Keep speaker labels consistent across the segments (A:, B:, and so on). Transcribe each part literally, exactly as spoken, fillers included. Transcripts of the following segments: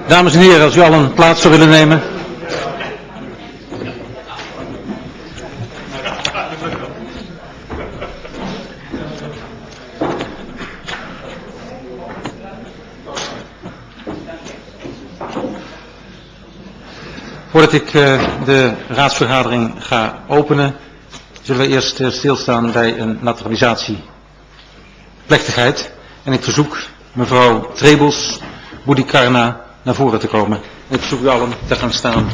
A: Dames en heren, als u allen plaats zou willen nemen. Voordat ik uh, de raadsvergadering ga openen, zullen we eerst uh, stilstaan bij een naturalisatieplechtigheid. En ik verzoek mevrouw Trebels Boudicarna naar voren te komen. En ik verzoek u allen te gaan staan.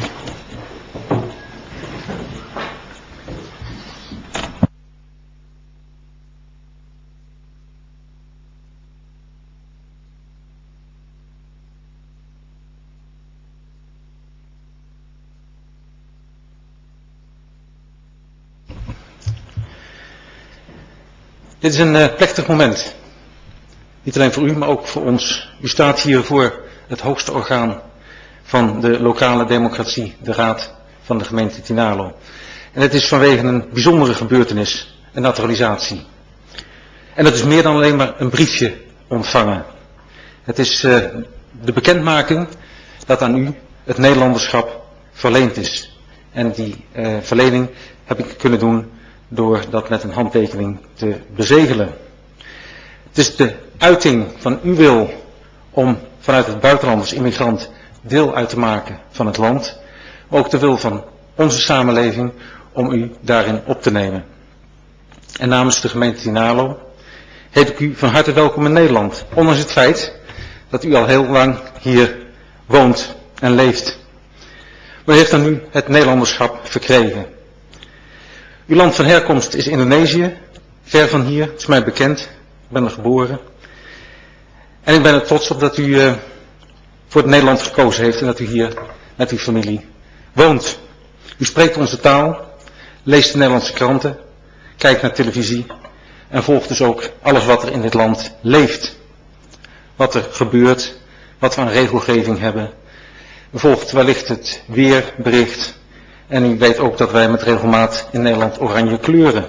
A: Dit is een uh, plechtig moment. Niet alleen voor u, maar ook voor ons. U staat hier voor het hoogste orgaan van de lokale democratie, de Raad van de gemeente Tinalo. En het is vanwege een bijzondere gebeurtenis, een naturalisatie. En dat is meer dan alleen maar een briefje ontvangen. Het is uh, de bekendmaking dat aan u het Nederlanderschap verleend is. En die uh, verlening heb ik kunnen doen door dat met een handtekening te bezegelen. Het is de uiting van uw wil om vanuit het buitenland als immigrant deel uit te maken van het land. Maar ook de wil van onze samenleving om u daarin op te nemen. En namens de gemeente Tinalo heet ik u van harte welkom in Nederland. Ondanks het feit dat u al heel lang hier woont en leeft. Maar u heeft dan nu het Nederlanderschap verkregen. Uw land van herkomst is Indonesië, ver van hier, het is mij bekend. Ik ben er geboren. En ik ben er trots op dat u uh, voor het Nederland gekozen heeft en dat u hier met uw familie woont. U spreekt onze taal, leest de Nederlandse kranten, kijkt naar televisie en volgt dus ook alles wat er in dit land leeft. Wat er gebeurt, wat we aan regelgeving hebben. U volgt wellicht het weerbericht en u weet ook dat wij met regelmaat in Nederland oranje kleuren.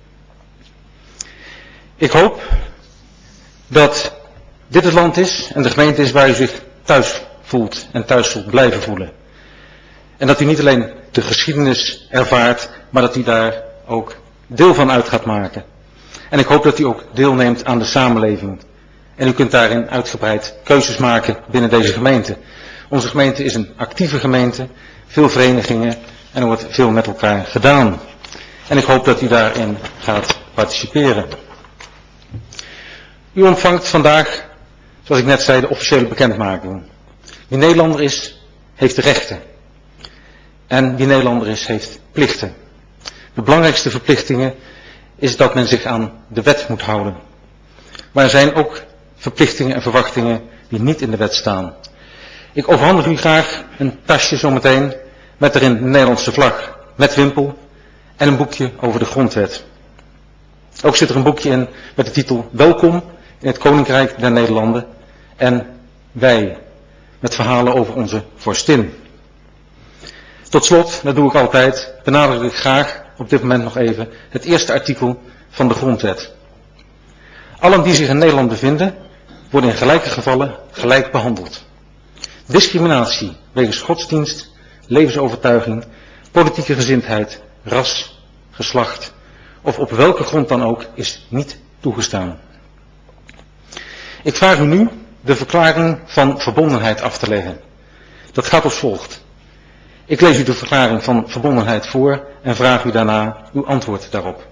A: Ik hoop dat dit het land is en de gemeente is waar u zich thuis voelt en thuis zult blijven voelen. En dat u niet alleen de geschiedenis ervaart, maar dat u daar ook deel van uit gaat maken. En ik hoop dat u ook deelneemt aan de samenleving. En u kunt daarin uitgebreid keuzes maken binnen deze gemeente. Onze gemeente is een actieve gemeente, veel verenigingen en er wordt veel met elkaar gedaan. En ik hoop dat u daarin gaat participeren. U ontvangt vandaag, zoals ik net zei, de officiële bekendmaking. Wie Nederlander is, heeft rechten. En wie Nederlander is, heeft plichten. De belangrijkste verplichtingen is dat men zich aan de wet moet houden. Maar er zijn ook verplichtingen en verwachtingen die niet in de wet staan. Ik overhandig u graag een tasje zometeen met erin de Nederlandse vlag met wimpel en een boekje over de grondwet. Ook zit er een boekje in met de titel Welkom in het Koninkrijk der Nederlanden en Wij, met verhalen over onze vorstin. Tot slot, dat doe ik altijd, benadruk ik graag op dit moment nog even het eerste artikel van de grondwet. Allen die zich in Nederland bevinden, worden in gelijke gevallen gelijk behandeld. Discriminatie wegens godsdienst, levensovertuiging, politieke gezindheid, ras, geslacht of op welke grond dan ook is niet toegestaan. Ik vraag u nu de verklaring van verbondenheid af te leggen. Dat gaat als volgt. Ik lees u de verklaring van verbondenheid voor en vraag u daarna uw antwoord daarop.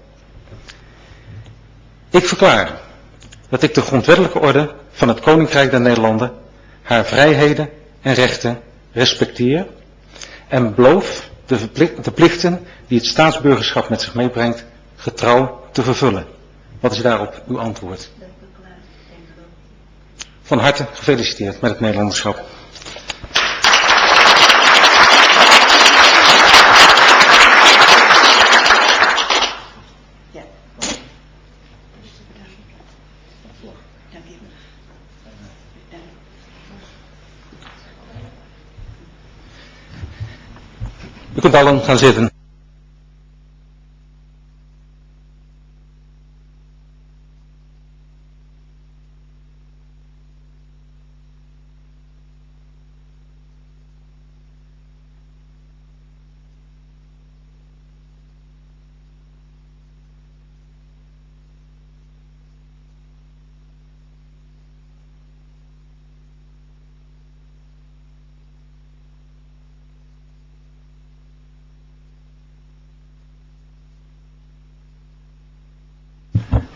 A: Ik verklaar dat ik de grondwettelijke orde van het Koninkrijk der Nederlanden, haar vrijheden en rechten respecteer en beloof de, verplicht, de plichten die het staatsburgerschap met zich meebrengt getrouw te vervullen. Wat is daarop uw antwoord? Van harte gefeliciteerd met het Nederlanderschap. U kunt allen gaan zitten.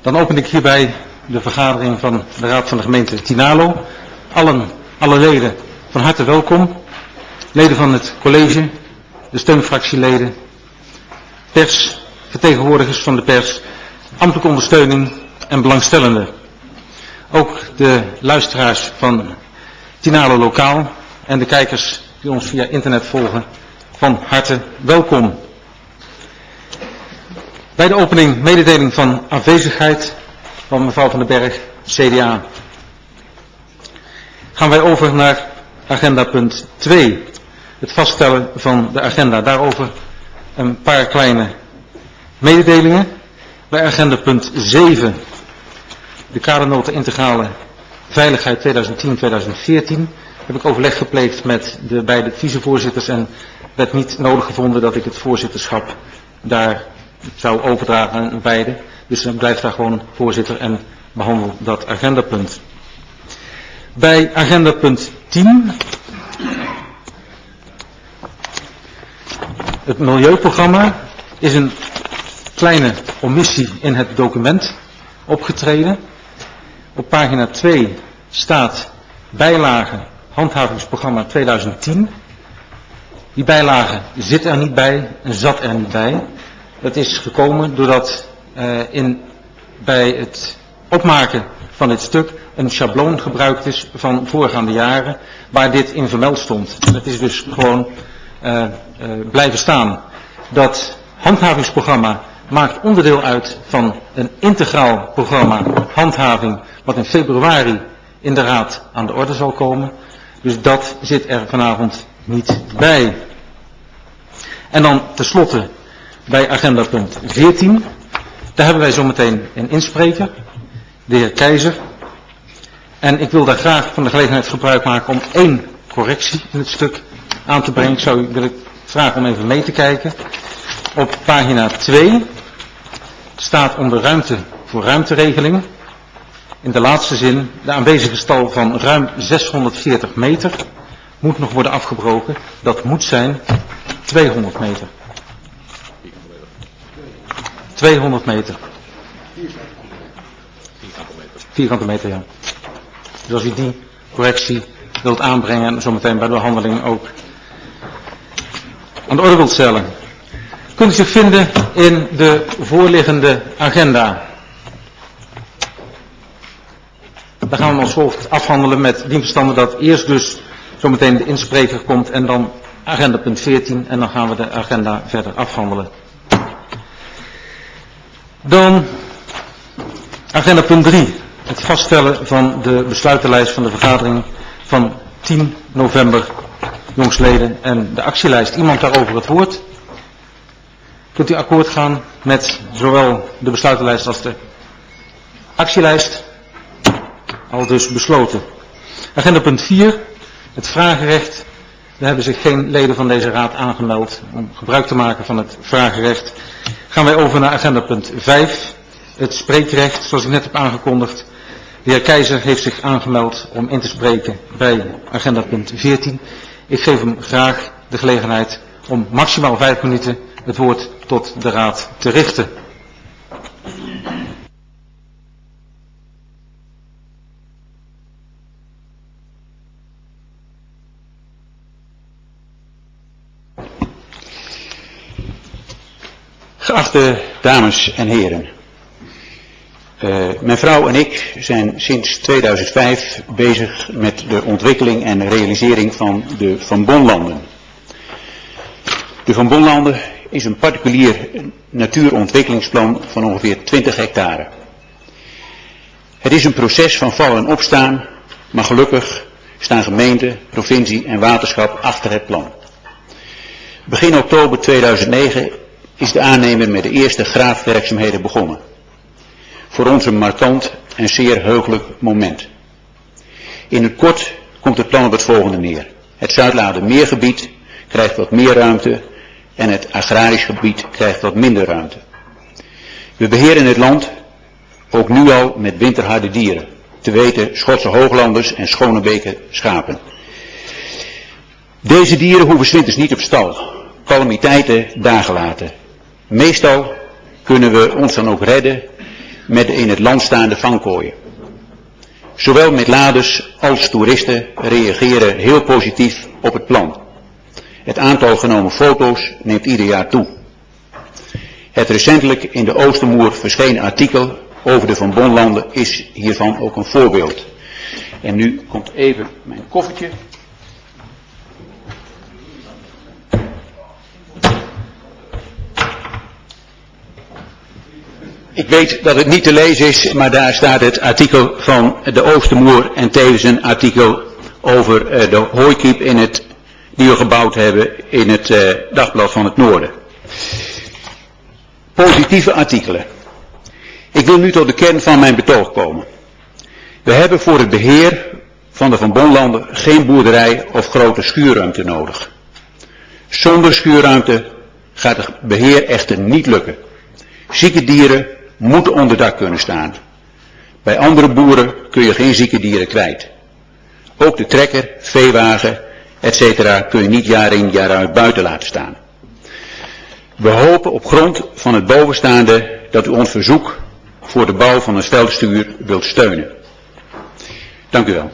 A: Dan open ik hierbij de vergadering van de Raad van de Gemeente Tynaarlo. Allen, alle leden van harte welkom. Leden van het college, de steunfractieleden, pers, vertegenwoordigers van de pers, ambtelijke ondersteuning en belangstellenden. Ook de luisteraars van Tynaarlo Lokaal en de kijkers die ons via internet volgen, van harte welkom. Bij de opening mededeling van afwezigheid van mevrouw Van den Berg, C D A. Gaan wij over naar agenda punt twee. Het vaststellen van de agenda. Daarover een paar kleine mededelingen. Bij agenda punt zeven. De kadernota integrale veiligheid tweeduizend tien tweeduizend veertien. Heb ik overleg gepleegd met de beide vicevoorzitters en werd niet nodig gevonden dat ik het voorzitterschap daar zou overdragen aan beide. Dus dan blijft daar gewoon voorzitter en behandel dat agendapunt. Bij agendapunt tien. Het milieuprogramma is een kleine omissie in het document opgetreden. Op pagina twee staat bijlage handhavingsprogramma tweeduizend tien. Die bijlage zit er niet bij en zat er niet bij. Dat is gekomen doordat uh, in, bij het opmaken van dit stuk een schabloon gebruikt is van voorgaande jaren waar dit in vermeld stond. Dat is dus gewoon uh, uh, blijven staan. Dat handhavingsprogramma maakt onderdeel uit van een integraal programma handhaving wat in februari in de Raad aan de orde zal komen. Dus dat zit er vanavond niet bij. En dan tenslotte bij agenda punt veertien. Daar hebben wij zometeen een inspreker, de heer Keizer. En ik wil daar graag van de gelegenheid gebruik maken om één correctie in het stuk aan te brengen. Ik zou u willen vragen om even mee te kijken. Op pagina twee staat onder ruimte voor ruimteregeling in de laatste zin: de aanwezige stal van ruim zeshonderdveertig meter moet nog worden afgebroken. Dat moet zijn tweehonderd meter. tweehonderd meter. Vierkante meter, ja. Dus als u die correctie wilt aanbrengen en zometeen bij de behandeling ook aan de orde wilt stellen. Kunt u zich vinden in de voorliggende agenda. Daar gaan we als volgt afhandelen met dien verstande dat eerst dus zometeen de inspreker komt en dan agenda punt veertien en dan gaan we de agenda verder afhandelen. Dan agenda punt drie. Het vaststellen van de besluitenlijst van de vergadering van tien november jongsleden en de actielijst. Iemand daarover het woord? Kunt u akkoord gaan met zowel de besluitenlijst als de actielijst? Al dus besloten. Agenda punt vier. Het vragenrecht. Er hebben zich geen leden van deze raad aangemeld om gebruik te maken van het vragenrecht. Gaan wij over naar agenda punt vijf. Het spreekrecht, zoals ik net heb aangekondigd. De heer Keizer heeft zich aangemeld om in te spreken bij agenda punt veertien. Ik geef hem graag de gelegenheid om maximaal vijf minuten het woord tot de raad te richten.
B: Geachte dames en heren, uh, mijn vrouw en ik zijn sinds tweeduizend vijf bezig met de ontwikkeling en realisering van de Van Bonlanden. De Van Bonlanden is een particulier natuurontwikkelingsplan van ongeveer twintig hectare. Het is een proces van vallen en opstaan, maar gelukkig staan gemeente, provincie en waterschap achter het plan. Begin oktober tweeduizend negen is de aannemer met de eerste graafwerkzaamheden begonnen. Voor ons een markant en zeer heugelijk moment. In het kort komt het plan op het volgende neer. Het Zuidlaardermeergebied krijgt wat meer ruimte en het agrarisch gebied krijgt wat minder ruimte. We beheren het land ook nu al met winterharde dieren, te weten Schotse hooglanders en Schonebeke schapen. Deze dieren hoeven 's winters niet op stal, calamiteiten daargelaten. Meestal kunnen we ons dan ook redden met de in het land staande vangkooien. Zowel metladers als toeristen reageren heel positief op het plan. Het aantal genomen foto's neemt ieder jaar toe. Het recentelijk in de Oostermoer verschenen artikel over de Van Bonlanden is hiervan ook een voorbeeld. En nu komt even mijn koffertje. Ik weet dat het niet te lezen is, maar daar staat het artikel van de Oostermoer en tevens een artikel over uh, de hooikiep in het, die we gebouwd hebben in het uh, Dagblad van het Noorden. Positieve artikelen. Ik wil nu tot de kern van mijn betoog komen. We hebben voor het beheer van de Van Bonlanden geen boerderij of grote schuurruimte nodig. Zonder schuurruimte gaat het beheer echter niet lukken. Zieke dieren moeten onder dak kunnen staan. Bij andere boeren kun je geen zieke dieren kwijt. Ook de trekker, veewagen, et cetera kun je niet jaar in jaar uit buiten laten staan. We hopen op grond van het bovenstaande dat u ons verzoek voor de bouw van een veldstuur wilt steunen. Dank u wel.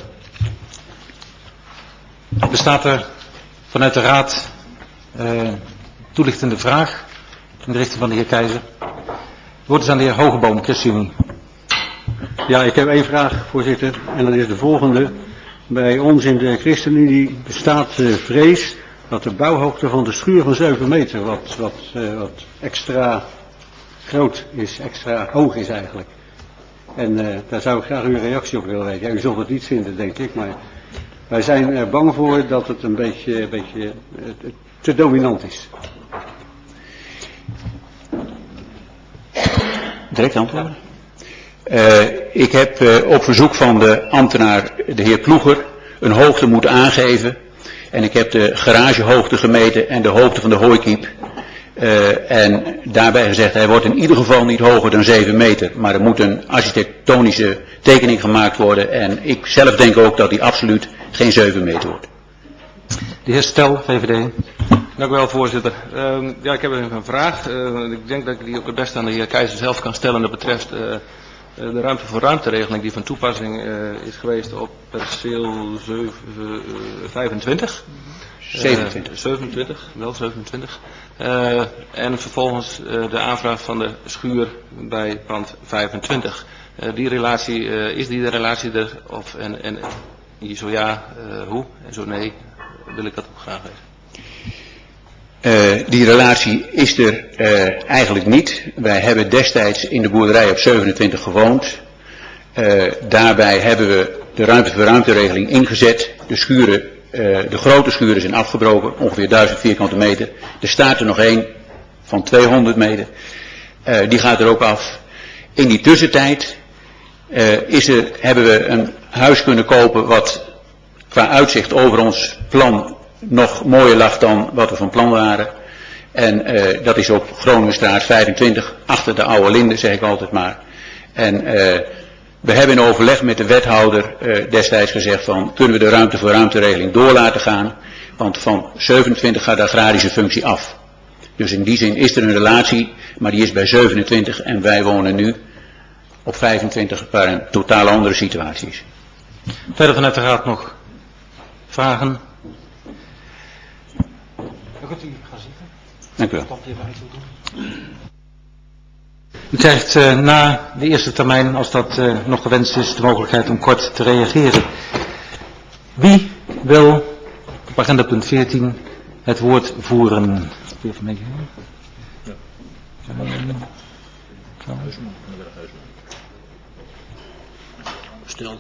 A: Bestaat er vanuit de Raad uh, toelichtende vraag in de richting van de heer Keizer? Woord is aan de heer Hogeboom, ChristenUnie.
C: Ja, ik heb één vraag, voorzitter, en dat is de volgende. Bij ons in de ChristenUnie bestaat uh, vrees dat de bouwhoogte van de schuur van zeven meter wat, wat, uh, wat extra groot is, extra hoog is eigenlijk. En uh, daar zou ik graag uw reactie op willen weten. Ja, u zult het niet vinden, denk ik, maar wij zijn er bang voor dat het een beetje, een beetje uh, te dominant is.
B: Direct antwoorden. Uh, ik heb uh, op verzoek van de ambtenaar, de heer Ploeger, een hoogte moeten aangeven. En ik heb de garagehoogte gemeten en de hoogte van de hooikiep. Uh, en daarbij gezegd, hij wordt in ieder geval niet hoger dan zeven meter. Maar er moet een architectonische tekening gemaakt worden. En ik zelf denk ook dat die absoluut geen zeven meter wordt.
A: De heer Stel, V V D.
D: Dank u wel, voorzitter. Uh, ja, ik heb even een vraag. Uh, ik denk dat ik die ook het beste aan de heer Keizer zelf kan stellen. Dat betreft uh, de ruimte voor ruimteregeling die van toepassing uh, is geweest op perceel vijfentwintig.
B: zevenentwintig.
D: Uh, zevenentwintig, wel zevenentwintig. Uh, en vervolgens uh, de aanvraag van de schuur bij pand vijfentwintig. Uh, die relatie, uh, is die de relatie er? Of, en, en zo ja, uh, hoe? En zo nee, wil ik dat ook graag weten.
B: Uh, die relatie is er uh, eigenlijk niet. Wij hebben destijds in de boerderij op zevenentwintig gewoond. Uh, daarbij hebben we de ruimte voor ruimteregeling ingezet. De schuren, uh, de grote schuren zijn afgebroken, ongeveer duizend vierkante meter. Er staat er nog één van tweehonderd meter. Uh, die gaat er ook af. In die tussentijd uh, is er, hebben we een huis kunnen kopen wat qua uitzicht over ons plan nog mooier lag dan wat we van plan waren. En uh, dat is op Groningenstraat vijfentwintig, achter de oude Linde, zeg ik altijd maar. En uh, we hebben in overleg met de wethouder uh, destijds gezegd van, kunnen we de ruimte voor ruimteregeling door laten gaan? Want van zevenentwintig gaat de agrarische functie af. Dus in die zin is er een relatie, maar die is bij zevenentwintig en wij wonen nu op vijfentwintig, waar een totaal andere situatie is.
A: Verder vanuit de Raad nog vragen? Dan kunt u gaan zitten.
B: Dank u wel.
A: U krijgt uh, na de eerste termijn, als dat uh, nog gewenst is, de mogelijkheid om kort te reageren. Wie wil op agenda punt veertien het woord voeren? Even mee. Ja.
E: Stil.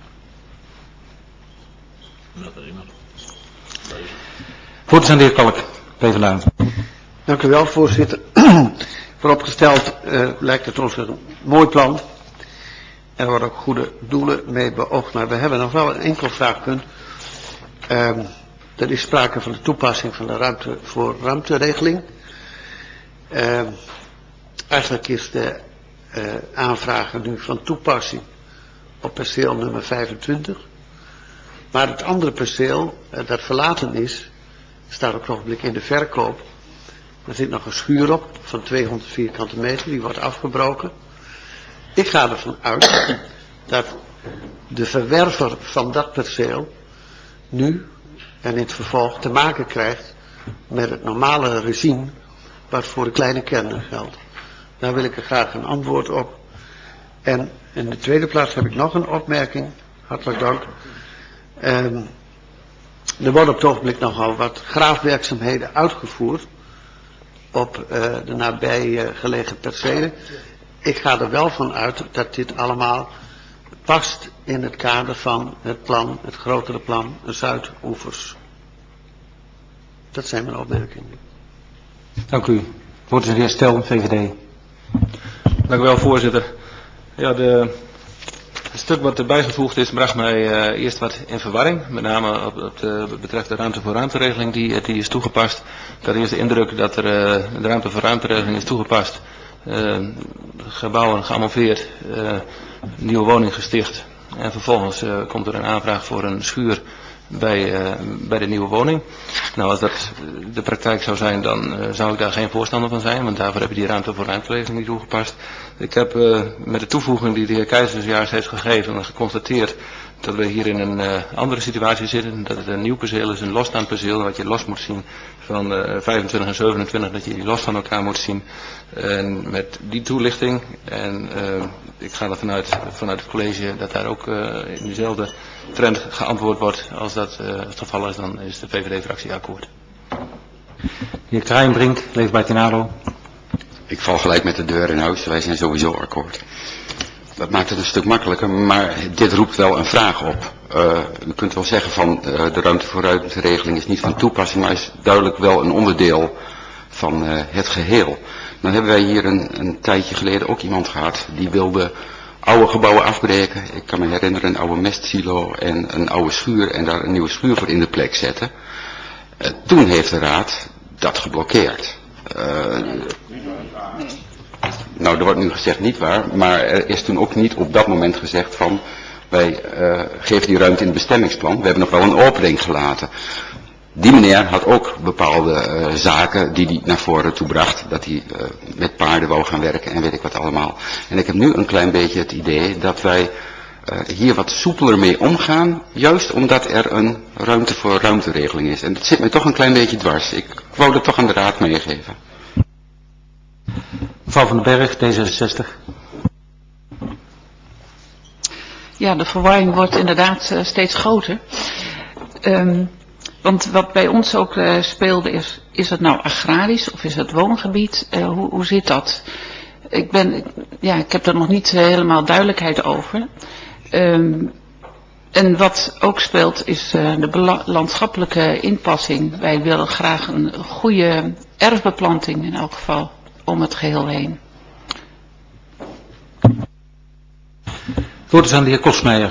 E: Dat er iemand.
A: Woord is aan de heer Kalk, PvdA.
F: Dank u wel, voorzitter. Vooropgesteld uh, lijkt het ons een mooi plan. Er worden ook goede doelen mee beoogd, maar we hebben nog wel een enkel vraagpunt. Uh, er is sprake van de toepassing van de ruimte voor ruimteregeling. Uh, eigenlijk is de uh, aanvraag nu van toepassing op perceel nummer vijfentwintig. Maar het andere perceel, uh, dat verlaten is, staat op het ogenblik in de verkoop. Er zit nog een schuur op van tweehonderd vierkante meter, die wordt afgebroken. Ik ga ervan uit dat de verwerver van dat perceel nu en in het vervolg te maken krijgt met het normale regime wat voor de kleine kernen geldt. Daar wil ik er graag een antwoord op. En in de tweede plaats heb ik nog een opmerking. Hartelijk dank. Um, er worden op het ogenblik nogal wat graafwerkzaamheden uitgevoerd op uh, de nabijgelegen percelen. Ik ga er wel van uit dat dit allemaal past in het kader van het plan, het grotere plan, de Zuidoevers. Dat zijn mijn opmerkingen.
A: Dank u. Voorzitter, de heer Stel, V V D.
D: Dank u wel, voorzitter. Ja, de, het stuk wat erbij gevoegd is, bracht mij uh, eerst wat in verwarring. Met name op, op de, betreft de ruimte voor ruimteregeling die, die is toegepast. Ik had eerst de indruk dat er uh, de ruimte voor ruimteregeling is toegepast. Uh, gebouwen geamoveerd, uh, nieuwe woning gesticht. En vervolgens uh, komt er een aanvraag voor een schuur bij, uh, bij de nieuwe woning. Nou, als dat de praktijk zou zijn, dan uh, zou ik daar geen voorstander van zijn, want daarvoor heb je die ruimte voor ruimteregeling niet toegepast. Ik heb uh, met de toevoeging die de heer Keijzers juist heeft gegeven geconstateerd dat we hier in een uh, andere situatie zitten, dat het een nieuw perceel is, een losstaand perceel, wat je los moet zien van uh, vijfentwintig en zevenentwintig, dat je die los van elkaar moet zien. En met die toelichting, en uh, ik ga er vanuit, vanuit het college dat daar ook uh, in dezelfde trend geantwoord wordt. Als dat uh, het geval is, dan is de V V D-fractie akkoord.
A: De heer Kraaienbrink, Leefbaar Tinalo.
E: Ik val gelijk met de deur in huis, wij zijn sowieso akkoord. Dat maakt het een stuk makkelijker, maar dit roept wel een vraag op. Uh, u kunt wel zeggen van uh, de ruimte voor ruimteregeling is niet van toepassing, maar is duidelijk wel een onderdeel van uh, het geheel. Dan hebben wij hier een, een tijdje geleden ook iemand gehad die wilde oude gebouwen afbreken. Ik kan me herinneren een oude mestsilo en een oude schuur en daar een nieuwe schuur voor in de plek zetten. Uh, toen heeft de raad dat geblokkeerd. Uh, nou, er wordt nu gezegd niet waar, maar er is toen ook niet op dat moment gezegd van wij uh, geven die ruimte in het bestemmingsplan. We hebben nog wel een opening gelaten. Die meneer had ook bepaalde uh, zaken die hij naar voren toe bracht. Dat hij uh, met paarden wou gaan werken en weet ik wat allemaal. En ik heb nu een klein beetje het idee dat wij uh, hier wat soepeler mee omgaan. Juist omdat er een ruimte voor ruimteregeling is. En dat zit mij toch een klein beetje dwars. Ik wou dat toch aan de raad meegeven.
A: Mevrouw van den Berg, D zesenzestig.
G: Ja, de verwarring wordt inderdaad uh, steeds groter. Um, want wat bij ons ook uh, speelde is, is het nou agrarisch of is het woongebied? Uh, hoe, hoe zit dat? Ik ben, ja, ik heb er nog niet uh, helemaal duidelijkheid over. Um, en wat ook speelt is uh, de landschappelijke inpassing. Wij willen graag een goede erfbeplanting in elk geval om het geheel heen.
A: Woord is aan de heer Kosmeijer.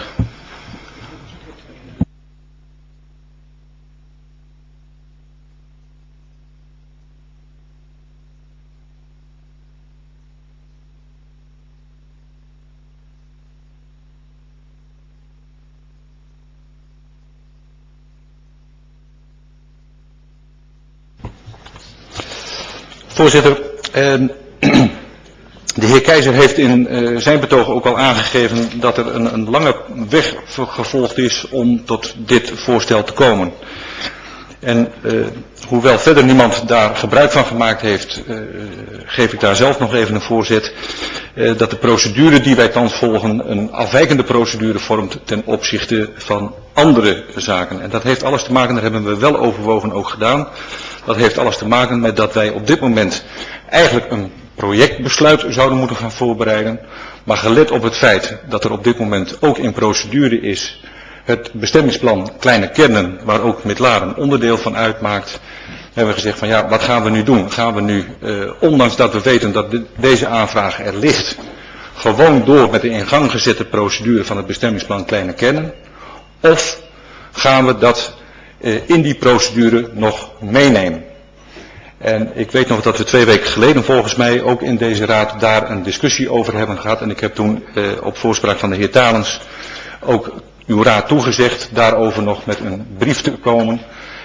A: Voorzitter, eh, de heer Keizer heeft in uh, zijn betoog ook al aangegeven dat er een, een lange weg gevolgd is om tot dit voorstel te komen. En uh, hoewel verder niemand daar gebruik van gemaakt heeft, uh, geef ik daar zelf nog even een voorzet. Uh, dat de procedure die wij thans volgen een afwijkende procedure vormt ten opzichte van andere zaken. En dat heeft alles te maken, daar hebben we wel overwogen ook gedaan. Dat heeft alles te maken met dat wij op dit moment eigenlijk een projectbesluit zouden moeten gaan voorbereiden. Maar gelet op het feit dat er op dit moment ook in procedure is het bestemmingsplan Kleine Kernen, waar ook Midlaren onderdeel van uitmaakt, hebben we gezegd van ja, wat gaan we nu doen? Gaan we nu, eh, ondanks dat we weten dat dit, deze aanvraag er ligt, gewoon door met de in gang gezette procedure van het bestemmingsplan Kleine Kernen? Of gaan we dat eh, in die procedure nog meenemen? En ik weet nog dat we twee weken geleden volgens mij ook in deze raad daar een discussie over hebben gehad. En ik heb toen eh, op voorspraak van de heer Talens ook uw raad toegezegd daarover nog met een brief te komen.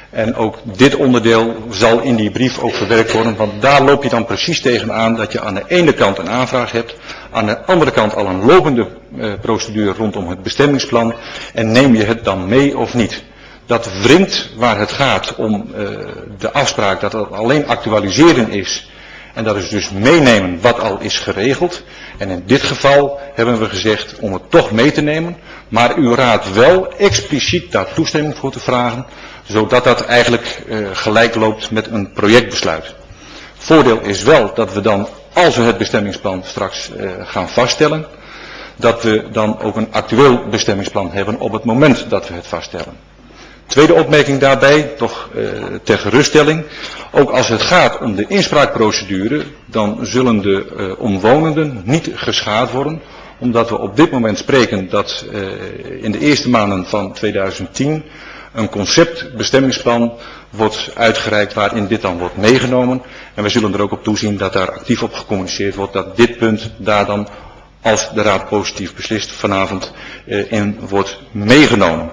A: En ook dit onderdeel zal in die brief ook verwerkt worden, want daar loop je dan precies tegenaan dat je aan de ene kant een aanvraag hebt, aan de andere kant al een lopende uh, procedure rondom het bestemmingsplan en neem je het dan mee of niet. Dat wringt waar het gaat om uh, de afspraak dat het alleen actualiseren is en dat is dus meenemen wat al is geregeld. En in dit geval hebben we gezegd om het toch mee te nemen, maar u raadt wel expliciet daar toestemming voor te vragen, zodat dat eigenlijk uh, gelijk loopt met een projectbesluit. Voordeel is wel dat we dan, als we het bestemmingsplan straks uh, gaan vaststellen, dat we dan ook een actueel bestemmingsplan hebben op het moment dat we het vaststellen. Tweede opmerking daarbij, toch uh, ter geruststelling. Ook als het gaat om de inspraakprocedure, dan zullen de uh, omwonenden niet geschaad worden. Omdat we op dit moment spreken dat uh, in de eerste maanden van tweeduizend tien een conceptbestemmingsplan wordt uitgereikt waarin dit dan wordt meegenomen. En we zullen er ook op toezien dat daar actief op gecommuniceerd wordt dat dit punt daar dan, als de Raad positief beslist, vanavond uh, in wordt meegenomen.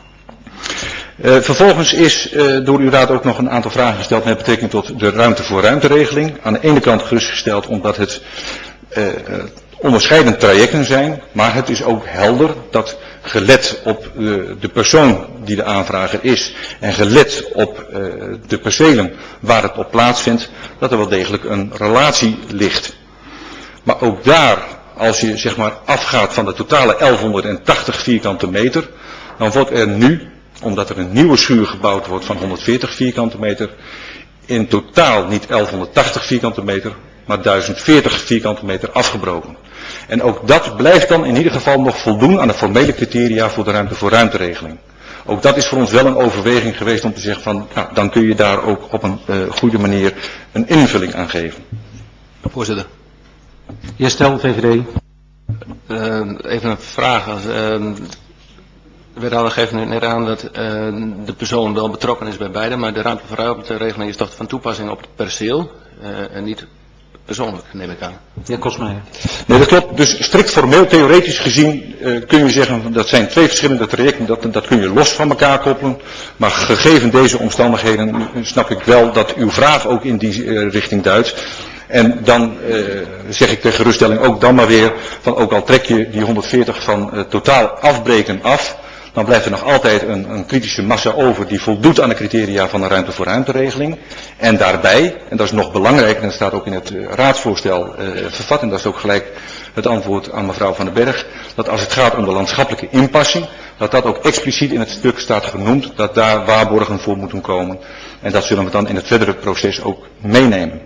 A: Uh, vervolgens is uh, door uw raad ook nog een aantal vragen gesteld met betrekking tot de ruimte voor ruimteregeling. Aan de ene kant gerustgesteld omdat het uh, onderscheidende trajecten zijn, maar het is ook helder dat gelet op uh, de persoon die de aanvrager is en gelet op uh, de percelen waar het op plaatsvindt, dat er wel degelijk een relatie ligt. Maar ook daar, als je zeg maar afgaat van de totale elfhonderdtachtig vierkante meter, dan wordt er nu, omdat er een nieuwe schuur gebouwd wordt van honderdveertig vierkante meter, in totaal niet elfhonderdtachtig vierkante meter, maar duizend veertig vierkante meter afgebroken. En ook dat blijft dan in ieder geval nog voldoen aan de formele criteria voor de ruimte voor ruimteregeling. Ook dat is voor ons wel een overweging geweest om te zeggen van, nou, dan kun je daar ook op een uh, goede manier een invulling aan geven.
D: Voorzitter.
B: Heer Stel, V V D.
D: Uh, even een vraag. Als, uh, we hadden gegeven net aan dat uh, de persoon wel betrokken is bij beide, maar de ruimte voor ruimteregeling is toch van toepassing op het perceel uh, en niet persoonlijk, neem ik aan.
B: Heer Kosmeijer.
A: Nee, dat klopt. Dus strikt formeel, theoretisch gezien uh, kun je zeggen dat zijn twee verschillende trajecten, dat, dat kun je los van elkaar koppelen. Maar gegeven deze omstandigheden snap ik wel dat uw vraag ook in die uh, richting duidt. En dan uh, zeg ik ter geruststelling ook dan maar weer, van ook al trek je die honderdveertig van uh, totaal afbreken af, dan blijft er nog altijd een, een kritische massa over die voldoet aan de criteria van de ruimte voor ruimteregeling. En daarbij, en dat is nog belangrijker, en dat staat ook in het uh, raadsvoorstel uh, vervat, en dat is ook gelijk het antwoord aan mevrouw Van den Berg, dat als het gaat om de landschappelijke inpassing, dat dat ook expliciet in het stuk staat genoemd, dat daar waarborgen voor moeten komen. En dat zullen we dan in het verdere proces ook meenemen.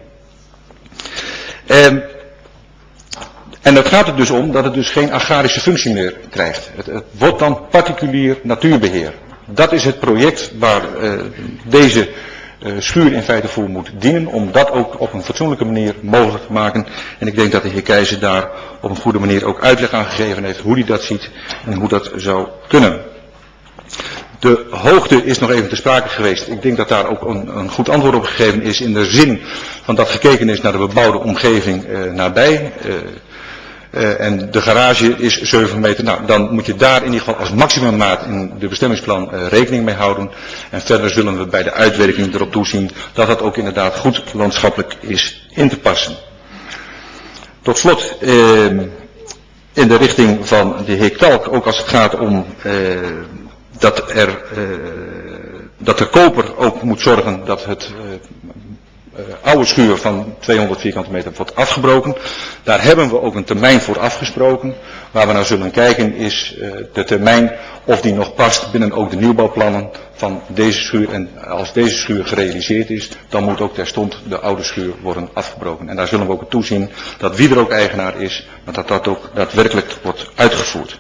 A: Um, En dat gaat er dus om dat het dus geen agrarische functie meer krijgt. Het, het wordt dan particulier natuurbeheer. Dat is het project waar uh, deze uh, schuur in feite voor moet dienen, om dat ook op een fatsoenlijke manier mogelijk te maken. En ik denk dat de heer Keizer daar op een goede manier ook uitleg aan gegeven heeft hoe hij dat ziet en hoe dat zou kunnen. De hoogte is nog even te sprake geweest. Ik denk dat daar ook een, een goed antwoord op gegeven is in de zin van dat gekeken is naar de bebouwde omgeving uh, nabij. Uh, Uh, en de garage is zeven meter. Nou, dan moet je daar in ieder geval als maximummaat in de bestemmingsplan uh, rekening mee houden. En verder zullen we bij de uitwerking erop toezien dat dat ook inderdaad goed landschappelijk is in te passen. Tot slot, uh, in de richting van de heer Kalk, ook als het gaat om uh, dat er uh, dat de koper ook moet zorgen dat het uh, Uh, oude schuur van tweehonderd vierkante meter wordt afgebroken. Daar hebben we ook een termijn voor afgesproken. Waar we naar zullen kijken is uh, de termijn of die nog past binnen ook de nieuwbouwplannen van deze schuur. En als deze schuur gerealiseerd is, dan moet ook terstond de oude schuur worden afgebroken. En daar zullen we ook op toezien dat wie er ook eigenaar is, maar dat dat ook daadwerkelijk wordt uitgevoerd.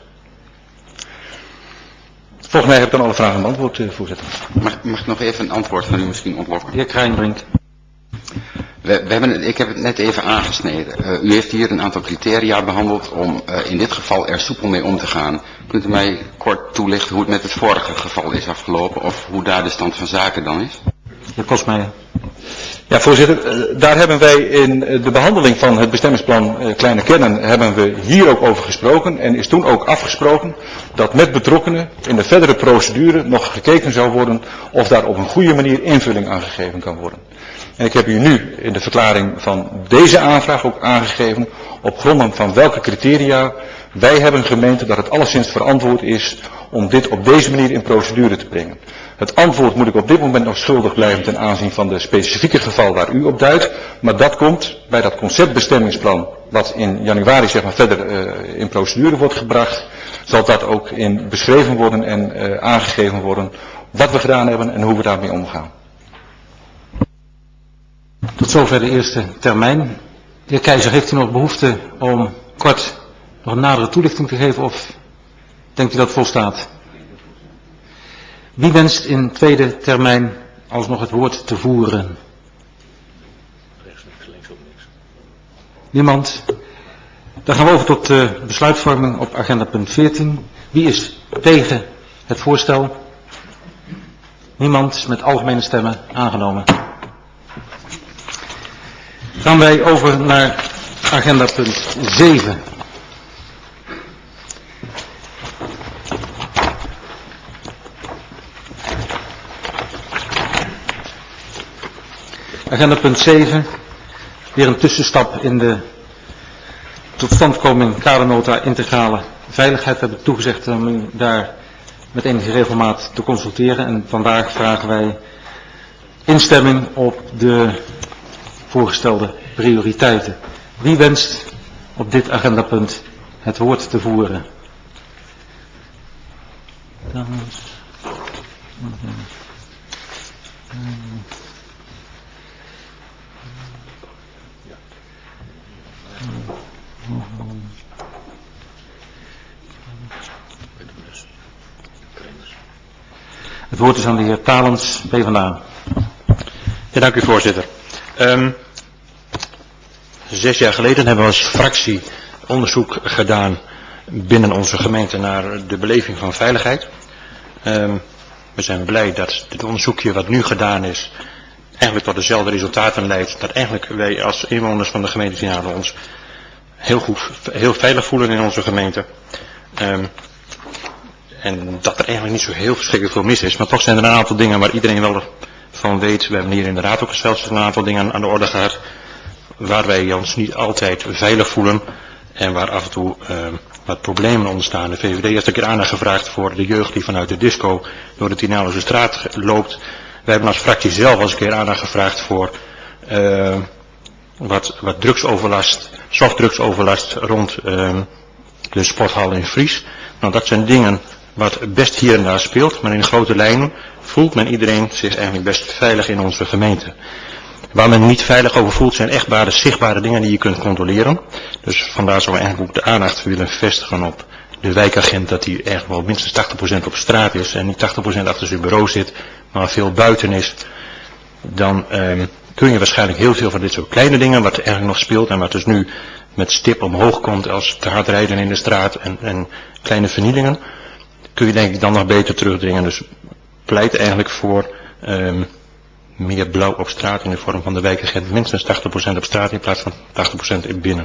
A: Volgens mij heb ik dan alle vragen beantwoord, uh, voorzitter.
E: Mag, mag ik nog even een antwoord van u misschien ontlokken?
B: Heer Krijnbrink.
E: We, we hebben, ik heb het net even aangesneden. Uh, u heeft hier een aantal criteria behandeld om uh, in dit geval er soepel mee om te gaan. Kunt u mij kort toelichten hoe het met het vorige geval is afgelopen of hoe daar de stand van zaken dan is?
B: Heer Kosmeijer.
A: Ja, voorzitter, daar hebben wij in de behandeling van het bestemmingsplan Kleine Kennen hebben we hier ook over gesproken en is toen ook afgesproken dat met betrokkenen in de verdere procedure nog gekeken zou worden of daar op een goede manier invulling aan gegeven kan worden. En ik heb u nu in de verklaring van deze aanvraag ook aangegeven op grond van welke criteria wij hebben gemeend dat het alleszins verantwoord is om dit op deze manier in procedure te brengen. Het antwoord moet ik op dit moment nog schuldig blijven ten aanzien van de specifieke geval waar u op duidt. Maar dat komt bij dat conceptbestemmingsplan wat in januari zeg maar verder uh, in procedure wordt gebracht. Zal dat ook in beschreven worden en uh, aangegeven worden wat we gedaan hebben en hoe we daarmee omgaan.
C: Tot zover de eerste termijn. De heer Keizer, heeft u nog behoefte om kort nog een nadere toelichting te geven of denkt u dat volstaat? Wie wenst in tweede termijn alsnog het woord te voeren? Niemand? Dan gaan we over tot de besluitvorming op agenda punt veertien. Wie is tegen het voorstel? Niemand is met algemene stemmen aangenomen. Gaan wij over naar agenda punt zeven. Agenda punt zeven, weer een tussenstap in de totstandkoming kadernota integrale veiligheid. We hebben toegezegd om u daar met enige regelmaat te consulteren en vandaag vragen wij instemming op de voorgestelde prioriteiten. Wie wenst op dit agendapunt het woord te voeren? Het woord is aan de heer Talens, PvdA.
H: Ja, dank u voorzitter. Um, zes jaar geleden hebben we als fractie onderzoek gedaan binnen onze gemeente naar de beleving van veiligheid. Um, we zijn blij dat dit onderzoekje wat nu gedaan is eigenlijk tot dezelfde resultaten leidt. Dat eigenlijk wij als inwoners van de gemeente Vianen ons heel goed, heel veilig voelen in onze gemeente. Um, en dat er eigenlijk niet zo heel verschrikkelijk veel mis is. Maar toch zijn er een aantal dingen waar iedereen wel van weet. We hebben hier in de raad ook zelfs een aantal dingen aan de orde gehad. Waar wij ons niet altijd veilig voelen. En waar af en toe uh, wat problemen ontstaan. De V V D heeft een keer aandacht gevraagd voor de jeugd die vanuit de disco door de Tienhouse straat loopt. Wij hebben als fractie zelf als een keer aandacht gevraagd voor uh, wat, wat drugsoverlast, softdrugsoverlast rond uh, de sporthal in Fries. Nou, dat zijn dingen wat best hier en daar speelt, maar in grote lijnen voelt men iedereen zich eigenlijk best veilig in onze gemeente. Waar men niet veilig over voelt zijn echtbare, zichtbare dingen die je kunt controleren. Dus vandaar zou we eigenlijk ook de aandacht willen vestigen op de wijkagent, dat hij eigenlijk wel minstens tachtig procent op straat is en niet tachtig procent achter zijn bureau zit, maar veel buiten is. Dan um, kun je waarschijnlijk heel veel van dit soort kleine dingen, wat er eigenlijk nog speelt en wat dus nu met stip omhoog komt als te hard rijden in de straat en, en kleine vernielingen, kun je denk ik dan nog beter terugdringen. Dus pleit eigenlijk voor um, meer blauw op straat in de vorm van de wijkagent, minstens tachtig procent op straat in plaats van tachtig procent in binnen.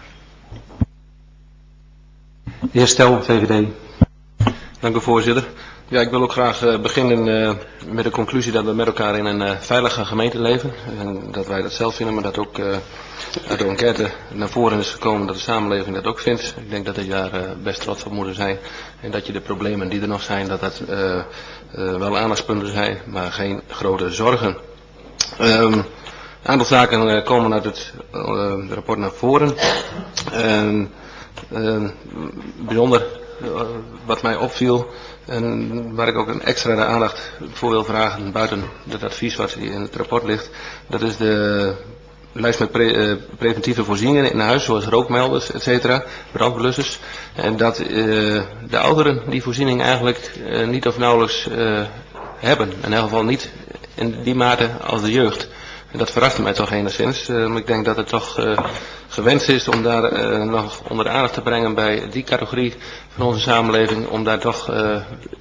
C: De heer Stel, V V D.
D: Dank u voorzitter. Ja, ik wil ook graag uh, beginnen uh, met de conclusie dat we met elkaar in een uh, veilige gemeente leven. En dat wij dat zelf vinden, maar dat ook uh, uit de enquête naar voren is gekomen dat de samenleving dat ook vindt. Ik denk dat je daar uh, best trots op moet zijn. En dat je de problemen die er nog zijn, dat dat uh, uh, wel aandachtspunten zijn, maar geen grote zorgen. Um, een aantal zaken uh, komen uit het uh, rapport naar voren. Um, uh, bijzonder uh, wat mij opviel en waar ik ook een extra aandacht voor wil vragen buiten het advies wat in het rapport ligt, dat is de lijst met pre, uh, preventieve voorzieningen in huis, zoals rookmelders, et cetera, brandblussers. En dat uh, de ouderen die voorziening eigenlijk uh, niet of nauwelijks uh, hebben. In elk geval niet in die mate als de jeugd. En dat verraste mij toch enigszins. Uh, maar ik denk dat het toch uh, gewenst is om daar uh, nog onder de aandacht te brengen bij die categorie van onze samenleving. Om daar toch uh,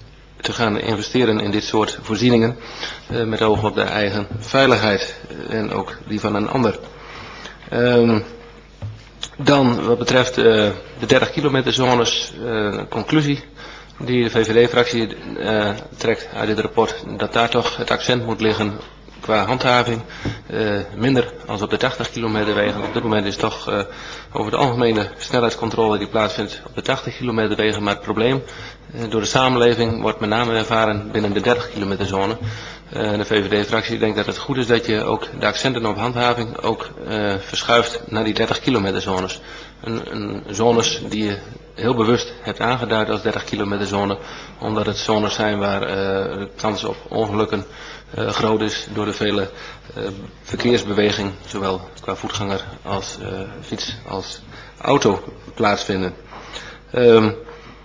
D: te gaan investeren in dit soort voorzieningen, uh, met oog op de eigen veiligheid en ook die van een ander. Um, dan wat betreft uh, de dertig kilometer zones, uh, conclusie die de V V D-fractie uh, trekt uit dit rapport, dat daar toch het accent moet liggen qua handhaving, uh, minder als op de tachtig kilometer wegen. Op dit moment is toch uh, over de algemene snelheidscontrole die plaatsvindt op de tachtig kilometer wegen, maar het probleem uh, door de samenleving wordt met name ervaren binnen de dertig kilometer zone. Uh, de V V D-fractie denkt dat het goed is dat je ook de accenten op handhaving ook uh, verschuift naar die dertig kilometer zones. Een, een zones die je heel bewust hebt aangeduid als dertig kilometer zone, omdat het zones zijn waar uh, de kans op ongelukken uh, groot is door de vele uh, verkeersbeweging, zowel qua voetganger als uh, fiets als auto plaatsvinden. Um,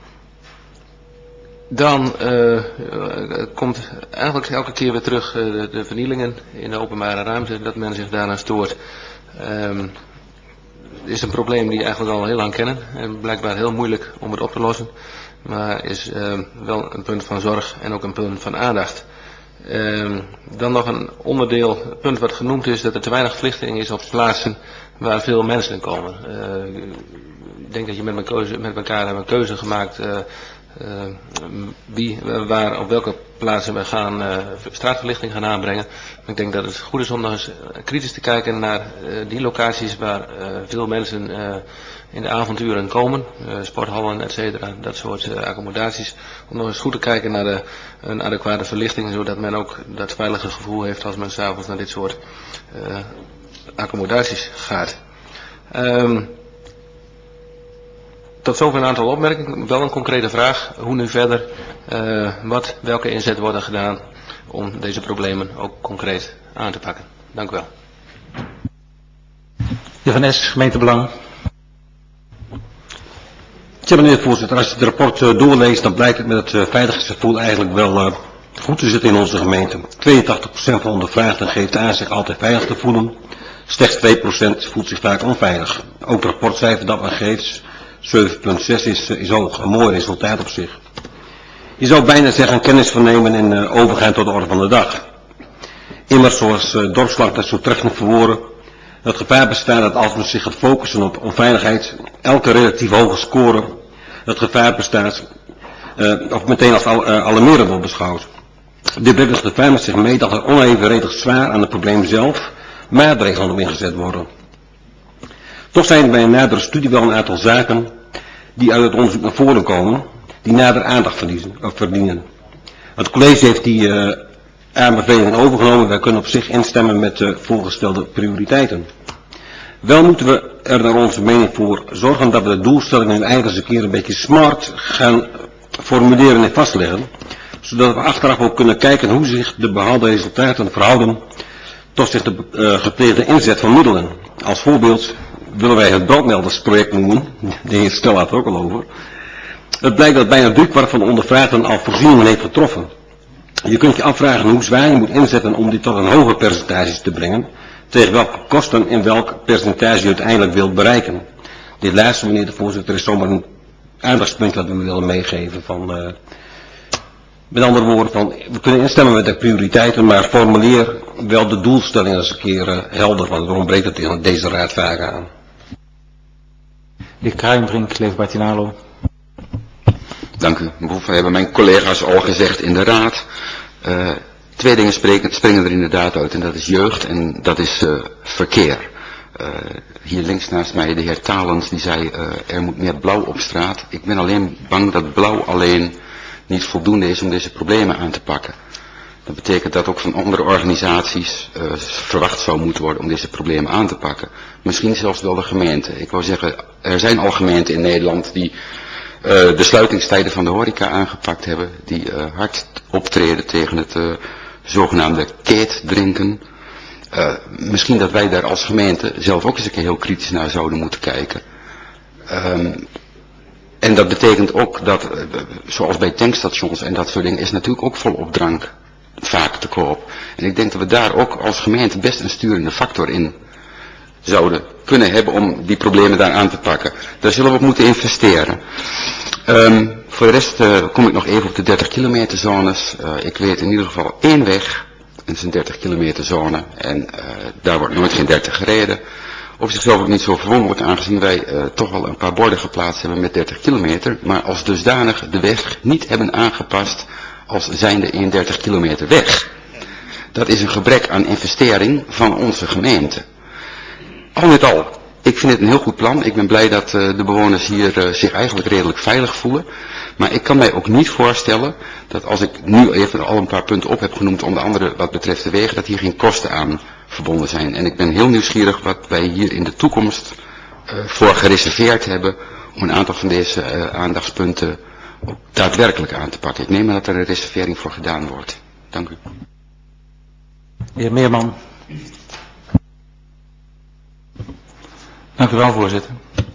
D: Dan uh, komt eigenlijk elke keer weer terug uh, de, de vernielingen in de openbare ruimte, dat men zich daaraan stoort. Um, Het is een probleem die we eigenlijk al heel lang kennen en blijkbaar heel moeilijk om het op te lossen, maar is uh, wel een punt van zorg en ook een punt van aandacht. Uh, dan nog een onderdeel, een punt wat genoemd is, dat er te weinig verlichting is op plaatsen waar veel mensen komen. Uh, ik denk dat je met, mijn keuze, met elkaar hebben een keuze gemaakt uh, uh, wie, waar, op welke plaatsen we gaan uh, straatverlichting gaan aanbrengen. Maar ik denk dat het goed is om nog eens kritisch te kijken naar uh, die locaties waar uh, veel mensen uh, in de avonduren komen, uh, sporthallen, et cetera, dat soort uh, accommodaties. Om nog eens goed te kijken naar de, een adequate verlichting, zodat men ook dat veilige gevoel heeft als men s'avonds naar dit soort uh, accommodaties gaat. Um, Tot zover een aantal opmerkingen. Wel een concrete vraag. Hoe nu verder? Uh, wat, welke inzet worden gedaan om deze problemen ook concreet aan te pakken? Dank u wel.
A: De Van Es, gemeentebelang.
I: Ja, meneer de voorzitter, als je het rapport uh, doorleest, dan blijkt het met het uh, veiligheidsgevoel eigenlijk wel uh, goed te zitten in onze gemeente. tweeëntachtig procent van de ondervraagden geeft aan zich altijd veilig te voelen. Slechts twee procent voelt zich vaak onveilig. Ook het rapportcijfer dat men geeft, zeven komma zes, is, is hoog. Een mooi resultaat op zich. Je zou bijna zeggen kennis van nemen en uh, overgaan tot de orde van de dag. Immers, zoals uh, Dorpslang dat zo treffend verwoorden, het gevaar bestaat dat als men zich gaat focussen op onveiligheid, elke relatief hoge score, het gevaar bestaat, uh, of meteen als al, uh, alarmerend wordt beschouwd. Dit brengt het gevaar met zich mee dat er onevenredig zwaar aan het probleem zelf maatregelen op ingezet worden. Toch zijn er bij een nadere studie wel een aantal zaken die uit het onderzoek naar voren komen, die nader aandacht verliezen, of verdienen. Het college heeft die uh, aanbevelingen overgenomen. Wij kunnen op zich instemmen met de voorgestelde prioriteiten. Wel moeten we er naar onze mening voor zorgen dat we de doelstellingen nu eindelijk eens een keer een beetje smart gaan formuleren en vastleggen, zodat we achteraf ook kunnen kijken hoe zich de behaalde resultaten verhouden tot zich de uh, gepleegde inzet van middelen. Als voorbeeld willen wij het brandmeldersproject noemen, de heer Stel had er ook al over. Het blijkt dat bijna driekwart van de ondervraagden al voorzieningen heeft getroffen. Je kunt je afvragen hoe zwaar je moet inzetten om dit tot een hoger percentage te brengen, tegen welke kosten en welk percentage je uiteindelijk wilt bereiken. Dit laatste, meneer de voorzitter, is zomaar een aandachtspunt dat we willen meegeven. Van, uh, met andere woorden, van, we kunnen instemmen met de prioriteiten, maar formuleer wel de doelstelling eens een keer uh, helder, want daarom breekt het in deze raad vaak aan.
A: De heer Kruijnbrink, Leef Bartinalo.
E: Dank u. We hebben mijn collega's al gezegd in de raad. Uh, twee dingen spreken, springen er inderdaad uit en dat is jeugd en dat is uh, verkeer. Uh, hier links naast mij de heer Talens die zei uh, er moet meer blauw op straat. Ik ben alleen bang dat blauw alleen niet voldoende is om deze problemen aan te pakken. Dat betekent dat ook van andere organisaties uh, verwacht zou moeten worden om deze problemen aan te pakken. Misschien zelfs wel de gemeente. Ik wou zeggen, er zijn al gemeenten in Nederland die uh, de sluitingstijden van de horeca aangepakt hebben. Die uh, hard optreden tegen het uh, zogenaamde keetdrinken. Uh, misschien dat wij daar als gemeente zelf ook eens een keer heel kritisch naar zouden moeten kijken. Um, en dat betekent ook dat, uh, zoals bij tankstations en dat soort dingen, is natuurlijk ook volop drank vaak te koop. En ik denk dat we daar ook als gemeente best een sturende factor in zouden kunnen hebben om die problemen daar aan te pakken. Daar zullen we op moeten investeren. Um, Voor de rest uh, kom ik nog even op de dertig kilometer zones. Uh, ik weet in ieder geval één weg, dat is een dertig kilometer zone en uh, daar wordt nooit geen dertig gereden. Op zichzelf ook niet zo verwonderlijk, aangezien wij uh, toch wel een paar borden geplaatst hebben met dertig kilometer, maar als dusdanig de weg niet hebben aangepast als zijnde een dertig kilometer weg. Dat is een gebrek aan investering van onze gemeente. Al met al, ik vind het een heel goed plan. Ik ben blij dat uh, de bewoners hier uh, zich eigenlijk redelijk veilig voelen. Maar ik kan mij ook niet voorstellen dat als ik nu even al een paar punten op heb genoemd, onder andere wat betreft de wegen, dat hier geen kosten aan verbonden zijn. En ik ben heel nieuwsgierig wat wij hier in de toekomst uh, voor gereserveerd hebben om een aantal van deze uh, aandachtspunten ook daadwerkelijk aan te pakken. Ik neem aan dat er een reservering voor gedaan wordt. Dank u.
A: De heer Meerman.
J: Dank u wel, voorzitter.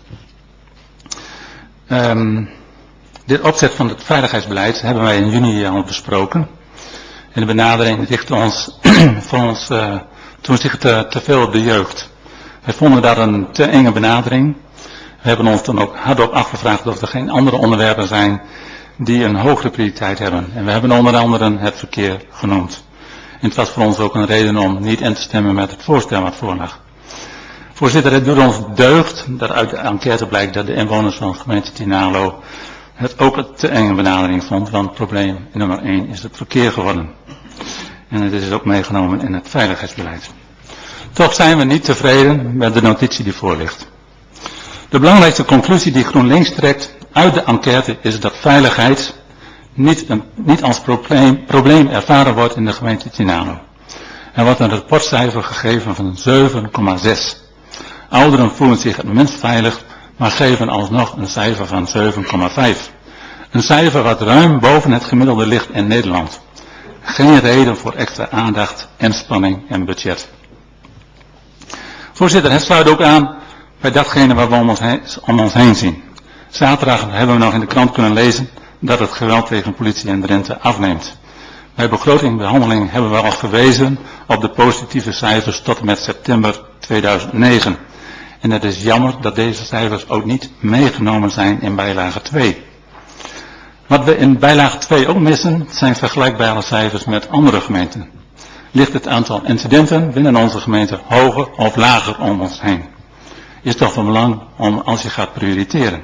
J: Um, dit opzet van het veiligheidsbeleid hebben wij in juni al besproken. En de benadering richtte ons voor ons uh, toen zich te, te veel op de jeugd. Wij vonden daar een te enge benadering. We hebben ons dan ook hardop afgevraagd of er geen andere onderwerpen zijn die een hogere prioriteit hebben. En we hebben onder andere het verkeer genoemd. En het was voor ons ook een reden om niet in te stemmen met het voorstel wat voorlag. Voorzitter, het doet ons deugd dat uit de enquête blijkt dat de inwoners van de gemeente Tynaarlo het ook een te enge benadering vond, want het probleem nummer één is het verkeer geworden. En het is ook meegenomen in het veiligheidsbeleid. Toch zijn we niet tevreden met de notitie die voor ligt. De belangrijkste conclusie die GroenLinks trekt uit de enquête is dat veiligheid niet, een, niet als probleem, probleem ervaren wordt in de gemeente Tynaarlo. Er wordt een rapportcijfer gegeven van zeven komma zes. Ouderen voelen zich het minst veilig, maar geven alsnog een cijfer van zeven komma vijf. Een cijfer wat ruim boven het gemiddelde ligt in Nederland. Geen reden voor extra aandacht, inspanning en budget. Voorzitter, het sluit ook aan bij datgene wat we om ons heen, om ons heen zien. Zaterdag hebben we nog in de krant kunnen lezen dat het geweld tegen politie en Drenthe afneemt. Bij begrotingbehandeling hebben we al gewezen op de positieve cijfers tot en met september tweeduizend negen. En het is jammer dat deze cijfers ook niet meegenomen zijn in bijlage twee. Wat we in bijlage twee ook missen, zijn vergelijkbare cijfers met andere gemeenten. Ligt het aantal incidenten binnen onze gemeente hoger of lager om ons heen? Is toch van belang om als je gaat prioriteren.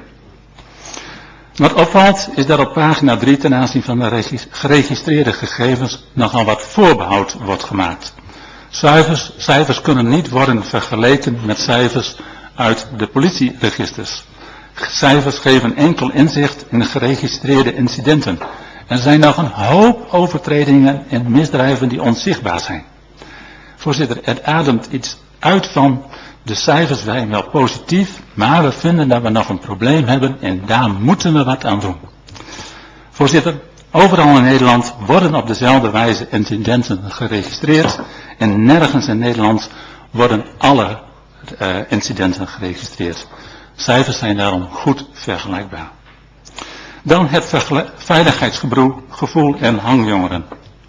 J: Wat opvalt is dat op pagina drie ten aanzien van de geregistreerde gegevens nogal wat voorbehoud wordt gemaakt. Cijfers, cijfers kunnen niet worden vergeleken met cijfers uit de politieregisters. Cijfers geven enkel inzicht in de geregistreerde incidenten. Er zijn nog een hoop overtredingen en misdrijven die onzichtbaar zijn. Voorzitter, het ademt iets uit van de cijfers zijn wel positief, maar we vinden dat we nog een probleem hebben en daar moeten we wat aan doen. Voorzitter, overal in Nederland worden op dezelfde wijze incidenten geregistreerd en nergens in Nederland worden alle uh, incidenten geregistreerd. Cijfers zijn daarom goed vergelijkbaar. Dan het veiligheidsgevoel en hangjongeren.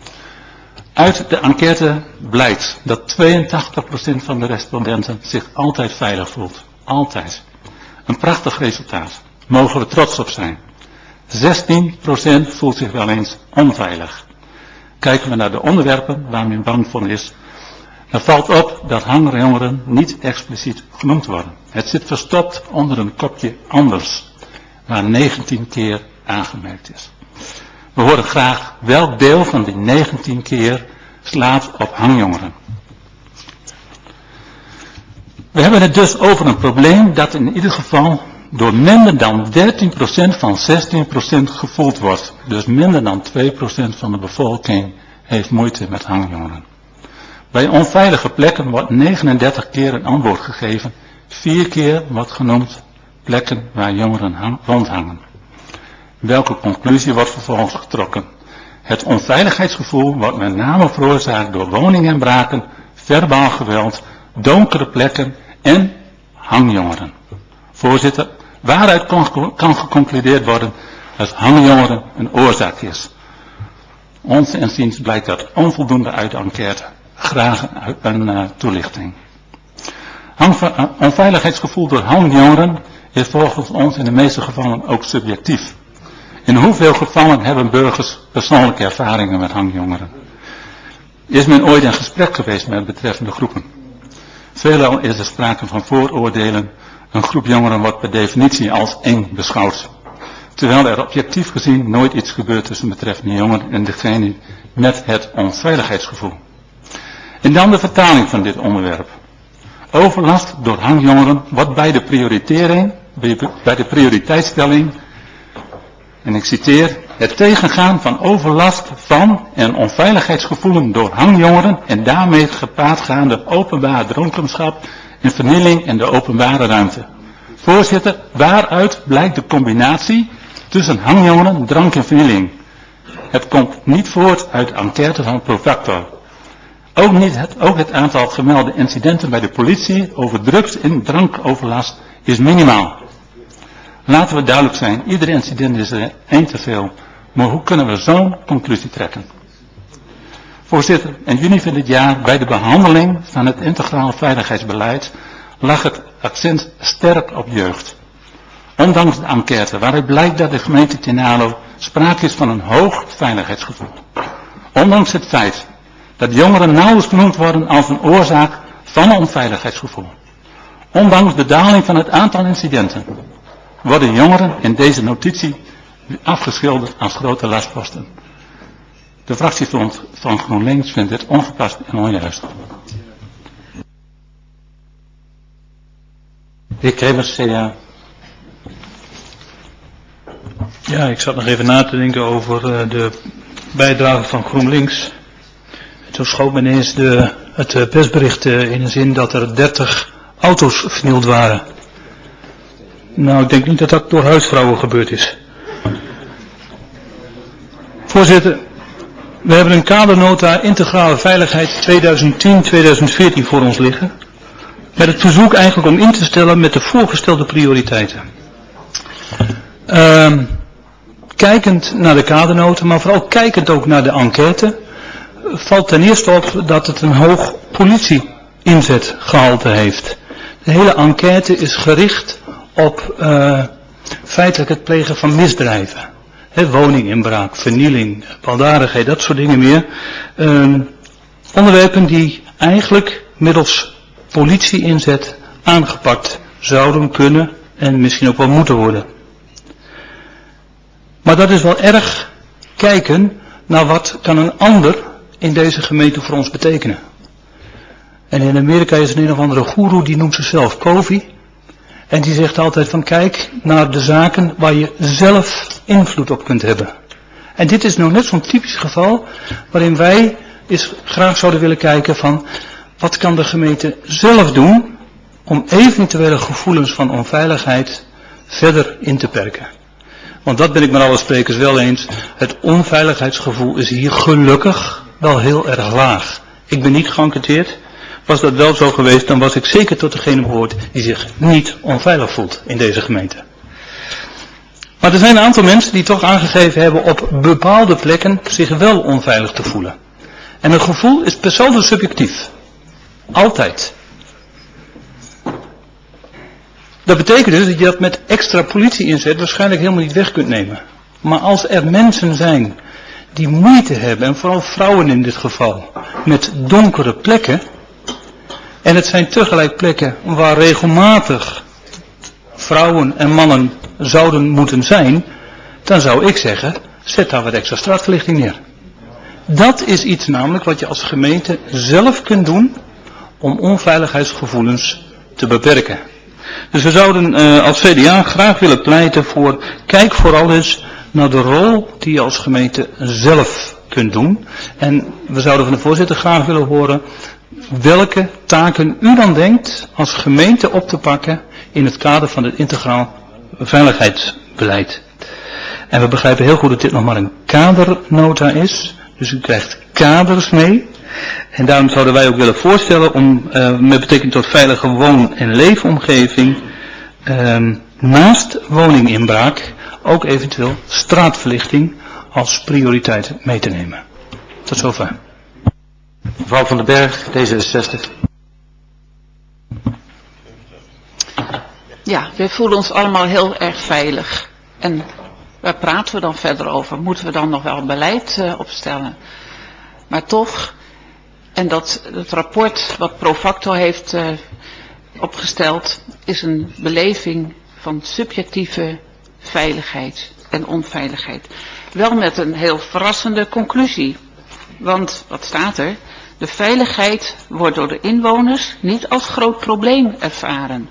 J: Uit de enquête blijkt dat tweeëntachtig procent van de respondenten zich altijd veilig voelt. Altijd. Een prachtig resultaat. Mogen we trots op zijn. zestien procent voelt zich wel eens onveilig. Kijken we naar de onderwerpen waar men bang voor is, dan valt op dat hangjongeren niet expliciet genoemd worden. Het zit verstopt onder een kopje anders, waar negentien keer aangemerkt is. We horen graag welk deel van die negentien keer slaat op hangjongeren. We hebben het dus over een probleem dat in ieder geval door minder dan dertien procent van zestien procent gevoeld wordt. Dus minder dan twee procent van de bevolking heeft moeite met hangjongeren. Bij onveilige plekken wordt negenendertig keer een antwoord gegeven. Vier keer wordt genoemd plekken waar jongeren rondhangen. Welke conclusie wordt vervolgens getrokken? Het onveiligheidsgevoel wordt met name veroorzaakt door woninginbraken, verbaal geweld, donkere plekken en hangjongeren. Voorzitter, waaruit kan geconcludeerd worden dat hangjongeren een oorzaak is? Ons inziens blijkt dat onvoldoende uit de enquête. Graag een uh, toelichting. Hang, uh, onveiligheidsgevoel door hangjongeren is volgens ons in de meeste gevallen ook subjectief. In hoeveel gevallen hebben burgers persoonlijke ervaringen met hangjongeren? Is men ooit in gesprek geweest met betreffende groepen? Veelal is er sprake van vooroordelen. Een groep jongeren wordt per definitie als eng beschouwd. Terwijl er objectief gezien nooit iets gebeurt tussen betreffende jongeren en degene met het onveiligheidsgevoel. En dan de vertaling van dit onderwerp. Overlast door hangjongeren wordt bij de prioritering, bij de prioriteitsstelling, en ik citeer, het tegengaan van overlast van en onveiligheidsgevoelens door hangjongeren en daarmee gepaardgaande openbare dronkenschap en vernieling in de openbare ruimte. Voorzitter, waaruit blijkt de combinatie tussen hangjongeren, drank en vernieling? Het komt niet voort uit de enquête van Profactor. Ook, niet het, ook het aantal gemelde incidenten bij de politie over drugs- en drankoverlast is minimaal. Laten we duidelijk zijn, ieder incident is er één te veel. Maar hoe kunnen we zo'n conclusie trekken? Voorzitter, in juni van dit jaar bij de behandeling van het integraal veiligheidsbeleid lag het accent sterk op jeugd. Ondanks de enquête waaruit blijkt dat de gemeente Tinalo sprake is van een hoog veiligheidsgevoel. Ondanks het feit dat jongeren nauwelijks genoemd worden als een oorzaak van een onveiligheidsgevoel. Ondanks de daling van het aantal incidenten worden jongeren in deze notitie afgeschilderd als grote lastposten. De fractie van GroenLinks vindt dit ongepast en onjuist.
A: De heer Kremers, C D A.
K: Ja, ik zat nog even na te denken over uh, de bijdrage van GroenLinks. Toen schoot me ineens de, het uh, persbericht uh, in de zin dat er dertig auto's vernield waren. Nou, ik denk niet dat dat door huisvrouwen gebeurd is. Voorzitter, we hebben een kadernota integrale veiligheid tweeduizend tien tweeduizend veertien voor ons liggen. Met het verzoek eigenlijk om in te stellen met de voorgestelde prioriteiten. Uh, kijkend naar de kadernota, maar vooral kijkend ook naar de enquête, valt ten eerste op dat het een hoog politie-inzetgehalte heeft. De hele enquête is gericht op uh, feitelijk het plegen van misdrijven. He, woninginbraak, vernieling, baldadigheid, dat soort dingen meer. Uh, onderwerpen die eigenlijk middels politie-inzet aangepakt zouden kunnen en misschien ook wel moeten worden. Maar dat is wel erg kijken naar wat kan een ander in deze gemeente voor ons betekenen. En in Amerika is er een of andere goeroe, die noemt zichzelf Covey. En die zegt altijd van kijk naar de zaken waar je zelf invloed op kunt hebben. En dit is nou net zo'n typisch geval waarin wij eens graag zouden willen kijken van wat kan de gemeente zelf doen om eventuele gevoelens van onveiligheid verder in te perken. Want dat ben ik met alle sprekers wel eens. Het onveiligheidsgevoel is hier gelukkig wel heel erg laag. Ik ben niet geënquêteerd. Was dat wel zo geweest, dan was ik zeker tot degene behoord die zich niet onveilig voelt in deze gemeente. Maar er zijn een aantal mensen die toch aangegeven hebben op bepaalde plekken zich wel onveilig te voelen. En een gevoel is per saldo subjectief. Altijd. Dat betekent dus dat je dat met extra politie inzet waarschijnlijk helemaal niet weg kunt nemen. Maar als er mensen zijn die moeite hebben, en vooral vrouwen in dit geval, met donkere plekken, en het zijn tegelijk plekken waar regelmatig vrouwen en mannen zouden moeten zijn, dan zou ik zeggen, zet daar wat extra straatverlichting neer. Dat is iets namelijk wat je als gemeente zelf kunt doen om onveiligheidsgevoelens te beperken. Dus we zouden uh, als C D A graag willen pleiten voor, kijk vooral eens naar de rol die je als gemeente zelf kunt doen. En we zouden van de voorzitter graag willen horen welke taken u dan denkt als gemeente op te pakken in het kader van het integraal veiligheidsbeleid. En we begrijpen heel goed dat dit nog maar een kadernota is. Dus u krijgt kaders mee. En daarom zouden wij ook willen voorstellen om uh, met betrekking tot veilige woon- en leefomgeving uh, naast woninginbraak ook eventueel straatverlichting als prioriteit mee te nemen. Tot zover.
A: Mevrouw van den Berg, D zesenzestig.
G: Ja, wij voelen ons allemaal heel erg veilig. En waar praten we dan verder over? Moeten we dan nog wel beleid uh, opstellen? Maar toch, en dat het rapport wat Profacto heeft uh, opgesteld, is een beleving van subjectieve veiligheid en onveiligheid. Wel met een heel verrassende conclusie. Want, wat staat er? De veiligheid wordt door de inwoners niet als groot probleem ervaren.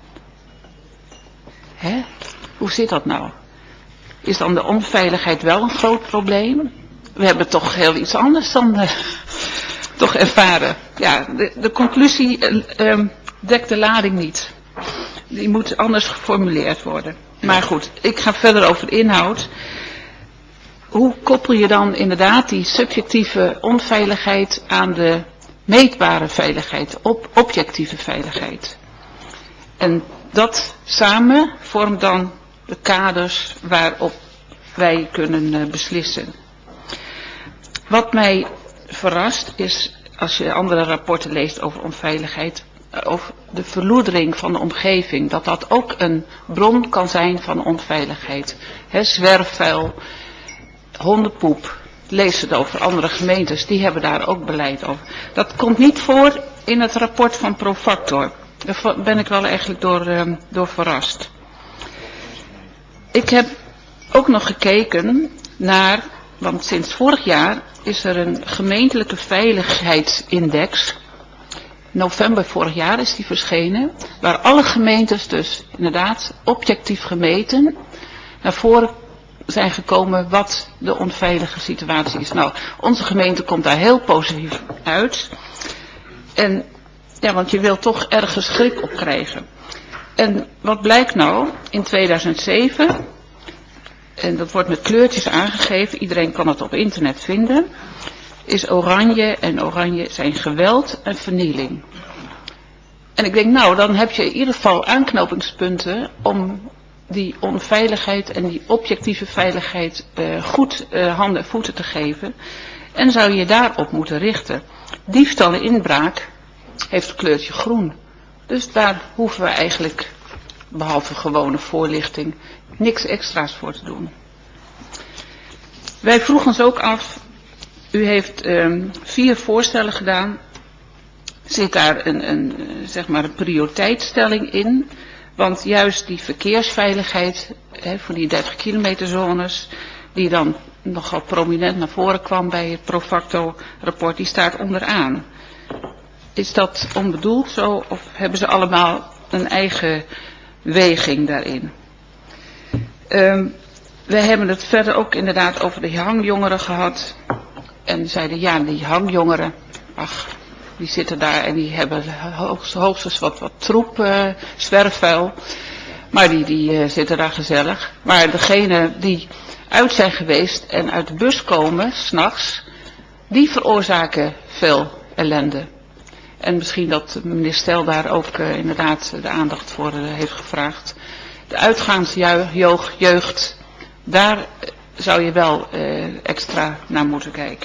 G: Hè? Hoe zit dat nou? Is dan de onveiligheid wel een groot probleem? We hebben toch heel iets anders dan uh, toch ervaren. Ja, de, de conclusie uh, uh, dekt de lading niet. Die moet anders geformuleerd worden. Maar goed, ik ga verder over de inhoud. Hoe koppel je dan inderdaad die subjectieve onveiligheid aan de meetbare veiligheid, op objectieve veiligheid? En dat samen vormt dan de kaders waarop wij kunnen uh, beslissen. Wat mij verrast is, als je andere rapporten leest over onveiligheid, over de verloedering van de omgeving, dat dat ook een bron kan zijn van onveiligheid. He, zwerfvuil, hondenpoep, lees het over andere gemeentes, die hebben daar ook beleid over. Dat komt niet voor in het rapport van Profactor. Daar ben ik wel eigenlijk door, um, door verrast. Ik heb ook nog gekeken naar, want sinds vorig jaar is er een gemeentelijke veiligheidsindex. November vorig jaar is die verschenen, waar alle gemeentes dus inderdaad objectief gemeten naar voren zijn gekomen wat de onveilige situatie is. Nou, onze gemeente komt daar heel positief uit. En ja, want je wilt toch ergens schrik op krijgen. En wat blijkt nou? In tweeduizend zeven, en dat wordt met kleurtjes aangegeven, iedereen kan het op internet vinden, is oranje en oranje zijn geweld en vernieling. En ik denk, nou, dan heb je in ieder geval aanknopingspunten om die onveiligheid en die objectieve veiligheid uh, goed uh, handen en voeten te geven. En zou je daarop moeten richten. Diefstal en inbraak heeft een kleurtje groen. Dus daar hoeven we eigenlijk, behalve gewone voorlichting, niks extra's voor te doen. Wij vroegen ons ook af, u heeft um, vier voorstellen gedaan. Zit daar een, een, zeg maar een prioriteitsstelling in? Want juist die verkeersveiligheid, hè, voor die dertig kilometer zones, die dan nogal prominent naar voren kwam bij het Profacto rapport, die staat onderaan. Is dat onbedoeld zo, of hebben ze allemaal een eigen weging daarin? Um, we hebben het verder ook inderdaad over de hangjongeren gehad. En zeiden, ja, die hangjongeren, ach, die zitten daar en die hebben hoogst, hoogstens wat, wat troep, uh, zwerfvuil. Maar die, die uh, zitten daar gezellig. Maar degene die uit zijn geweest en uit de bus komen, 's nachts, die veroorzaken veel ellende. En misschien dat meneer Stel daar ook uh, inderdaad de aandacht voor uh, heeft gevraagd. De uitgaansjeugd, daar zou je wel uh, extra naar moeten kijken.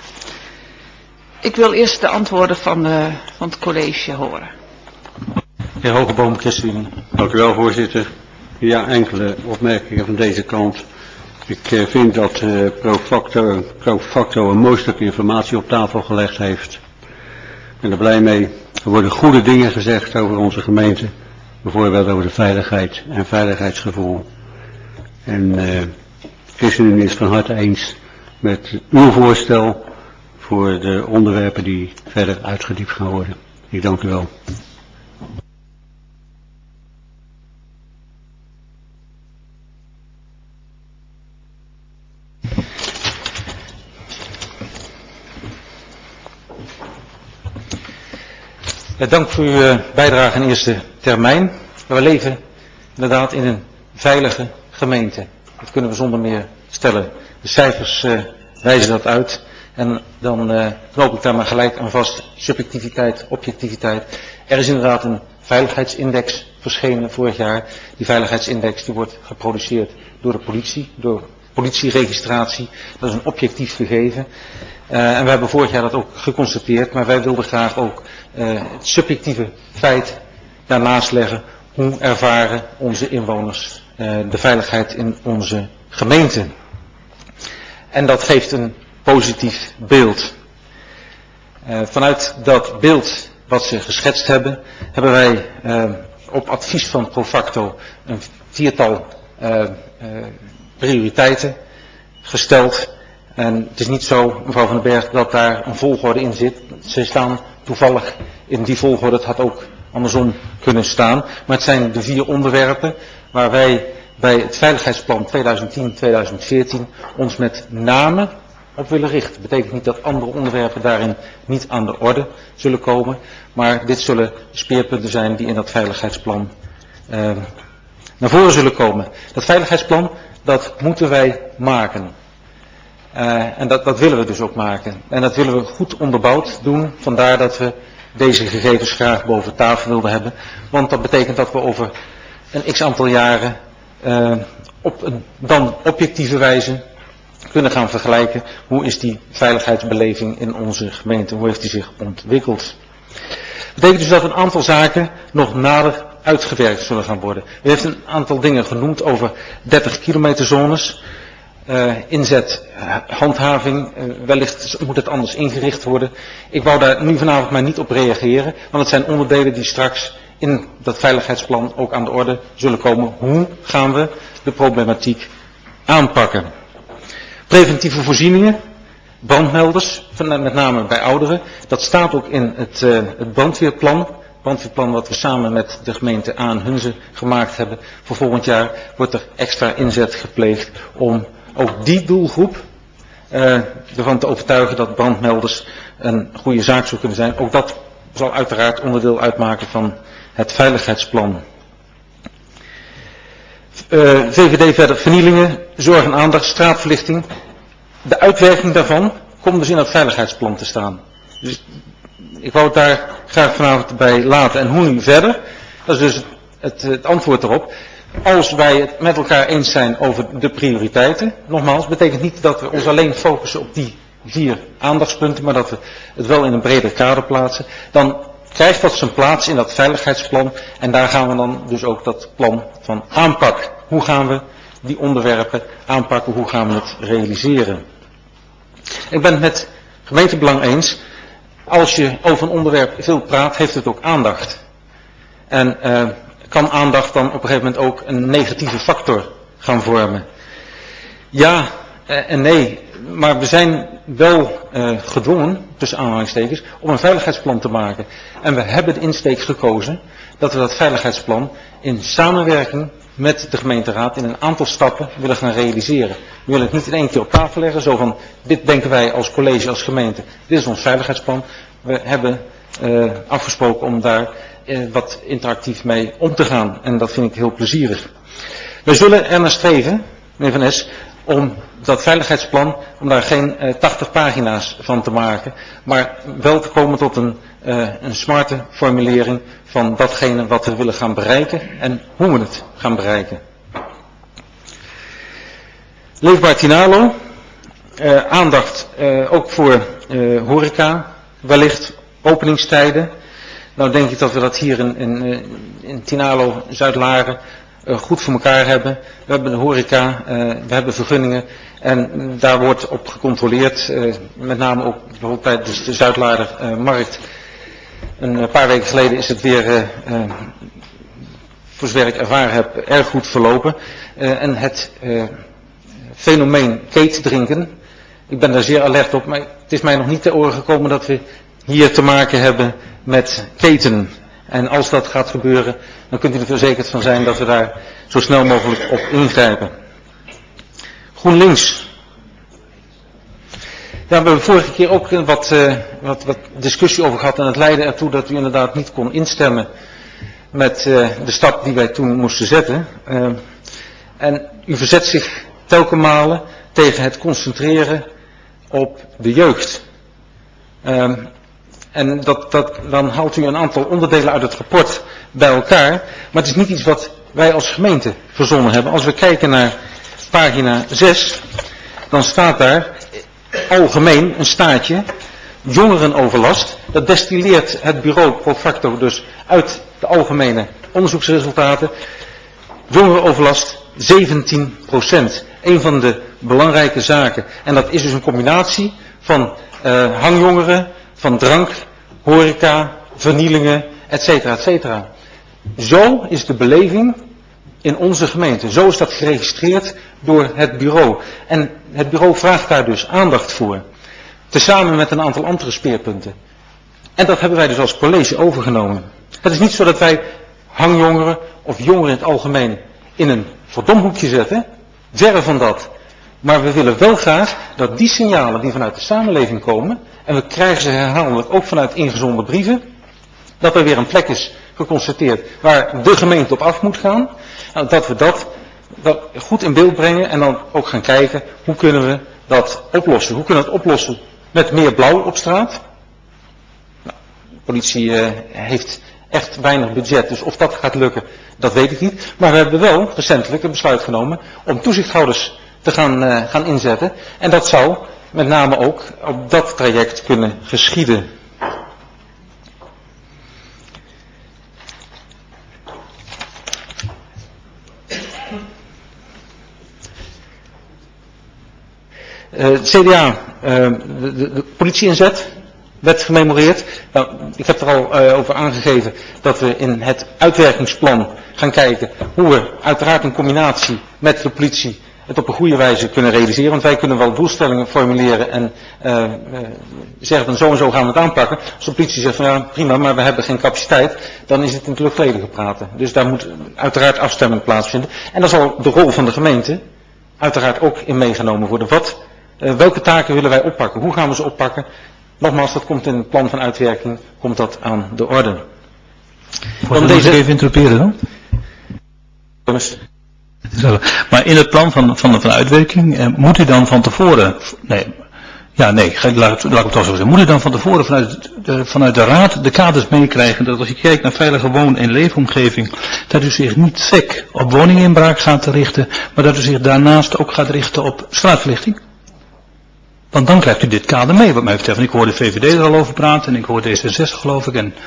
G: Ik wil eerst de antwoorden van, uh, van het college horen.
C: Heer Hogeboom, ChristenUnie. Dank u wel, voorzitter. Ja, enkele opmerkingen van deze kant. Ik uh, vind dat uh, Profacto, Profacto een mooi stuk informatie op tafel gelegd heeft. Ik ben er blij mee. Er worden goede dingen gezegd over onze gemeente. Bijvoorbeeld over de veiligheid en veiligheidsgevoel. En uh, ChristenUnie is van harte eens met uw voorstel voor de onderwerpen die verder uitgediept gaan worden. Ik dank u wel.
A: Ja, dank voor uw uh, bijdrage in eerste termijn. We leven inderdaad in een veilige gemeente. Dat kunnen we zonder meer stellen. De cijfers uh, wijzen dat uit. En dan uh, knoop ik daar maar gelijk aan vast. Subjectiviteit, objectiviteit. Er is inderdaad een veiligheidsindex verschenen vorig jaar. Die veiligheidsindex die wordt geproduceerd door de politie, door politieregistratie. Dat is een objectief gegeven. Uh, en we hebben vorig jaar dat ook geconstateerd. Maar wij wilden graag ook uh, het subjectieve feit daarnaast leggen. Hoe ervaren onze inwoners uh, de veiligheid in onze gemeente. En dat geeft een positief beeld. Uh, vanuit dat beeld wat ze geschetst hebben, hebben wij uh, op advies van Profacto een viertal uh, uh, prioriteiten gesteld. En het is niet zo, mevrouw Van den Berg, dat daar een volgorde in zit. Ze staan toevallig in die volgorde, het had ook andersom kunnen staan. Maar het zijn de vier onderwerpen waar wij bij het veiligheidsplan tweeduizend tien tot tweeduizend veertien ons met name op willen richten. Dat betekent niet dat andere onderwerpen daarin niet aan de orde zullen komen. Maar dit zullen speerpunten zijn die in dat veiligheidsplan uh, naar voren zullen komen. Dat veiligheidsplan, dat moeten wij maken. Uh, en dat, dat willen we dus ook maken. En dat willen we goed onderbouwd doen. Vandaar dat we deze gegevens graag boven tafel wilden hebben. Want dat betekent dat we over een x aantal jaren uh, op een dan objectieve wijze kunnen gaan vergelijken. Hoe is die veiligheidsbeleving in onze gemeente? Hoe heeft die zich ontwikkeld? Dat betekent dus dat een aantal zaken nog nader uitgewerkt zullen gaan worden. U heeft een aantal dingen genoemd over dertig kilometer zones. Uh, inzet, handhaving, uh, wellicht moet het anders ingericht worden. Ik wou daar nu vanavond maar niet op reageren, want het zijn onderdelen die straks in dat veiligheidsplan ook aan de orde zullen komen. Hoe gaan we de problematiek aanpakken? Preventieve voorzieningen, brandmelders, met name bij ouderen, dat staat ook in het, uh, het brandweerplan. Het brandweerplan wat we samen met de gemeente Aan-Hunze gemaakt hebben. Voor volgend jaar wordt er extra inzet gepleegd om ook die doelgroep uh, ervan te overtuigen dat brandmelders een goede zaak zou kunnen zijn. Ook dat zal uiteraard onderdeel uitmaken van het veiligheidsplan. Uh, V V D verder vernielingen, zorg en aandacht, straatverlichting. De uitwerking daarvan komt dus in het veiligheidsplan te staan. Dus ik wou het daar graag vanavond bij laten. En hoe nu verder? Dat is dus het, het, het antwoord erop. Als wij het met elkaar eens zijn over de prioriteiten, nogmaals, betekent niet dat we ons alleen focussen op die vier aandachtspunten, maar dat we het wel in een breder kader plaatsen, dan krijgt dat zijn plaats in dat veiligheidsplan en daar gaan we dan dus ook dat plan van aanpak. Hoe gaan we die onderwerpen aanpakken, hoe gaan we het realiseren? Ik ben het met gemeentebelang eens, als je over een onderwerp veel praat, heeft het ook aandacht. En uh, kan aandacht dan op een gegeven moment ook een negatieve factor gaan vormen? Ja uh, en nee, maar we zijn wel uh, gedwongen, tussen aanhalingstekens, om een veiligheidsplan te maken. En we hebben de insteek gekozen dat we dat veiligheidsplan in samenwerking met de gemeenteraad in een aantal stappen willen gaan realiseren. We willen het niet in één keer op tafel leggen, zo van, dit denken wij als college, als gemeente, dit is ons veiligheidsplan. We hebben uh, afgesproken om daar uh, wat interactief mee om te gaan. En dat vind ik heel plezierig. We zullen er naar streven, meneer Van Es, om dat veiligheidsplan, om daar geen uh, tachtig pagina's van te maken, maar wel te komen tot een, uh, een smarte formulering van datgene wat we willen gaan bereiken en hoe we het gaan bereiken. Leefbaar Tinalo, uh, aandacht uh, ook voor uh, horeca, wellicht openingstijden. Nou denk ik dat we dat hier in, in, in Tinalo, Zuid-Laren, uh, goed voor elkaar hebben. We hebben de horeca, uh, we hebben vergunningen en daar wordt op gecontroleerd. Uh, met name ook bijvoorbeeld bij de, de Zuid-Larer uh, markt. Een paar weken geleden is het weer, uh, uh, voor zover ik ervaren heb, erg goed verlopen. Uh, en het uh, fenomeen keetdrinken, ik ben daar zeer alert op, maar het is mij nog niet te oren gekomen dat we hier te maken hebben met keten. En als dat gaat gebeuren, dan kunt u er verzekerd van zijn dat we daar zo snel mogelijk op ingrijpen. GroenLinks. Daar hebben we vorige keer ook wat, uh, wat, wat discussie over gehad en het leidde ertoe dat u inderdaad niet kon instemmen met uh, de stap die wij toen moesten zetten. Uh, en u verzet zich telkens malen tegen het concentreren op de jeugd. Uh, en dat, dat, dan haalt u een aantal onderdelen uit het rapport bij elkaar, maar het is niet iets wat wij als gemeente verzonnen hebben. Als we kijken naar pagina zes, dan staat daar algemeen een staartje, jongerenoverlast. Dat destilleert het bureau Profacto dus uit de algemene onderzoeksresultaten. Jongerenoverlast zeventien procent. Een van de belangrijke zaken. En dat is dus een combinatie van uh, hangjongeren, van drank, horeca, vernielingen, et cetera, et cetera. Zo is de beleving in onze gemeente. Zo is dat geregistreerd door het bureau. En het bureau vraagt daar dus aandacht voor. Tezamen met een aantal andere speerpunten. En dat hebben wij dus als college overgenomen. Het is niet zo dat wij hangjongeren of jongeren in het algemeen in een verdomhoekje zetten. Verre van dat. Maar we willen wel graag dat die signalen die vanuit de samenleving komen, en we krijgen ze herhaaldelijk ook vanuit ingezonden brieven, dat er weer een plek is geconstateerd waar de gemeente op af moet gaan. Nou, dat we dat, dat goed in beeld brengen en dan ook gaan kijken hoe kunnen we dat oplossen. Hoe kunnen we het oplossen met meer blauw op straat? Nou, de politie uh, heeft echt weinig budget, dus of dat gaat lukken, dat weet ik niet. Maar we hebben wel recentelijk een besluit genomen om toezichthouders te gaan, uh, gaan inzetten. En dat zou met name ook op dat traject kunnen geschieden. Uh, het C D A, uh, de, de, de politie-inzet werd gememoreerd. Nou, ik heb er al uh, over aangegeven dat we in het uitwerkingsplan gaan kijken hoe we uiteraard in combinatie met de politie het op een goede wijze kunnen realiseren. Want wij kunnen wel doelstellingen formuleren en uh, uh, zeggen dan zo en zo gaan we het aanpakken. Als de politie zegt van ja prima, maar we hebben geen capaciteit, dan is het in het luchtledige praten. Dus daar moet uiteraard afstemming plaatsvinden. En dan zal de rol van de gemeente uiteraard ook in meegenomen worden. Wat, uh, welke taken willen wij oppakken? Hoe gaan we ze oppakken? Nogmaals, dat komt in het plan van uitwerking, komt dat aan de orde.
K: Mag deze... ik even interruperen dan? Maar in het plan van, van, van uitwerking, eh, moet u dan van tevoren, nee, ja nee, laat, laat ik het toch zo zeggen, moet u dan van tevoren vanuit de, vanuit de raad de kaders meekrijgen, dat als je kijkt naar veilige woon- en leefomgeving, dat u zich niet sec op woninginbraak gaat richten, maar dat u zich daarnaast ook gaat richten op straatverlichting? Want dan krijgt u dit kader mee, wat mij betreft. En ik hoor de V V D er al over praten en ik hoor D zesenzestig geloof ik. En...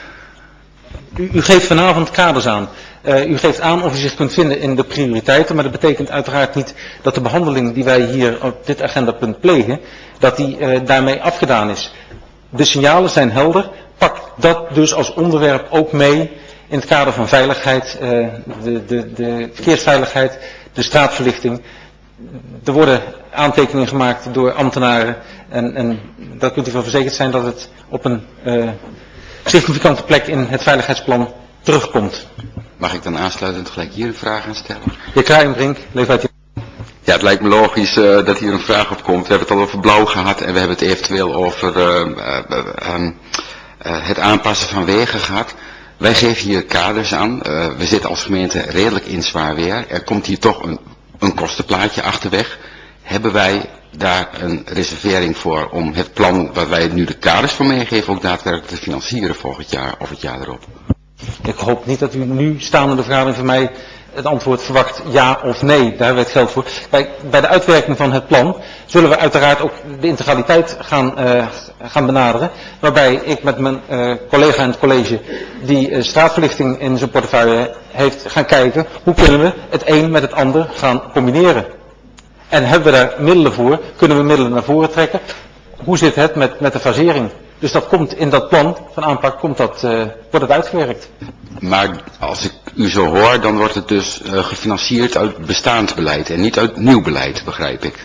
A: U, u geeft vanavond kaders aan. Uh, u geeft aan of u zich kunt vinden in de prioriteiten, maar dat betekent uiteraard niet dat de behandeling die wij hier op dit agendapunt plegen, dat die uh, daarmee afgedaan is. De signalen zijn helder. Pak dat dus als onderwerp ook mee in het kader van veiligheid, uh, de, de, de verkeersveiligheid, de straatverlichting. Er worden aantekeningen gemaakt door ambtenaren en, en daar kunt u van verzekerd zijn dat het op een uh, significante plek in het veiligheidsplan terugkomt.
E: Mag ik dan aansluitend gelijk hier een vraag aan stellen?
A: De heer Kraaienbrink, leef uit.
E: Ja, het lijkt me logisch uh, dat hier een vraag op komt. We hebben het al over blauw gehad en we hebben het eventueel over uh, uh, uh, uh, het aanpassen van wegen gehad. Wij geven hier kaders aan. Uh, we zitten als gemeente redelijk in zwaar weer. Er komt hier toch een, een kostenplaatje achterweg. Hebben wij daar een reservering voor om het plan waar wij nu de kaders voor meegeven ook daadwerkelijk te financieren volgend jaar of het jaar erop?
A: Ik hoop niet dat u nu staande de vergadering van mij het antwoord verwacht ja of nee. Daar hebben we het geld voor. Bij, bij de uitwerking van het plan zullen we uiteraard ook de integraliteit gaan, uh, gaan benaderen. Waarbij ik met mijn uh, collega in het college die uh, straatverlichting in zijn portefeuille heeft gaan kijken. Hoe kunnen we het een met het ander gaan combineren? En hebben we daar middelen voor? Kunnen we middelen naar voren trekken? Hoe zit het met, met de fasering? Dus dat komt in dat plan van aanpak, komt dat, uh, wordt het uitgewerkt.
E: Maar als ik u zo hoor, dan wordt het dus uh, gefinancierd uit bestaand beleid en niet uit nieuw beleid, begrijp ik.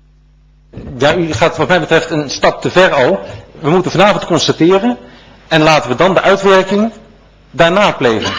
A: Ja, u gaat wat mij betreft een stap te ver al. We moeten vanavond constateren en laten we dan de uitwerking daarna plegen.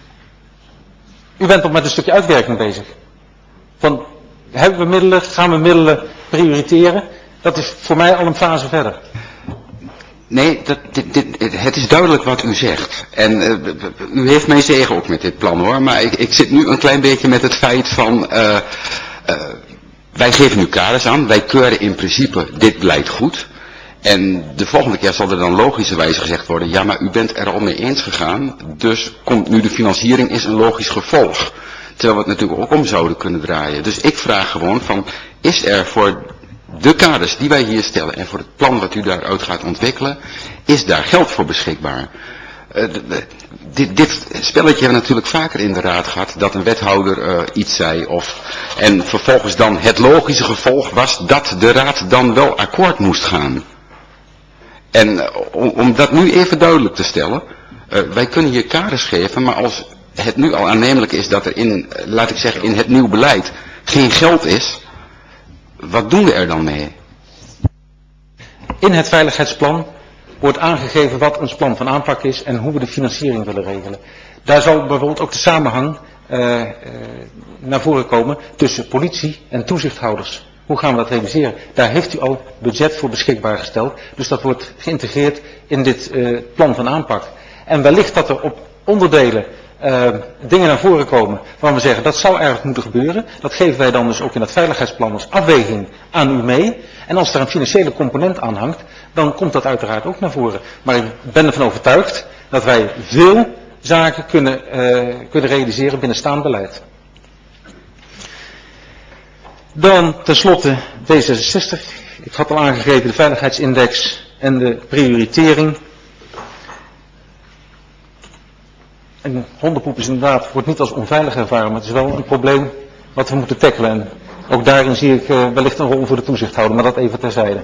A: U bent nog met een stukje uitwerking bezig. Van, hebben we middelen, gaan we middelen prioriteren? Dat is voor mij al een fase verder.
E: Nee, dat, dit, dit, het is duidelijk wat u zegt. En uh, u heeft mij zegen ook met dit plan hoor. Maar ik, ik zit nu een klein beetje met het feit van... Uh, uh, wij geven nu kaders aan. Wij keuren in principe dit beleid goed. En de volgende keer zal er dan logischerwijze gezegd worden... ja, maar u bent er al mee eens gegaan. Dus komt nu de financiering is een logisch gevolg. Terwijl we het natuurlijk ook om zouden kunnen draaien. Dus ik vraag gewoon van... is er voor... de kaders die wij hier stellen en voor het plan wat u daaruit gaat ontwikkelen, is daar geld voor beschikbaar. Uh, de, de, dit, dit spelletje hebben we natuurlijk vaker in de raad gehad, dat een wethouder uh, iets zei. Of, en vervolgens dan het logische gevolg was dat de raad dan wel akkoord moest gaan. En uh, om, om dat nu even duidelijk te stellen, uh, wij kunnen hier kaders geven, maar als het nu al aannemelijk is dat er in, uh, laat ik zeggen, in het nieuw beleid geen geld is, wat doen we er dan mee?
A: In het veiligheidsplan wordt aangegeven wat ons plan van aanpak is en hoe we de financiering willen regelen. Daar zal bijvoorbeeld ook de samenhang uh, uh, naar voren komen tussen politie en toezichthouders. Hoe gaan we dat realiseren? Daar heeft u al budget voor beschikbaar gesteld. Dus dat wordt geïntegreerd in dit uh, plan van aanpak. En wellicht dat er op onderdelen uh, dingen naar voren komen waarvan we zeggen dat zou eigenlijk moeten gebeuren. Dat geven wij dan dus ook in het veiligheidsplan als afweging aan u mee. En als er een financiële component aan hangt, dan komt dat uiteraard ook naar voren. Maar ik ben ervan overtuigd dat wij veel zaken kunnen, uh, kunnen realiseren binnen staand beleid. Dan tenslotte D zesenzestig. Ik had al aangegeven de veiligheidsindex en de prioritering. En hondenpoep is inderdaad, wordt niet als onveilig ervaren, maar het is wel een probleem wat we moeten tackelen. En ook daarin zie ik uh, wellicht een rol voor de toezichthouder, maar dat even terzijde.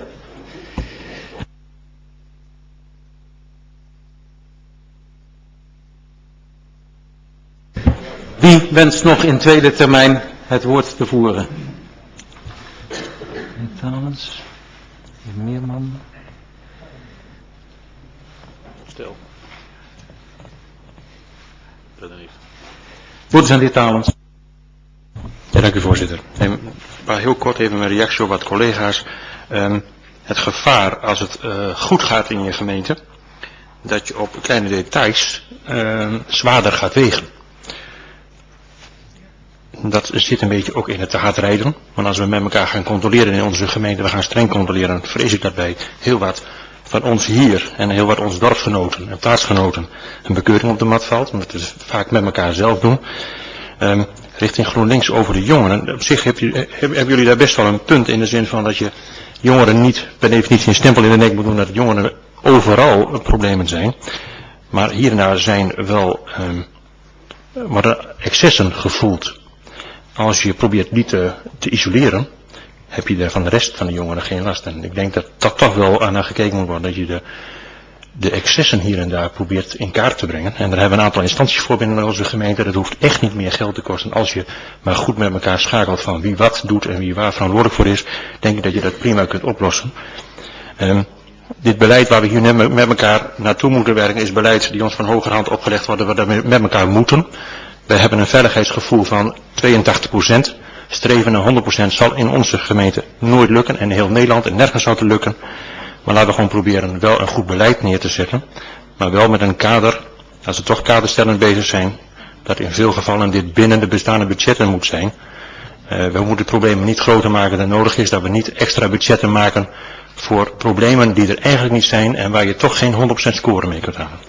A: Wie wenst nog in tweede termijn het woord te voeren? Talens, Meerman.
H: Stel.
A: Woord is aan de heer Talens.
H: Ja, dank u voorzitter. En maar heel kort even mijn reactie op wat collega's. Um, het gevaar als het uh, goed gaat in je gemeente, dat je op kleine details uh, zwaarder gaat wegen. Dat zit een beetje ook in het te hard rijden. Want als we met elkaar gaan controleren in onze gemeente, we gaan streng controleren, vrees ik dat bij heel wat van ons hier en heel wat onze dorpsgenoten en plaatsgenoten een bekeuring op de mat valt. Omdat we het vaak met elkaar zelf doen. Um, richting GroenLinks over de jongeren. Op zich heb je, hebben jullie daar best wel een punt in de zin van dat je jongeren niet per definitie een stempel in de nek moet doen dat jongeren overal problemen zijn. Maar hier en daar zijn wel um, worden excessen gevoeld. Als je probeert die te, te isoleren, heb je daar van de rest van de jongeren geen last. En ik denk dat dat toch wel naar gekeken moet worden, dat je de, de excessen hier en daar probeert in kaart te brengen. En daar hebben we een aantal instanties voor binnen onze gemeente. Dat hoeft echt niet meer geld te kosten. Als je maar goed met elkaar schakelt van wie wat doet en wie waar verantwoordelijk voor is, denk ik dat je dat prima kunt oplossen. Um, dit beleid waar we hier met elkaar naartoe moeten werken is beleid die ons van hogerhand opgelegd wordt, waar we met elkaar moeten. Wij hebben een veiligheidsgevoel van tweeëntachtig procent. Streven naar honderd procent zal in onze gemeente nooit lukken. En in heel Nederland en nergens zou het lukken. Maar laten we gewoon proberen wel een goed beleid neer te zetten. Maar wel met een kader, als we toch kaderstellend bezig zijn, dat in veel gevallen dit binnen de bestaande budgetten moet zijn. Uh, we moeten problemen niet groter maken dan nodig is. Dat we niet extra budgetten maken voor problemen die er eigenlijk niet zijn. En waar je toch geen honderd procent score mee kunt halen.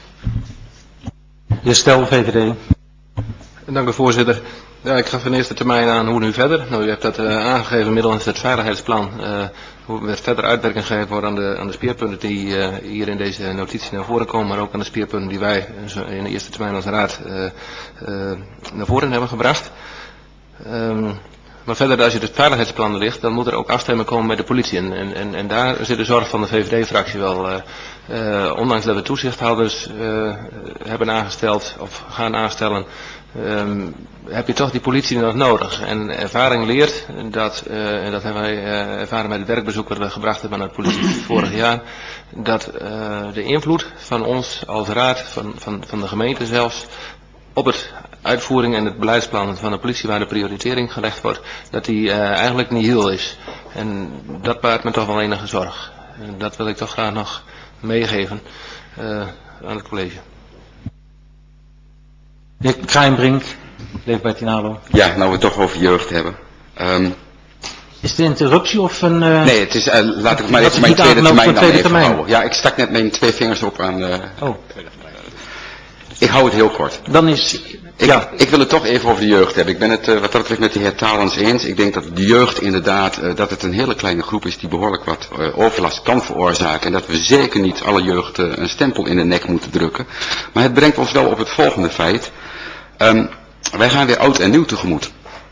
A: De Stel, V V D.
D: Dank u voorzitter. Ja, ik gaf in eerste termijn aan hoe nu verder. Nou, u hebt dat uh, aangegeven middels het veiligheidsplan. Uh, hoe er verder uitwerking gegeven wordt aan de, aan de speerpunten die uh, hier in deze notitie naar voren komen. Maar ook aan de speerpunten die wij in de eerste termijn als raad uh, uh, naar voren hebben gebracht. Um, maar verder, als je het veiligheidsplan ligt, dan moet er ook afstemming komen met de politie. En, en, en, en daar zit de zorg van de V V D-fractie wel. Uh, uh, ondanks dat we toezichthouders uh, hebben aangesteld of gaan aanstellen, Um, heb je toch die politie nog nodig. En ervaring leert, dat, uh, en dat hebben wij uh, ervaren met het werkbezoek dat we gebracht hebben aan de politie vorig jaar, dat uh, de invloed van ons als raad, van, van, van de gemeente zelfs, op het uitvoering en het beleidsplan van de politie waar de prioritering gelegd wordt, dat die uh, eigenlijk niet heel is. En dat baart me toch wel enige zorg. En dat wil ik toch graag nog meegeven uh, aan het college.
A: De heer Kraaienbrink, leef bij Tinalo.
E: Ja, nou we het toch over jeugd hebben. Um,
A: is het een interruptie of een... Uh,
E: nee, het is, uh, laat ik maar even mijn tweede termijn dan even houden. Ja, ik stak net mijn twee vingers op aan... Uh,
A: oh.
E: Ik hou het heel kort.
A: Dan is...
E: Ik,
A: ja.
E: ik wil het toch even over de jeugd hebben. Ik ben het uh, wat dat betreft met de heer Talens eens. Ik denk dat de jeugd inderdaad, uh, dat het een hele kleine groep is die behoorlijk wat uh, overlast kan veroorzaken. En dat we zeker niet alle jeugd uh, een stempel in de nek moeten drukken. Maar het brengt ons wel op het volgende feit. Um, wij gaan weer oud en nieuw tegemoet.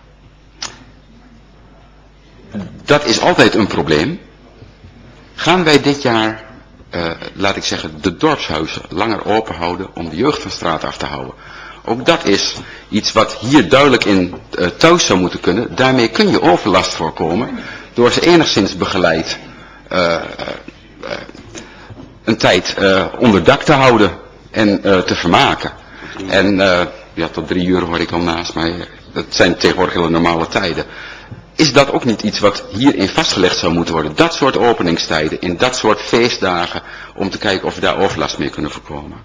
E: Dat is altijd een probleem. Gaan wij dit jaar, uh, laat ik zeggen, de dorpshuizen langer open houden om de jeugd van straat af te houden? Ook dat is iets wat hier duidelijk in uh, thuis zou moeten kunnen. Daarmee kun je overlast voorkomen door ze enigszins begeleid uh, uh, uh, een tijd uh, onder dak te houden en uh, te vermaken. En uh, ja, tot drie uur hoor ik al naast mij. Dat zijn tegenwoordig hele normale tijden. Is dat ook niet iets wat hierin vastgelegd zou moeten worden? Dat soort openingstijden, in dat soort feestdagen, om te kijken of we daar overlast mee kunnen voorkomen.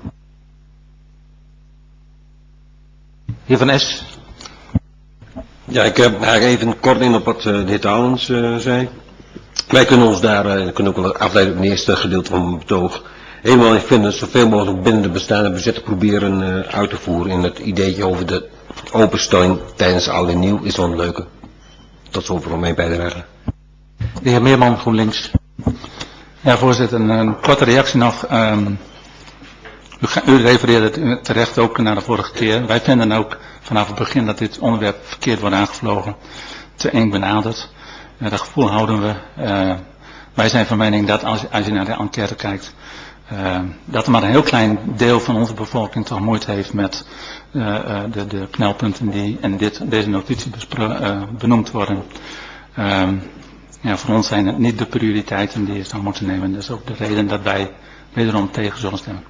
A: Heer Van Es.
I: Ja, ik heb uh, even kort in op wat uh, de heer Talens uh, zei. Wij kunnen ons daar, uh, kunnen ook wel afleiden op het eerste gedeelte van mijn betoog, helemaal in vinden zoveel mogelijk binnen de bestaande budgetten proberen uh, uit te voeren. En het ideetje over de openstelling tijdens oud en nieuw is wel een leuke. Tot zover om mijn bijdrage.
A: De heer Meerman, GroenLinks.
J: Ja, voorzitter, een, een korte reactie nog. Um, u, u refereerde terecht ook naar de vorige keer. Wij vinden ook vanaf het begin dat dit onderwerp verkeerd wordt aangevlogen, te eng benaderd. Uh, dat gevoel houden we. Uh, wij zijn van mening dat als, als je naar de enquête kijkt, uh, dat er maar een heel klein deel van onze bevolking toch moeite heeft met uh, uh, de, de knelpunten die in dit, deze notitie bespro- uh, benoemd worden. Uh, ja, voor ons zijn het niet de prioriteiten die je zou moeten nemen. Dat is ook de reden dat wij wederom tegen zullen stemmen.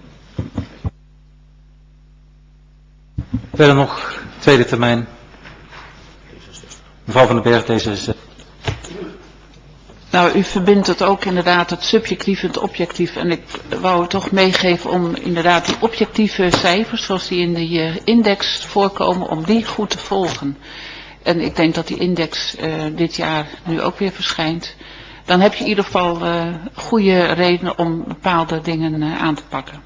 A: Verder nog, tweede termijn. Mevrouw van den Berg, D zesenzestig.
G: Nou, u verbindt het ook inderdaad het subjectief en het objectief. En ik wou het toch meegeven om inderdaad die objectieve cijfers, zoals die in de index voorkomen, om die goed te volgen. En ik denk dat die index uh, dit jaar nu ook weer verschijnt. Dan heb je in ieder geval uh, goede redenen om bepaalde dingen uh, aan te pakken.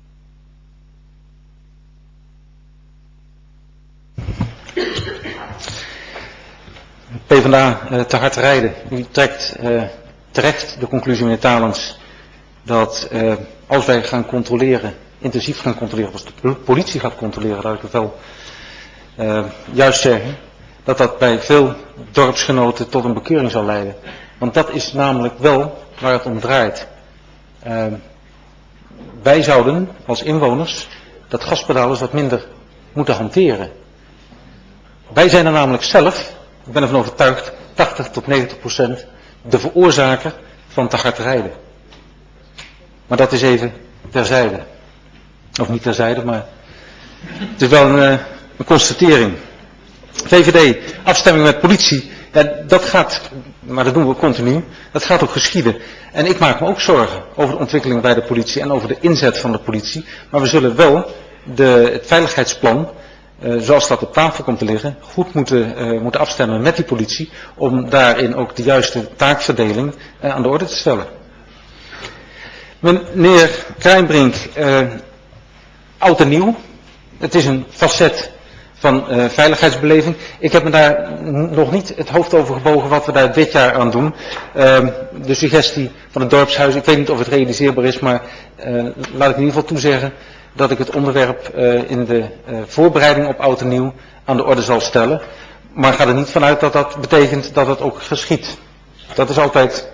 A: PvdA uh, te hard rijden. U trekt uh, terecht de conclusie, meneer Talens, dat uh, als wij gaan controleren, intensief gaan controleren, als de politie gaat controleren, laat ik het wel uh, juist zeggen, dat dat bij veel dorpsgenoten tot een bekeuring zal leiden. Want dat is namelijk wel waar het om draait. Uh, wij zouden als inwoners dat gaspedaal eens wat minder moeten hanteren. Wij zijn er namelijk zelf, ik ben ervan overtuigd, tachtig tot negentig procent de veroorzaker van te hard rijden. Maar dat is even terzijde. Of niet terzijde, maar het is wel een, een constatering. V V D, afstemming met politie, ja, dat gaat, maar dat doen we continu, dat gaat ook geschieden. En ik maak me ook zorgen over de ontwikkeling bij de politie en over de inzet van de politie. Maar we zullen wel de, het veiligheidsplan, Uh, zoals dat op tafel komt te liggen, goed moeten, uh, moeten afstemmen met die politie, om daarin ook de juiste taakverdeling uh, aan de orde te stellen. Meneer Krijnbrink, uh, oud en nieuw, het is een facet van uh, veiligheidsbeleving. Ik heb me daar nog niet het hoofd over gebogen wat we daar dit jaar aan doen. Uh, de suggestie van het dorpshuis, ik weet niet of het realiseerbaar is, maar uh, laat ik in ieder geval toezeggen dat ik het onderwerp uh, in de uh, voorbereiding op oud en nieuw aan de orde zal stellen. Maar ga er niet vanuit dat dat betekent dat het ook geschiet. Dat is altijd...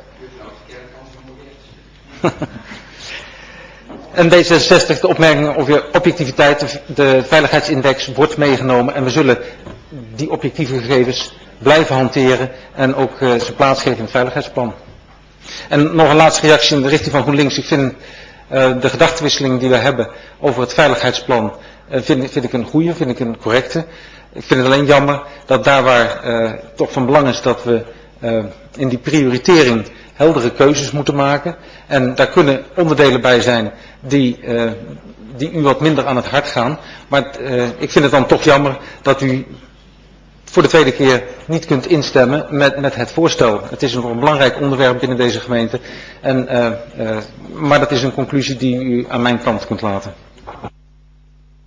A: En D zesenzestig, de opmerking over objectiviteit, de, de veiligheidsindex wordt meegenomen en we zullen die objectieve gegevens blijven hanteren en ook uh, zijn plaats geven in het veiligheidsplan. En nog een laatste reactie in de richting van GroenLinks. Ik vind uh, de gedachtenwisseling die we hebben over het veiligheidsplan, uh, vind, vind ik een goede, vind ik een correcte. Ik vind het alleen jammer dat daar waar uh, toch van belang is dat we uh, in die prioritering heldere keuzes moeten maken. En daar kunnen onderdelen bij zijn die, uh, die u wat minder aan het hart gaan. Maar uh, ik vind het dan toch jammer dat u voor de tweede keer niet kunt instemmen met, met het voorstel. Het is een, een belangrijk onderwerp binnen deze gemeente. En, uh, uh, maar dat is een conclusie die u aan mijn kant kunt laten.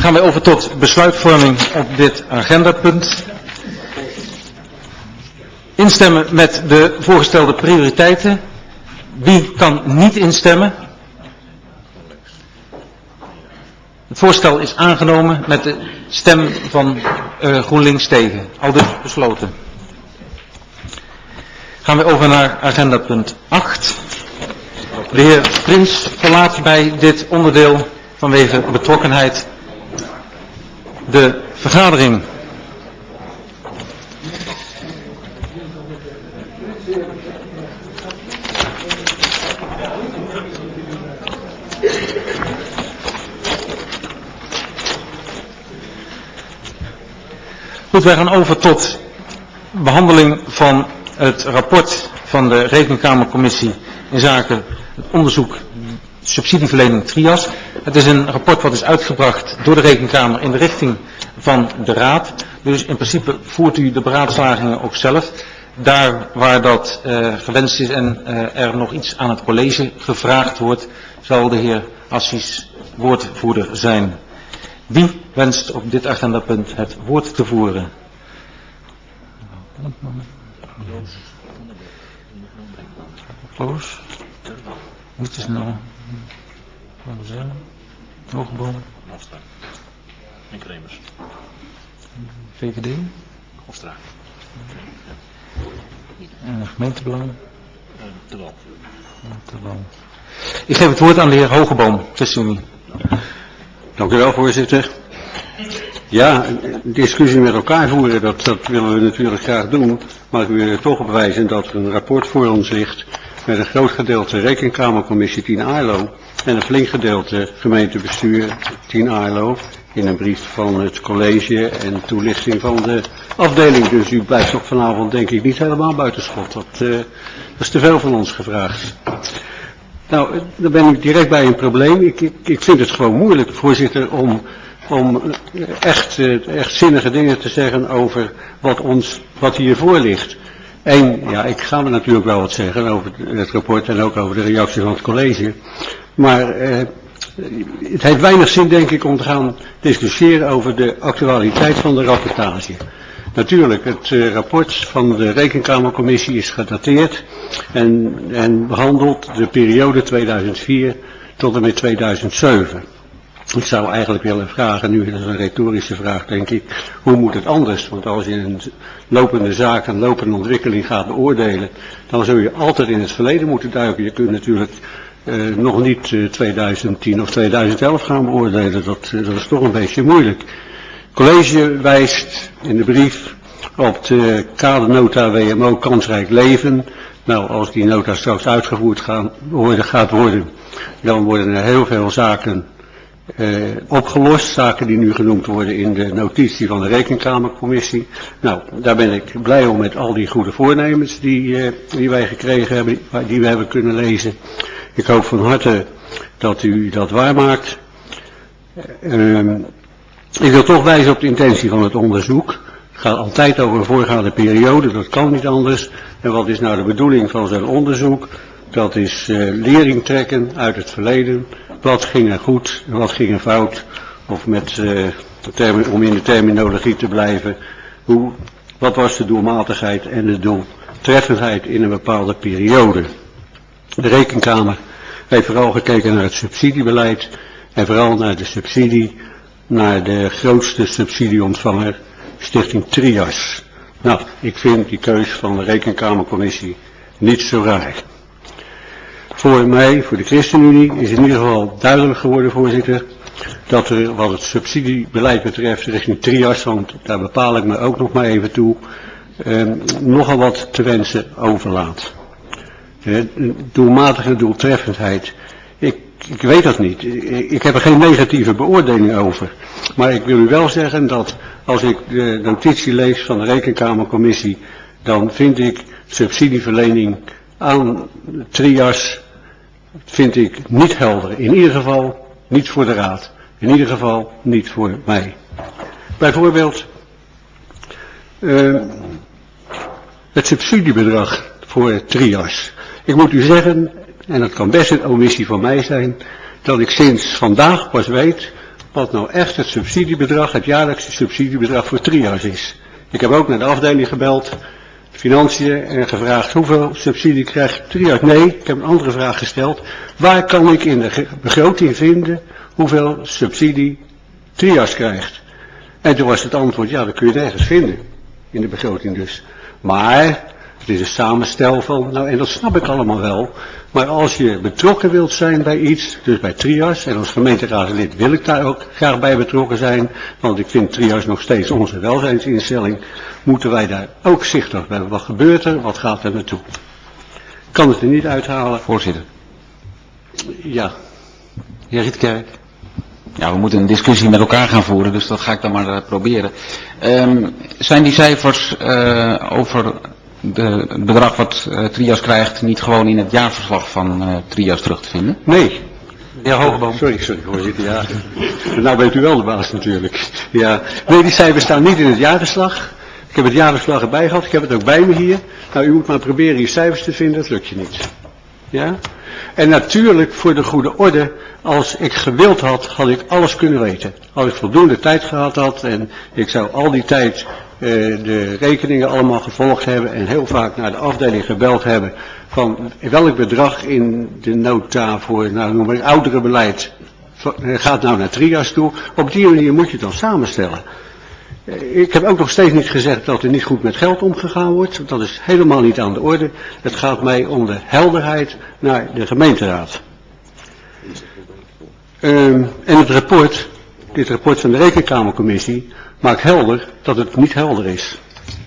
A: gaan we over tot besluitvorming op dit agendapunt. Instemmen met de voorgestelde prioriteiten. Wie kan niet instemmen? Het voorstel is aangenomen met de stem van uh, GroenLinks tegen. Aldus besloten. Gaan we over naar agendapunt acht. De heer Prins verlaat bij dit onderdeel vanwege betrokkenheid de vergadering. Goed, wij gaan over tot behandeling van het rapport van de Rekenkamercommissie in zaken het onderzoek subsidieverlening TRIAS. Het is een rapport wat is uitgebracht door de Rekenkamer in de richting van de Raad. Dus in principe voert u de beraadslagingen ook zelf. Daar waar dat uh, gewenst is en uh, er nog iets aan het college gevraagd wordt, zal de heer Assis woordvoerder zijn. Wie wenst op dit agendapunt het woord te voeren? Kloos? Niet te snel. Hoogboom.
H: En Kremers.
A: V V D?
H: Hofstra.
A: En gemeentebelang?
H: Te Wal.
A: Te Wal. Ik geef het woord aan de heer Hogeboom, ChristenUnie.
C: Dank u wel, voorzitter. Ja, een discussie met elkaar voeren, dat, dat willen we natuurlijk graag doen. Maar ik wil er toch op wijzen dat er een rapport voor ons ligt met een groot gedeelte Rekenkamercommissie tien Aarlo en een flink gedeelte gemeentebestuur tien Aarlo in een brief van het college en toelichting van de afdeling. Dus u blijft toch vanavond denk ik niet helemaal buitenschot. Dat, uh, dat is te veel van ons gevraagd. Nou, dan ben ik direct bij een probleem. Ik, ik, ik vind het gewoon moeilijk, voorzitter, om, om echt, echt zinnige dingen te zeggen over wat, ons, wat hiervoor ligt. Eén, ja, ik ga me natuurlijk wel wat zeggen over het rapport en ook over de reactie van het college. Maar eh, het heeft weinig zin, denk ik, om te gaan discussiëren over de actualiteit van de rapportage. Natuurlijk, het uh, rapport van de Rekenkamercommissie is gedateerd en, en behandelt de periode tweeduizend vier tot en met tweeduizend zeven. Ik zou eigenlijk willen vragen, nu dat is een retorische vraag denk ik, hoe moet het anders? Want als je een lopende zaak, een lopende ontwikkeling gaat beoordelen, dan zul je altijd in het verleden moeten duiken. Je kunt natuurlijk uh, nog niet uh, tweeduizend tien of tweeduizend elf gaan beoordelen, dat, uh, dat is toch een beetje moeilijk. Het college wijst in de brief op de kadernota W M O kansrijk leven. Nou, als die nota straks uitgevoerd gaan, worden, gaat worden, dan worden er heel veel zaken uh, opgelost. Zaken die nu genoemd worden in de notitie van de Rekenkamercommissie. Nou, daar ben ik blij om met al die goede voornemens die, uh, die wij gekregen hebben, die we hebben kunnen lezen. Ik hoop van harte dat u dat waarmaakt. Uh, Ik wil toch wijzen op de intentie van het onderzoek. Het gaat altijd over een voorgaande periode, dat kan niet anders. En wat is nou de bedoeling van zo'n onderzoek? Dat is uh, lering trekken uit het verleden. Wat ging er goed en wat ging er fout? Of met, uh, term, om in de terminologie te blijven, hoe, wat was de doelmatigheid en de doeltreffendheid in een bepaalde periode? De Rekenkamer heeft vooral gekeken naar het subsidiebeleid en vooral naar de subsidie naar de grootste subsidieontvanger, Stichting TRIAS. Nou, ik vind die keus van de Rekenkamercommissie niet zo raar. Voor mij, voor de ChristenUnie, is in ieder geval duidelijk geworden, voorzitter, dat er wat het subsidiebeleid betreft richting TRIAS, want daar bepaal ik me ook nog maar even toe, eh, nogal wat te wensen overlaat. Eh, doelmatige doeltreffendheid. Ik Ik weet dat niet. Ik heb er geen negatieve beoordeling over. Maar ik wil u wel zeggen dat als ik de notitie lees van de Rekenkamercommissie, dan vind ik subsidieverlening aan TRIAS vind ik niet helder. In ieder geval niet voor de Raad. In ieder geval niet voor mij. Bijvoorbeeld uh, het subsidiebedrag voor TRIAS. Ik moet u zeggen, en dat kan best een omissie van mij zijn, dat ik sinds vandaag pas weet wat nou echt het subsidiebedrag, het jaarlijkse subsidiebedrag voor trias is. Ik heb ook naar de afdeling gebeld, financiën, en gevraagd hoeveel subsidie krijgt trias. Nee, ik heb een andere vraag gesteld. Waar kan ik in de begroting vinden hoeveel subsidie trias krijgt? En toen was het antwoord, ja, dat kun je nergens vinden. In de begroting dus. Maar het is een samenstel van, nou, en dat snap ik allemaal wel. Maar als je betrokken wilt zijn bij iets, dus bij trias, en als gemeenteraadslid wil ik daar ook graag bij betrokken zijn, want ik vind trias nog steeds onze welzijnsinstelling, moeten wij daar ook zichtig bij. Wat gebeurt er? Wat gaat er naartoe? Ik kan het er niet uithalen.
B: Voorzitter.
C: Ja. Heer Rietkerk.
B: Ja, we moeten een discussie met elkaar gaan voeren, dus dat ga ik dan maar uh, proberen. Um, zijn die cijfers uh, over de, het bedrag wat uh, trias krijgt niet gewoon in het jaarverslag van uh, trias terug te vinden?
C: Nee. Ja, Hogeboom. Sorry, sorry, voorzitter. Ja. Nou bent u wel de baas natuurlijk. Ja. Nee, die cijfers staan niet in het jaarverslag. Ik heb het jaarverslag erbij gehad, ik heb het ook bij me hier. Nou, u moet maar proberen die cijfers te vinden, dat lukt je niet. Ja? En natuurlijk, voor de goede orde, als ik gewild had, had ik alles kunnen weten. Als ik voldoende tijd gehad had en ik zou al die tijd uh, de rekeningen allemaal gevolgd hebben en heel vaak naar de afdeling gebeld hebben van welk bedrag in de nota voor, nou noem maar, ouderenbeleid gaat nou naar trias toe. Op die manier moet je het dan samenstellen. Ik heb ook nog steeds niet gezegd dat er niet goed met geld omgegaan wordt. Dat is helemaal niet aan de orde. Het gaat mij om de helderheid naar de gemeenteraad. Um, en het rapport, dit rapport van de Rekenkamercommissie, maakt helder dat het niet helder is.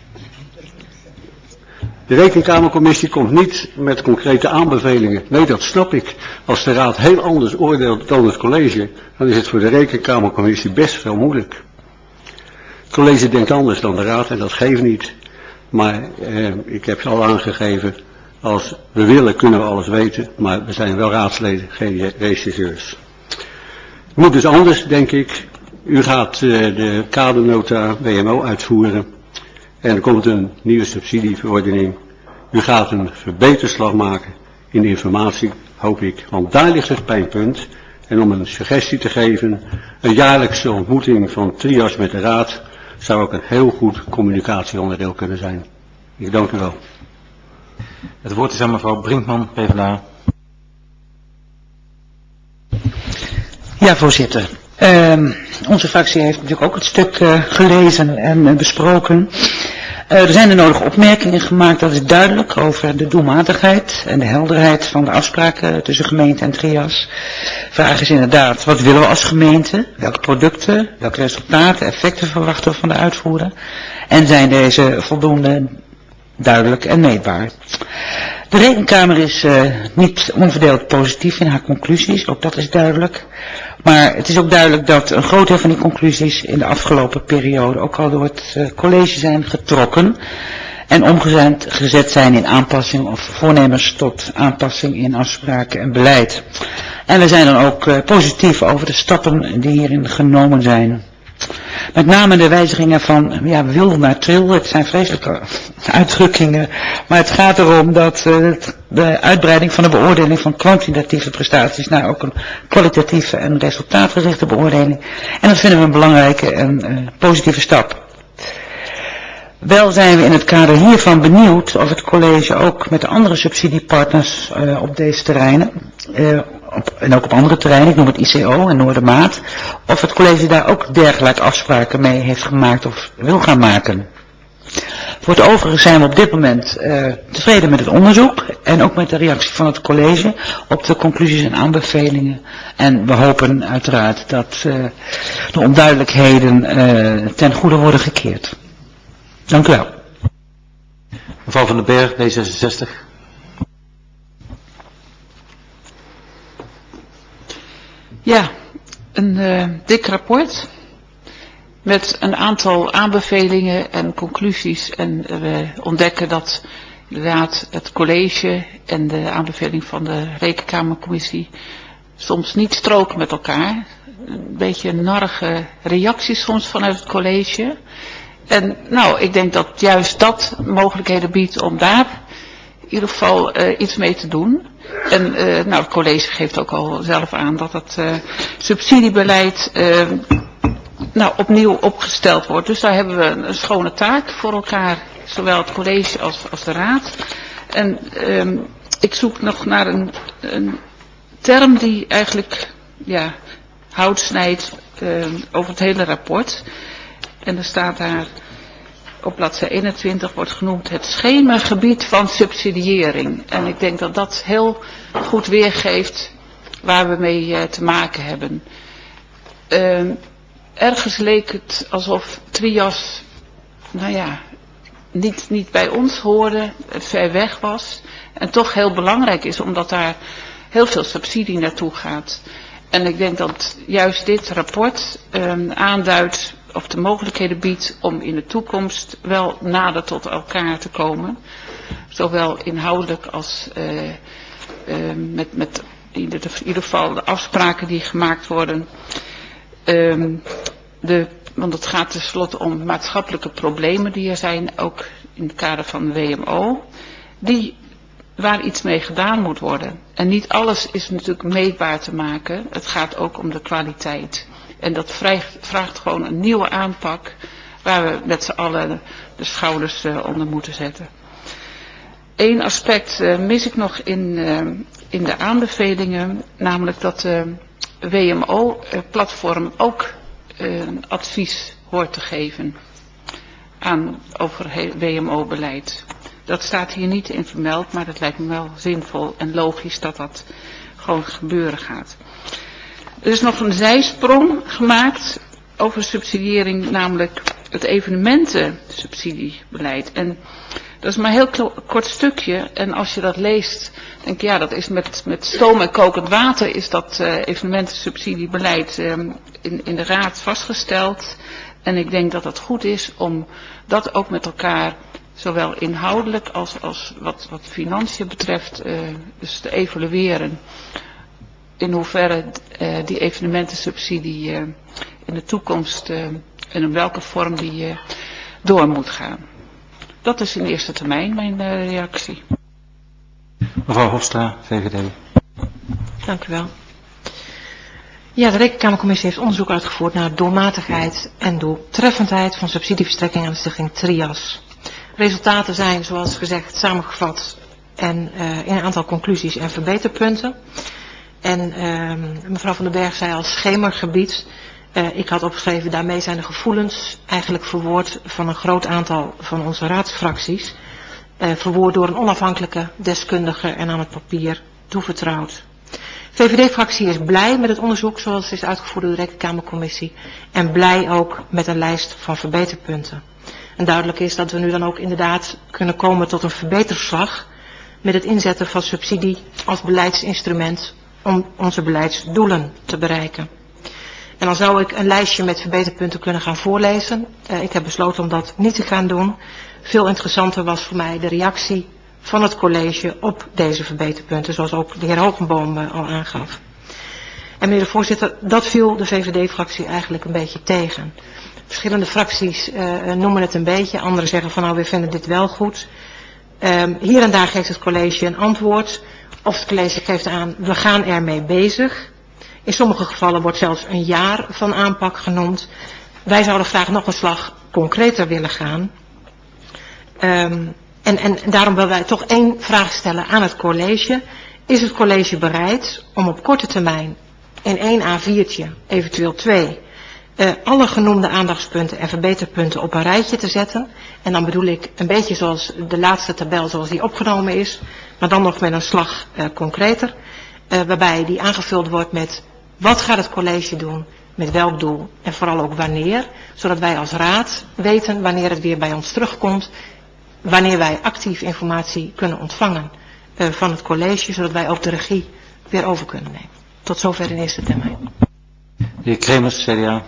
C: De Rekenkamercommissie komt niet met concrete aanbevelingen. Nee, dat snap ik. Als de raad heel anders oordeelt dan het college, dan is het voor de Rekenkamercommissie best wel moeilijk. Het college denkt anders dan de raad en dat geeft niet. Maar eh, ik heb al aangegeven, als we willen kunnen we alles weten, maar we zijn wel raadsleden, geen regisseurs. Het moet dus anders, denk ik. U gaat eh, de kadernota W M O uitvoeren en er komt een nieuwe subsidieverordening. U gaat een verbeterslag maken in de informatie, hoop ik, want daar ligt het pijnpunt. En om een suggestie te geven, een jaarlijkse ontmoeting van trias met de raad zou ook een heel goed communicatieonderdeel kunnen zijn. Ik dank u wel.
A: Het woord is aan mevrouw Brinkman, P v d A.
L: Ja, voorzitter. Uh, onze fractie heeft natuurlijk ook het stuk uh, gelezen en uh, besproken. Uh, er zijn de nodige opmerkingen gemaakt, dat is duidelijk, over de doelmatigheid en de helderheid van de afspraken tussen gemeente en trias. Vraag is inderdaad, wat willen we als gemeente? Welke producten, welke resultaten, effecten verwachten we van de uitvoerder? En zijn deze voldoende duidelijk en meetbaar? De Rekenkamer is uh, niet onverdeeld positief in haar conclusies, ook dat is duidelijk. Maar het is ook duidelijk dat een groot deel van die conclusies in de afgelopen periode ook al door het uh, college zijn getrokken en omgezet zijn in aanpassing of voornemens tot aanpassing in afspraken en beleid. En we zijn dan ook uh, positief over de stappen die hierin genomen zijn. Met name de wijzigingen van, ja, wil naar tril, het zijn vreselijke uitdrukkingen, maar het gaat erom dat uh, de uitbreiding van de beoordeling van kwantitatieve prestaties naar ook een kwalitatieve en resultaatgerichte beoordeling. En dat vinden we een belangrijke en uh, positieve stap. Wel zijn we in het kader hiervan benieuwd of het college ook met de andere subsidiepartners uh, op deze terreinen, uh, op, en ook op andere terreinen, ik noem het I C O en Noordermaat, of het college daar ook dergelijke afspraken mee heeft gemaakt of wil gaan maken. Voor het overige zijn we op dit moment uh, tevreden met het onderzoek en ook met de reactie van het college op de conclusies en aanbevelingen. En we hopen uiteraard dat uh, de onduidelijkheden uh, ten goede worden gekeerd. Dank u wel.
A: Mevrouw van den Berg, D zesenzestig.
G: Ja, een uh, dik rapport met een aantal aanbevelingen en conclusies. En we ontdekken dat inderdaad het college en de aanbeveling van de Rekenkamercommissie soms niet stroken met elkaar. Een beetje narige reacties soms vanuit het college. En nou, ik denk dat juist dat mogelijkheden biedt om daar ieder geval uh, iets mee te doen. En uh, nou, het college geeft ook al zelf aan dat het uh, subsidiebeleid uh, nou, opnieuw opgesteld wordt. Dus daar hebben we een schone taak voor elkaar, zowel het college als, als de raad. En um, ik zoek nog naar een, een term die eigenlijk ja, hout snijdt uh, over het hele rapport. En er staat daar op bladzijde eenentwintig wordt genoemd het schemergebied van subsidiëring. En ik denk dat dat heel goed weergeeft waar we mee uh, te maken hebben. Uh, ergens leek het alsof Trias, nou ja, niet, niet bij ons hoorde, ver weg was. En toch heel belangrijk is, omdat daar heel veel subsidie naartoe gaat. En ik denk dat juist dit rapport um, aanduidt of de mogelijkheden biedt om in de toekomst wel nader tot elkaar te komen. Zowel inhoudelijk als uh, uh, met, met in, de, in ieder geval de afspraken die gemaakt worden. Um, de, want het gaat tenslotte om maatschappelijke problemen die er zijn, ook in het kader van de W M O. Die waar iets mee gedaan moet worden. En niet alles is natuurlijk meetbaar te maken. Het gaat ook om de kwaliteit. En dat vraagt, vraagt gewoon een nieuwe aanpak waar we met z'n allen de schouders uh, onder moeten zetten. Eén aspect uh, mis ik nog in, uh, in de aanbevelingen, namelijk dat de W M O-platform ook uh, advies hoort te geven aan, over W M O-beleid. Dat staat hier niet in vermeld, maar het lijkt me wel zinvol en logisch dat dat gewoon gebeuren gaat. Er is nog een zijsprong gemaakt over subsidiëring, namelijk het evenementensubsidiebeleid. En dat is maar een heel kort stukje. En als je dat leest, denk je, ja, dat is met, met stoom en kokend water is dat uh, evenementensubsidiebeleid um, in, in de raad vastgesteld. En ik denk dat het goed is om dat ook met elkaar, zowel inhoudelijk als, als wat, wat financiën betreft, uh, dus te evalueren. In hoeverre uh, die evenementensubsidie uh, in de toekomst uh, en in welke vorm die uh, door moet gaan. Dat is in eerste termijn mijn uh, reactie.
H: Mevrouw Hofstra, V V D.
M: Dank u wel. Ja, de Rekenkamercommissie heeft onderzoek uitgevoerd naar doelmatigheid en doeltreffendheid van subsidieverstrekking aan de stichting Trias. Resultaten zijn, zoals gezegd, samengevat en uh, in een aantal conclusies en verbeterpunten. En uh, mevrouw Van den Berg zei al schemergebied. Uh, ik had opgeschreven, daarmee zijn de gevoelens eigenlijk verwoord van een groot aantal van onze raadsfracties. Uh, verwoord door een onafhankelijke deskundige en aan het papier toevertrouwd. De V V D-fractie is blij met het onderzoek zoals het is uitgevoerd door de Rekenkamercommissie. En blij ook met een lijst van verbeterpunten. En duidelijk is dat we nu dan ook inderdaad kunnen komen tot een verbeterslag met het inzetten van subsidie als beleidsinstrument om onze beleidsdoelen te bereiken. En dan zou ik een lijstje met verbeterpunten kunnen gaan voorlezen. Uh, ik heb besloten om dat niet te gaan doen. Veel interessanter was voor mij de reactie van het college op deze verbeterpunten, zoals ook de heer Hogenboom uh, al aangaf. En meneer de voorzitter, dat viel de V V D-fractie eigenlijk een beetje tegen. Verschillende fracties uh, noemen het een beetje, anderen zeggen van nou, we vinden dit wel goed. Um, hier en daar geeft het college een antwoord, of het college geeft aan, we gaan ermee bezig. In sommige gevallen wordt zelfs een jaar van aanpak genoemd. Wij zouden graag nog een slag concreter willen gaan. Um, en, en daarom willen wij toch één vraag stellen aan het college. Is het college bereid om op korte termijn in één A viertje, eventueel twee, uh, alle genoemde aandachtspunten en verbeterpunten op een rijtje te zetten? En dan bedoel ik een beetje zoals de laatste tabel zoals die opgenomen is, maar dan nog met een slag uh, concreter. Uh, waarbij die aangevuld wordt met wat gaat het college doen, met welk doel en vooral ook wanneer. Zodat wij als raad weten wanneer het weer bij ons terugkomt. Wanneer wij actief informatie kunnen ontvangen uh, van het college. Zodat wij ook de regie weer over kunnen nemen. Tot zover in eerste termijn.
H: De heer Kremers, C D A.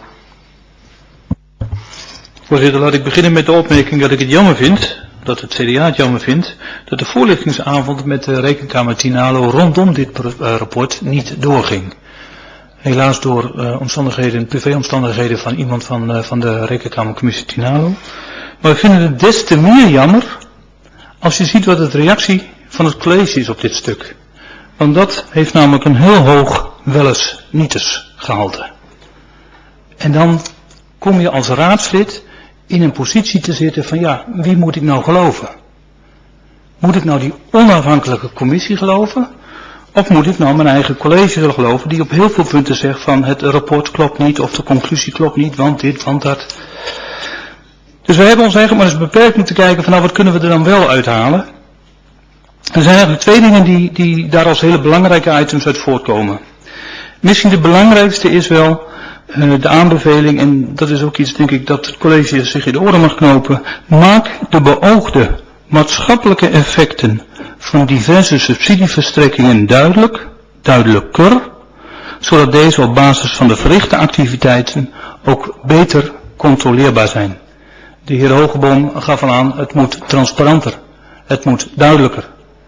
K: Voorzitter, laat ik beginnen met de opmerking dat ik het jammer vind, dat het C D A het jammer vindt, dat de voorlichtingsavond met de Rekenkamer Tinalo rondom dit rapport niet doorging. Helaas door uh, omstandigheden, privéomstandigheden van iemand van, uh, van de Rekenkamercommissie Tinalo. Maar we vinden het des te meer jammer als je ziet wat het reactie van van het college is op dit stuk. Want dat heeft namelijk een heel hoog welles-nietes gehalte. En dan kom je als raadslid in een positie te zitten van ja, wie moet ik nou geloven? Moet ik nou die onafhankelijke commissie geloven? Of moet ik nou mijn eigen college geloven die op heel veel punten zegt van het rapport klopt niet of de conclusie klopt niet, want dit, want dat. Dus we hebben ons eigenlijk maar eens beperkt moeten kijken van nou wat kunnen we er dan wel uithalen. Er zijn eigenlijk twee dingen die, die daar als hele belangrijke items uit voortkomen. Misschien de belangrijkste is wel uh, de aanbeveling, en dat is ook iets denk ik dat het college zich in de oren mag knopen. Maak de beoogde maatschappelijke effecten van diverse subsidieverstrekkingen duidelijk, duidelijker, zodat deze op basis van de verrichte activiteiten ook beter controleerbaar zijn. De heer Hogeboom gaf al aan, het moet transparanter, het moet duidelijker.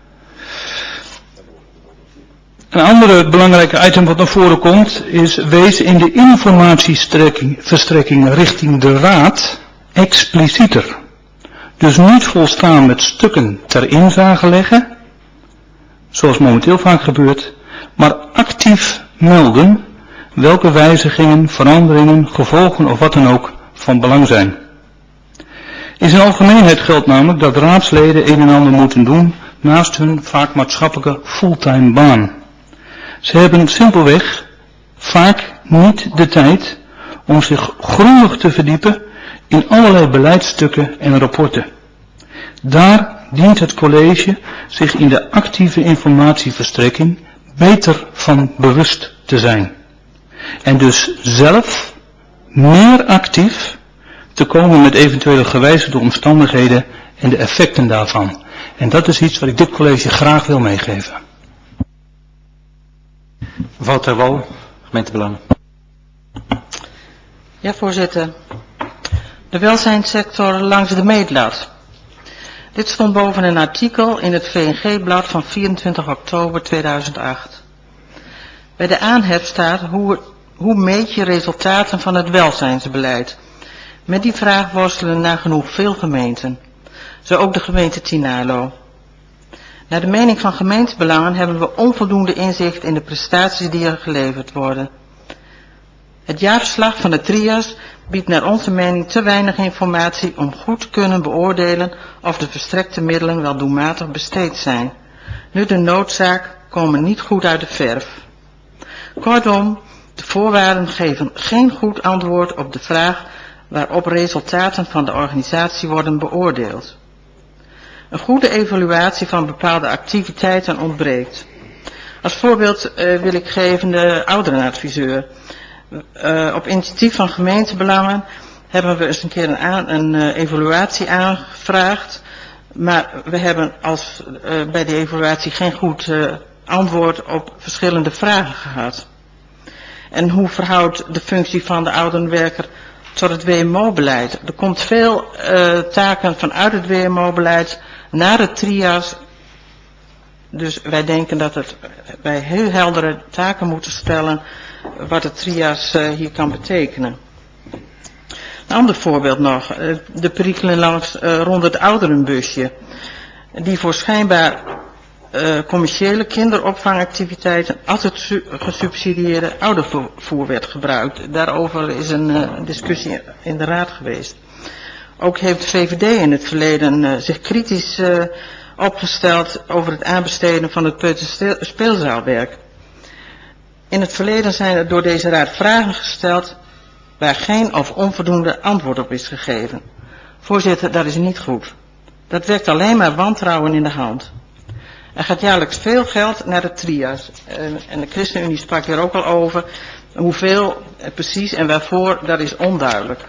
K: Een andere belangrijke item wat naar voren komt is, wees in de informatieverstrekking richting de raad explicieter. Dus niet volstaan met stukken ter inzage leggen, zoals momenteel vaak gebeurt, maar actief melden welke wijzigingen, veranderingen, gevolgen of wat dan ook van belang zijn. In zijn algemeenheid geldt namelijk dat raadsleden een en ander moeten doen naast hun vaak maatschappelijke fulltime baan. Ze hebben simpelweg vaak niet de tijd om zich grondig te verdiepen in allerlei beleidsstukken en rapporten. Daar dient het college zich in de actieve informatieverstrekking beter van bewust te zijn. En dus zelf meer actief te komen met eventuele gewijzigde omstandigheden en de effecten daarvan. En dat is iets wat ik dit college graag wil meegeven.
A: Mevrouw Ter Wal, gemeentebelang.
N: Ja, voorzitter. De welzijnssector langs de meetlat. Dit stond boven een artikel in het V N G-blad van vierentwintig oktober tweeduizend acht. Bij de aanhef staat hoe, hoe meet je resultaten van het welzijnsbeleid. Met die vraag worstelen nagenoeg veel gemeenten. Zo ook de gemeente Tynaarlo. Naar de mening van gemeentebelangen hebben we onvoldoende inzicht in de prestaties die er geleverd worden. Het jaarverslag van de TRIAS biedt naar onze mening te weinig informatie om goed te kunnen beoordelen of de verstrekte middelen wel doelmatig besteed zijn. Nu de noodzaak komen niet goed uit de verf. Kortom, de voorwaarden geven geen goed antwoord op de vraag waarop resultaten van de organisatie worden beoordeeld. Een goede evaluatie van bepaalde activiteiten ontbreekt. Als voorbeeld uh, wil ik geven de ouderenadviseur. Uh, op initiatief van gemeentebelangen hebben we eens een keer een, aan, een uh, evaluatie aangevraagd. Maar we hebben als, uh, bij die evaluatie geen goed uh, antwoord op verschillende vragen gehad. En hoe verhoudt de functie van de ouderenwerker tot het W M O-beleid? Er komt veel uh, taken vanuit het W M O-beleid naar het TRIAS. Dus wij denken dat het, wij heel heldere taken moeten stellen wat het TRIAS uh, hier kan betekenen. Een ander voorbeeld nog, uh, de perikelen langs uh, rond het ouderenbusje, die voor schijnbaar uh, commerciële kinderopvangactiviteiten altijd su- gesubsidieerde oudervoer werd gebruikt. Daarover is een uh, discussie in de raad geweest. Ook heeft de V V D in het verleden uh, zich kritisch uh, opgesteld over het aanbesteden van het peuterspeelzaalwerk. In het verleden zijn er door deze raad vragen gesteld waar geen of onvoldoende antwoord op is gegeven. Voorzitter, dat is niet goed. Dat werkt alleen maar wantrouwen in de hand. Er gaat jaarlijks veel geld naar de TRIAS. En de ChristenUnie sprak hier ook al over. Hoeveel precies en waarvoor, dat is onduidelijk.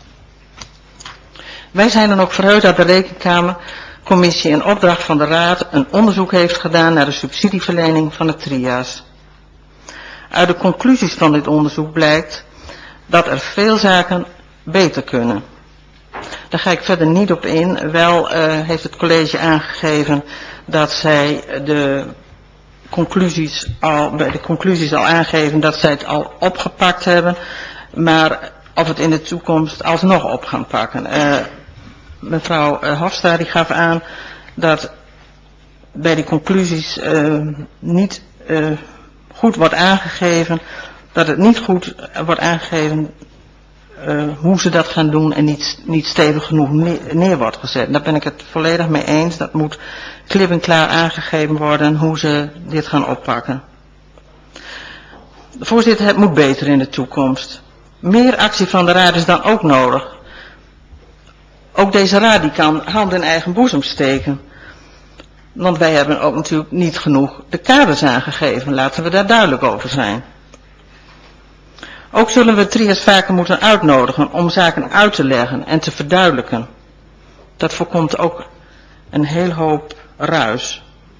N: Wij zijn dan ook verheugd dat de Rekenkamercommissie in opdracht van de Raad een onderzoek heeft gedaan naar de subsidieverlening van het TRIAS. Uit de conclusies van dit onderzoek blijkt dat er veel zaken beter kunnen. Daar ga ik verder niet op in. Wel uh, heeft het college aangegeven dat zij de conclusies al, bij de conclusies al aangeven dat zij het al opgepakt hebben. Maar of het in de toekomst alsnog op gaan pakken. Uh, mevrouw uh, Hofstra die gaf aan dat bij die conclusies uh, niet uh, goed wordt aangegeven, dat het niet goed wordt aangegeven uh, hoe ze dat gaan doen en niet, niet stevig genoeg neer, neer wordt gezet. Daar ben ik het volledig mee eens. Dat moet klip en klaar aangegeven worden hoe ze dit gaan oppakken. Voorzitter, het moet beter in de toekomst. Meer actie van de raad is dan ook nodig. Ook deze raad die kan hand in eigen boezem steken. Want wij hebben ook natuurlijk niet genoeg de kaders aangegeven. Laten we daar duidelijk over zijn. Ook zullen we Trias vaker moeten uitnodigen om zaken uit te leggen en te verduidelijken. Dat voorkomt ook een heel hoop ruis.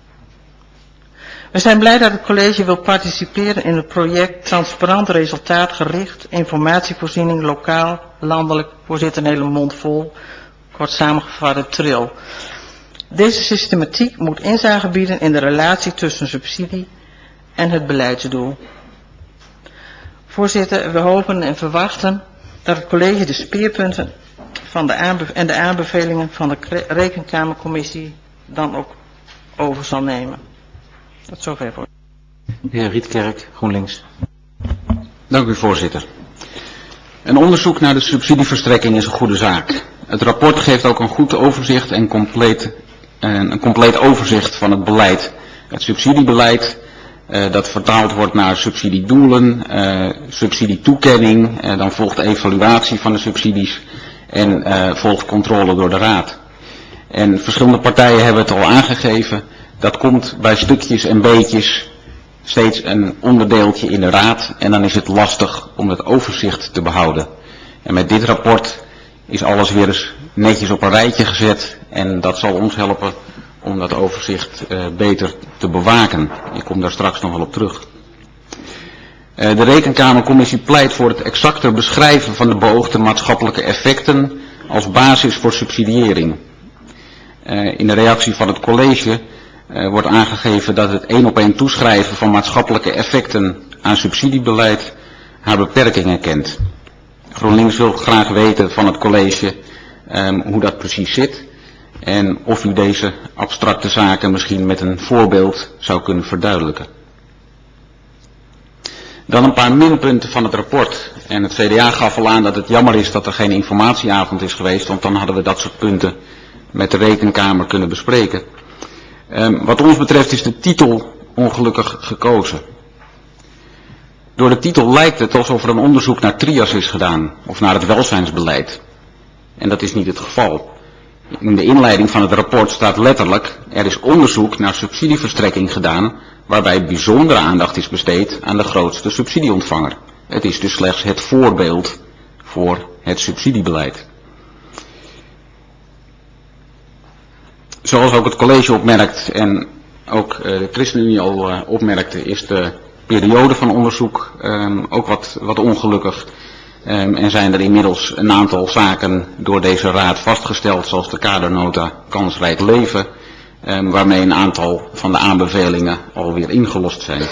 N: We zijn blij dat het college wil participeren in het project Transparant Resultaatgericht Informatievoorziening Lokaal, Landelijk, voorzitter een hele mond vol, kort samengevat het tril. Deze systematiek moet inzage bieden in de relatie tussen subsidie en het beleidsdoel. Voorzitter, we hopen en verwachten dat het college de speerpunten van de aanbe- en de aanbevelingen van de Rekenkamercommissie dan ook over zal nemen. Tot zover, voor.
B: De heer Rietkerk, GroenLinks. Dank u, voorzitter. Een onderzoek naar de subsidieverstrekking is een goede zaak. Het rapport geeft ook een goed overzicht en compleet, een compleet overzicht van het beleid. Het subsidiebeleid, uh, dat vertaald wordt naar subsidiedoelen, uh, subsidietoekenning, uh, dan volgt evaluatie van de subsidies en uh, volgt controle door de raad. En verschillende partijen hebben het al aangegeven. Dat komt bij stukjes en beetjes steeds een onderdeeltje in de raad en dan is het lastig om het overzicht te behouden. En met dit rapport is alles weer eens netjes op een rijtje gezet en dat zal ons helpen om dat overzicht uh, beter te bewaken. Ik kom daar straks nog wel op terug. Uh, de Rekenkamercommissie pleit voor het exacter beschrijven van de beoogde maatschappelijke effecten als basis voor subsidiëring. Uh, in de reactie van het college Uh, wordt aangegeven dat het één op één toeschrijven van maatschappelijke effecten aan subsidiebeleid haar beperkingen kent. GroenLinks wil graag weten van het college um, hoe dat precies zit en of u deze abstracte zaken misschien met een voorbeeld zou kunnen verduidelijken. Dan een paar minpunten van het rapport. En het C D A gaf al aan dat het jammer is dat er geen informatieavond is geweest, want dan hadden we dat soort punten met de Rekenkamer kunnen bespreken. Um, wat ons betreft is de titel ongelukkig gekozen. Door de titel lijkt het alsof er een onderzoek naar Trias is gedaan, of naar het welzijnsbeleid. En dat is niet het geval. In de inleiding van het rapport staat letterlijk, er is onderzoek naar subsidieverstrekking gedaan, waarbij bijzondere aandacht is besteed aan de grootste subsidieontvanger. Het is dus slechts het voorbeeld voor het subsidiebeleid. Zoals ook het college opmerkt en ook uh, de ChristenUnie al uh, opmerkte, is de periode van onderzoek um, ook wat, wat ongelukkig. Um, en zijn er inmiddels een aantal zaken door deze raad vastgesteld, zoals de kadernota Kansrijk Leven, um, waarmee een aantal van de aanbevelingen alweer ingelost zijn.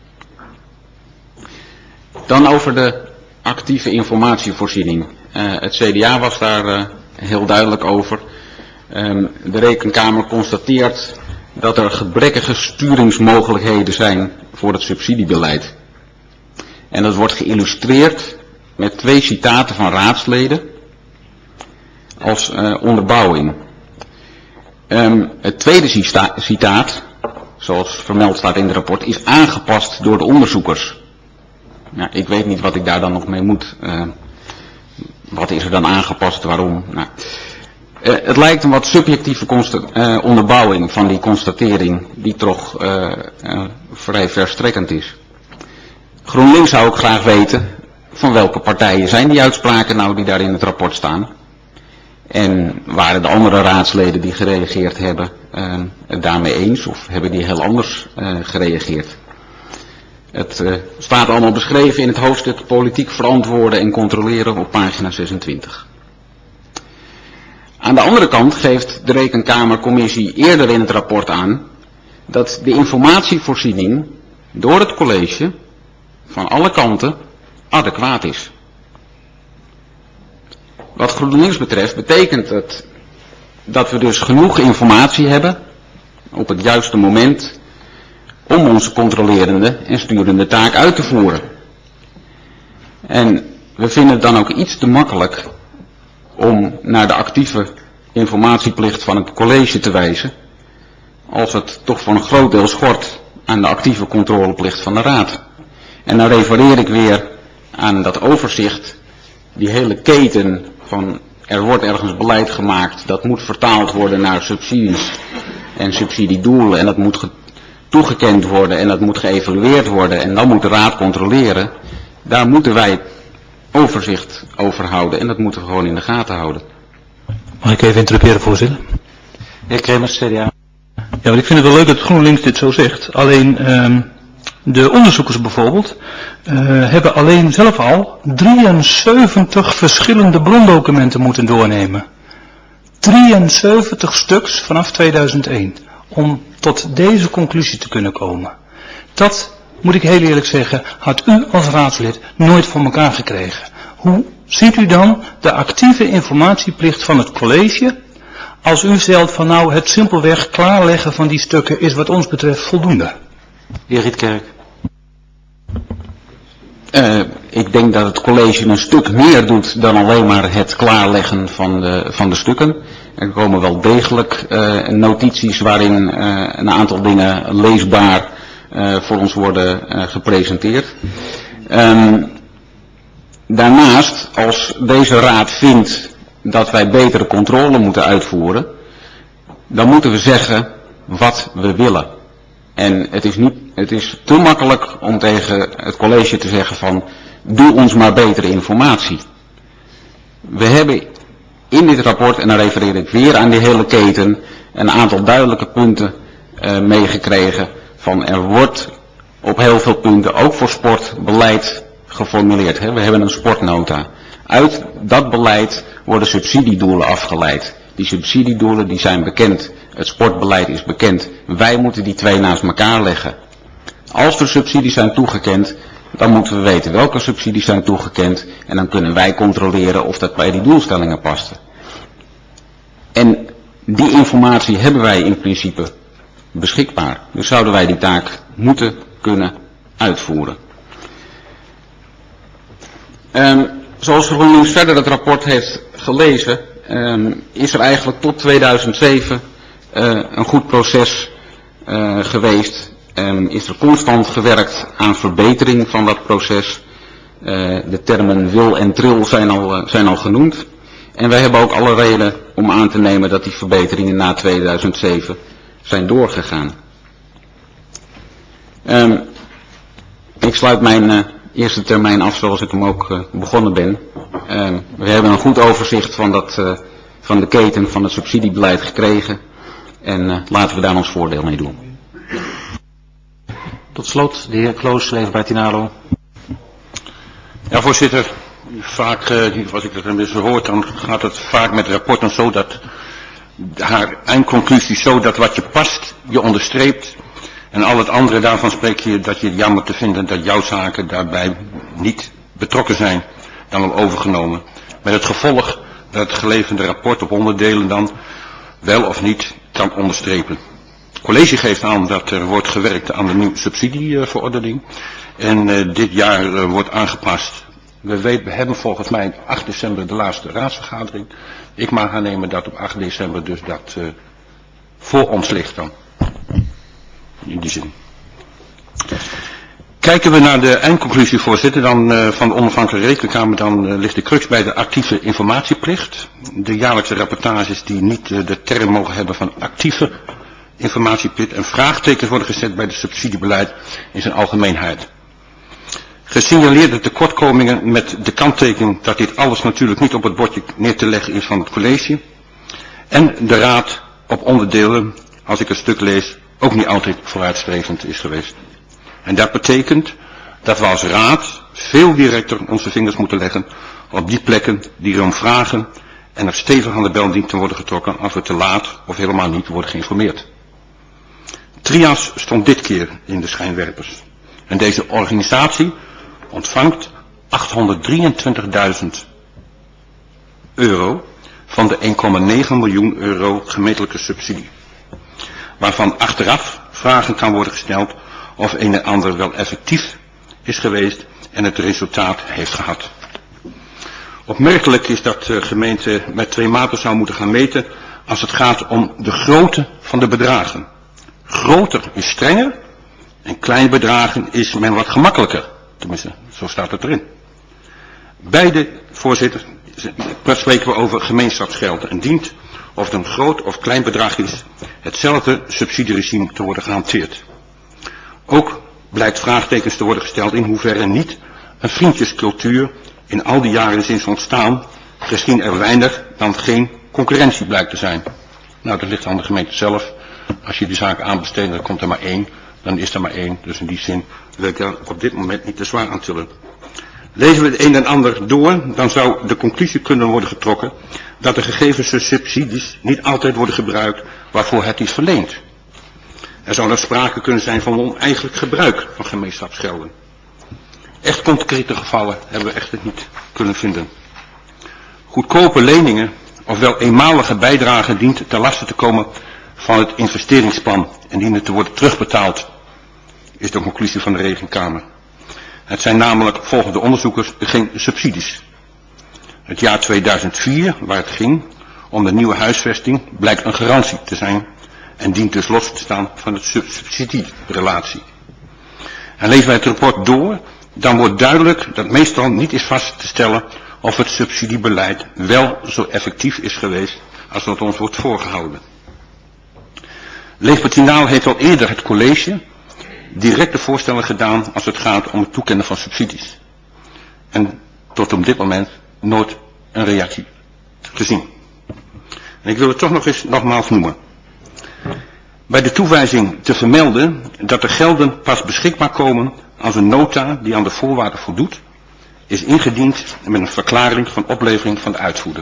B: Dan over de actieve informatievoorziening. Uh, het C D A was daar uh, heel duidelijk over. Um, de Rekenkamer constateert dat er gebrekkige sturingsmogelijkheden zijn voor het subsidiebeleid. En dat wordt geïllustreerd met twee citaten van raadsleden als uh, onderbouwing. Um, het tweede cita- citaat, zoals vermeld staat in het rapport, is aangepast door de onderzoekers. Nou, ik weet niet wat ik daar dan nog mee moet. Uh, wat is er dan aangepast, waarom? Nou, uh, het lijkt een wat subjectieve consta- uh, onderbouwing van die constatering, die toch uh, uh, vrij verstrekkend is. GroenLinks zou ook graag weten van welke partijen zijn die uitspraken nou die daar in het rapport staan. En waren de andere raadsleden die gereageerd hebben uh, het daarmee eens of hebben die heel anders uh, gereageerd? Het uh, staat allemaal beschreven in het hoofdstuk politiek verantwoorden en controleren op pagina zesentwintig. Aan de andere kant geeft de Rekenkamercommissie eerder in het rapport aan dat de informatievoorziening door het college van alle kanten adequaat is. Wat GroenLinks betreft betekent het dat we dus genoeg informatie hebben op het juiste moment om onze controlerende en sturende taak uit te voeren. En we vinden het dan ook iets te makkelijk om naar de actieve informatieplicht van het college te wijzen, als het toch voor een groot deel schort aan de actieve controleplicht van de raad. En dan refereer ik weer aan dat overzicht, die hele keten van er wordt ergens beleid gemaakt, dat moet vertaald worden naar subsidies en subsidiedoelen en dat moet toegekend worden en dat moet geëvalueerd worden en dan moet de raad controleren. Daar moeten wij overzicht over houden en dat moeten we gewoon in de gaten houden.
K: Mag ik even interruperen, voorzitter?
A: Heer Kremers, C D A.
K: Ja, want ik vind het wel leuk dat GroenLinks dit zo zegt. Alleen um, de onderzoekers bijvoorbeeld uh, hebben alleen zelf al drieënzeventig verschillende brondocumenten moeten doornemen. drieënzeventig stuks vanaf tweeduizend één. Om tot deze conclusie te kunnen komen. Dat, moet ik heel eerlijk zeggen, had u als raadslid nooit voor elkaar gekregen. Hoe ziet u dan de actieve informatieplicht van het college, als u stelt van nou het simpelweg klaarleggen van die stukken is wat ons betreft voldoende?
A: Heer Rietkerk.
B: Uh, ik denk dat het college een stuk meer doet dan alleen maar het klaarleggen van de, van de stukken. Er komen wel degelijk uh, notities waarin uh, een aantal dingen leesbaar uh, voor ons worden uh, gepresenteerd. Um, daarnaast, als deze raad vindt dat wij betere controle moeten uitvoeren, dan moeten we zeggen wat we willen. En het is, niet, het is te makkelijk om tegen het college te zeggen van doe ons maar betere informatie. We hebben in dit rapport, en dan refereer ik weer aan die hele keten, een aantal duidelijke punten uh, meegekregen van er wordt op heel veel punten ook voor sport beleid geformuleerd. Hè. We hebben een sportnota. Uit dat beleid worden subsidiedoelen afgeleid. Die subsidiedoelen die zijn bekend. Het sportbeleid is bekend. Wij moeten die twee naast elkaar leggen. Als er subsidies zijn toegekend, dan moeten we weten welke subsidies zijn toegekend. En dan kunnen wij controleren of dat bij die doelstellingen past. En die informatie hebben wij in principe beschikbaar. Dus zouden wij die taak moeten kunnen uitvoeren. Um, zoals GroenLinks verder het rapport heeft gelezen, um, is er eigenlijk tot tweeduizend zeven uh, een goed proces uh, geweest. Um, is er constant gewerkt aan verbetering van dat proces. Uh, de termen wil en tril zijn al, uh, zijn al genoemd. En wij hebben ook alle reden om aan te nemen dat die verbeteringen na tweeduizend zeven zijn doorgegaan. Um, ik sluit mijn uh, eerste termijn af zoals ik hem ook uh, begonnen ben. Um, we hebben een goed overzicht van, dat, uh, van de keten van het subsidiebeleid gekregen. En uh, laten we daar ons voordeel mee doen.
A: Tot slot, de heer Kloos, leefbaar Tinalo.
H: Ja, voorzitter. Vaak, uh, als ik dat een beetje hoor, dan gaat het vaak met rapporten zo dat haar eindconclusie zo dat wat je past, je onderstreept. En al het andere daarvan spreek je dat je het jammer te vinden dat jouw zaken daarbij niet betrokken zijn, dan wel overgenomen. Met het gevolg dat het geleverde rapport op onderdelen dan wel of niet kan onderstrepen. Het college geeft aan dat er wordt gewerkt aan de nieuwe subsidieverordening. En uh, dit jaar uh, wordt aangepast. We, weten, we hebben volgens mij acht december de laatste raadsvergadering. Ik mag aannemen dat op acht december dus dat uh, voor ons ligt dan. In die zin. Kijken we naar de eindconclusie, voorzitter, dan, uh, van de onafhankelijke rekenkamer, dan uh, ligt de crux bij de actieve informatieplicht. De jaarlijkse rapportages die niet uh, de term mogen hebben van actieve informatieplicht en vraagtekens worden gezet bij de subsidiebeleid in zijn algemeenheid. Gesignaleerde tekortkomingen met de kanttekening dat dit alles natuurlijk niet op het bordje neer te leggen is van het college. En de raad op onderdelen, als ik het stuk lees, ook niet altijd vooruitstrevend is geweest. En dat betekent dat we als raad veel directer onze vingers moeten leggen op die plekken die erom vragen en er stevig aan de bel dient te worden getrokken als we te laat of helemaal niet worden geïnformeerd. Trias stond dit keer in de schijnwerpers. En deze organisatie ontvangt achthonderddrieëntwintigduizend euro van de één komma negen miljoen euro gemeentelijke subsidie.
I: waarvan achteraf vragen kan worden gesteld of een en ander wel effectief is geweest en het resultaat heeft gehad. Opmerkelijk is dat de gemeente met twee maten zou moeten gaan meten als het gaat om de grootte van de bedragen. Groter is strenger en kleine bedragen is men wat gemakkelijker. Tenminste, zo staat het erin. Beide, voorzitter, spreken we over gemeenschapsgeld en dient, of het een groot of klein bedrag is, hetzelfde subsidieregime te worden gehanteerd. Ook blijkt vraagtekens te worden gesteld in hoeverre niet een vriendjescultuur in al die jaren is ontstaan, gezien er weinig dan geen concurrentie blijkt te zijn. Nou, dat ligt aan de gemeente zelf. Als je die zaken aanbesteedt, dan komt er maar één, dan is er maar één. Dus in die zin wil ik daar op dit moment niet te zwaar aan tillen. Lezen we het een en ander door, dan zou de conclusie kunnen worden getrokken dat de gegeven subsidies niet altijd worden gebruikt waarvoor het is verleend. Er zou dan sprake kunnen zijn van oneigenlijk gebruik van gemeenschapsgelden. Echt concrete gevallen hebben we echt niet kunnen vinden. Goedkope leningen, ofwel eenmalige bijdragen, dient ten laste te komen van het investeringsplan en dienen te worden terugbetaald, is de conclusie van de Rekenkamer. Het zijn namelijk volgens de onderzoekers geen subsidies. Het jaar tweeduizend vier, waar het ging om de nieuwe huisvesting, blijkt een garantie te zijn en dient dus los te staan van de subsidierelatie. En lezen wij het rapport door, dan wordt duidelijk dat meestal niet is vast te stellen of het subsidiebeleid wel zo effectief is geweest als wat ons wordt voorgehouden. Leefpartinaal heeft al eerder het college directe voorstellen gedaan als het gaat om het toekennen van subsidies. En tot op dit moment nooit een reactie gezien. En ik wil het toch nog eens nogmaals noemen. Bij de toewijzing te vermelden dat de gelden pas beschikbaar komen als een nota die aan de voorwaarden voldoet, is ingediend met een verklaring van oplevering van de uitvoerder.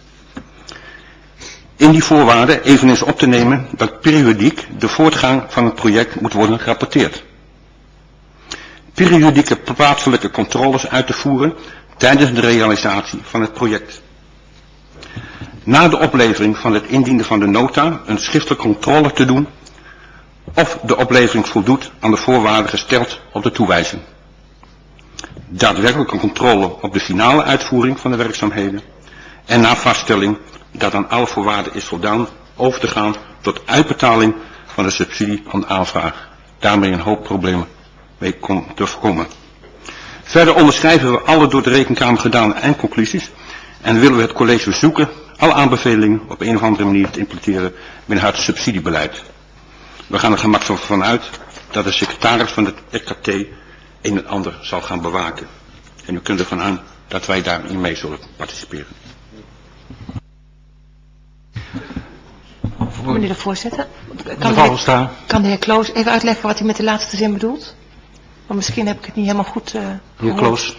I: In die voorwaarden eveneens op te nemen dat periodiek de voortgang van het project moet worden gerapporteerd. Periodieke plaatselijke controles uit te voeren tijdens de realisatie van het project. Na de oplevering van het indienen van de nota een schriftelijke controle te doen of de oplevering voldoet aan de voorwaarden gesteld op de toewijzing. Daadwerkelijke controle op de finale uitvoering van de werkzaamheden en na vaststelling dat aan alle voorwaarden is voldaan over te gaan tot uitbetaling van de subsidie aan de aanvraag. Daarmee een hoop problemen mee te voorkomen. Verder onderschrijven we alle door de Rekenkamer gedane eindconclusies en willen we het college verzoeken alle aanbevelingen op een of andere manier te implementeren binnen het subsidiebeleid. We gaan er gemakkelijk van uit dat de secretaris van het R K T een en ander zal gaan bewaken. En u kunt ervan aan dat wij daarin mee zullen participeren.
M: Meneer de voorzitter, kan de heer, kan de heer Kloos even uitleggen wat hij met de laatste zin bedoelt? Want misschien heb ik het niet helemaal goed uh,
B: Heer Kloos.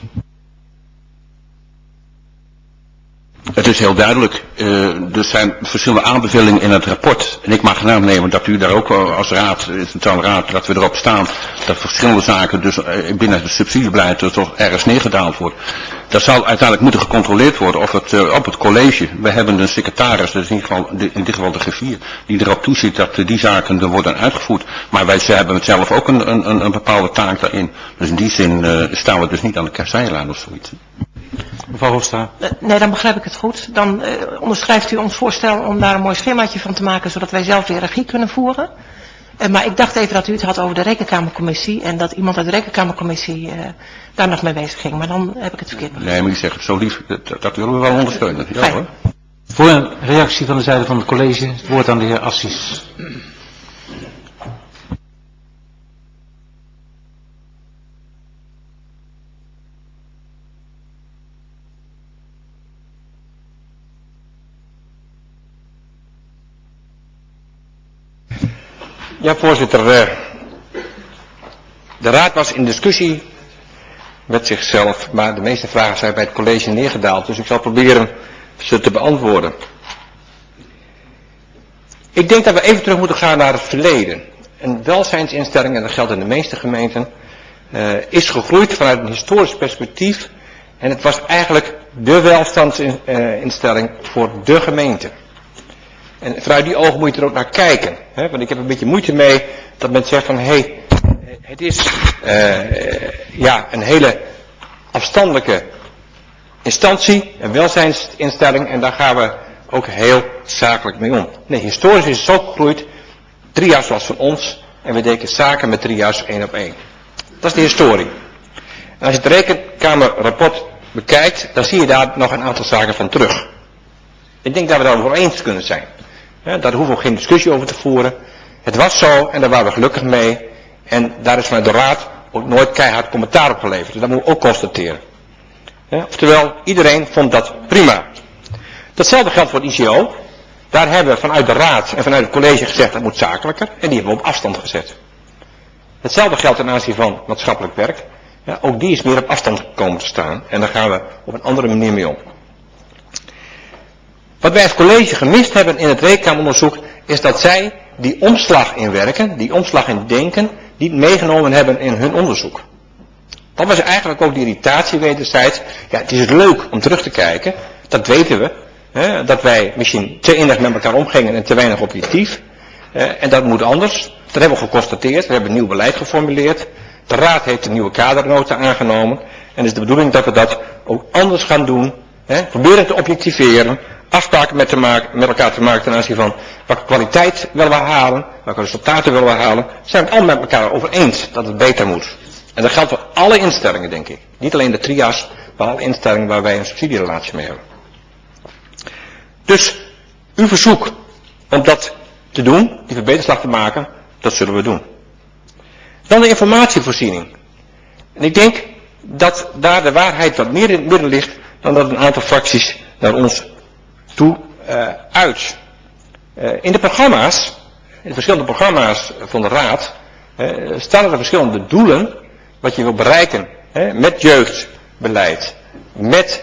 B: Het is heel duidelijk. Uh, er zijn verschillende aanbevelingen in het rapport. En ik mag aannemen dat u daar ook als raad, centrale raad, dat we erop staan dat verschillende zaken dus binnen het subsidiebeleid er toch ergens neergedaald wordt. Dat zal uiteindelijk moeten gecontroleerd worden of het uh, op het college. We hebben een secretaris, dat is in, ieder geval, in dit geval de griffier, die erop toeziet dat uh, die zaken er worden uitgevoerd. Maar wij hebben zelf ook een, een, een bepaalde taak daarin. Dus in die zin uh, staan we dus niet aan de kasseilijn of zoiets.
M: Mevrouw Hofstra. Uh, nee, dan begrijp ik het goed. Dan uh, onderschrijft u ons voorstel om daar een mooi schemaatje van te maken, zodat wij zelf weer regie kunnen voeren. Uh, maar ik dacht even dat u het had over de Rekenkamercommissie en dat iemand uit de Rekenkamercommissie uh, daar nog mee bezig ging. Maar dan heb ik het verkeerd begrepen.
B: Nee, maar u zegt zo lief, dat, dat willen we wel ondersteunen. Ja, hoor.
A: Voor een reactie van de zijde van het college, het woord aan de heer Assis.
O: Ja, voorzitter. De raad was in discussie met zichzelf, maar de meeste vragen zijn bij het college neergedaald. Dus ik zal proberen ze te beantwoorden. Ik denk dat we even terug moeten gaan naar het verleden. Een welzijnsinstelling, en dat geldt in de meeste gemeenten, uh, is gegroeid vanuit een historisch perspectief. En het was eigenlijk de welstandsinstelling voor de gemeente. En vanuit die ogen moet je er ook naar kijken. Hè? Want ik heb een beetje moeite mee dat men zegt van, hé, hey, het is uh, ja, een hele afstandelijke instantie, een welzijnsinstelling, en daar gaan we ook heel zakelijk mee om. Nee, historisch is het zo gegroeid, Trias was van ons, en we deden zaken met Trias één op één. Dat is de historie. En als je het rekenkamerrapport bekijkt, dan zie je daar nog een aantal zaken van terug. Ik denk dat we daar over eens kunnen zijn. Ja, daar hoeven we geen discussie over te voeren. Het was zo en daar waren we gelukkig mee. En daar is vanuit de raad ook nooit keihard commentaar op geleverd. Dus dat moeten we ook constateren. Ja, oftewel, iedereen vond dat prima. Datzelfde geldt voor het I C O. Daar hebben we vanuit de raad en vanuit het college gezegd dat moet zakelijker. En die hebben we op afstand gezet. Hetzelfde geldt ten aanzien van maatschappelijk werk. Ja, ook die is meer op afstand komen te staan. En daar gaan we op een andere manier mee om. Wat wij als college gemist hebben in het rekenkameronderzoek is dat zij die omslag in werken, die omslag in denken, niet meegenomen hebben in hun onderzoek. Dat was eigenlijk ook de irritatie wederzijds. Ja, het is leuk om terug te kijken, dat weten we. Hè, dat wij misschien te innig met elkaar omgingen en te weinig objectief. Eh, en dat moet anders. Dat hebben we geconstateerd. We hebben een nieuw beleid geformuleerd. De raad heeft een nieuwe kadernota aangenomen. En het is de bedoeling dat we dat ook anders gaan doen. Hè, proberen te objectiveren. Afspraken met, te maken, met elkaar te maken ten aanzien van welke kwaliteit willen we halen. Welke resultaten willen we halen. Zijn we het allemaal met elkaar over eens dat het beter moet. En dat geldt voor alle instellingen, denk ik. Niet alleen de trias, maar alle instellingen waar wij een subsidierelatie mee hebben. Dus uw verzoek om dat te doen, die verbeterslag te maken, dat zullen we doen. Dan de informatievoorziening. En ik denk dat daar de waarheid wat meer in het midden ligt dan dat een aantal fracties naar ons toe uh, uit. Uh, in de programma's, in de verschillende programma's van de raad, uh, staan er verschillende doelen wat je wil bereiken hè, met jeugdbeleid, met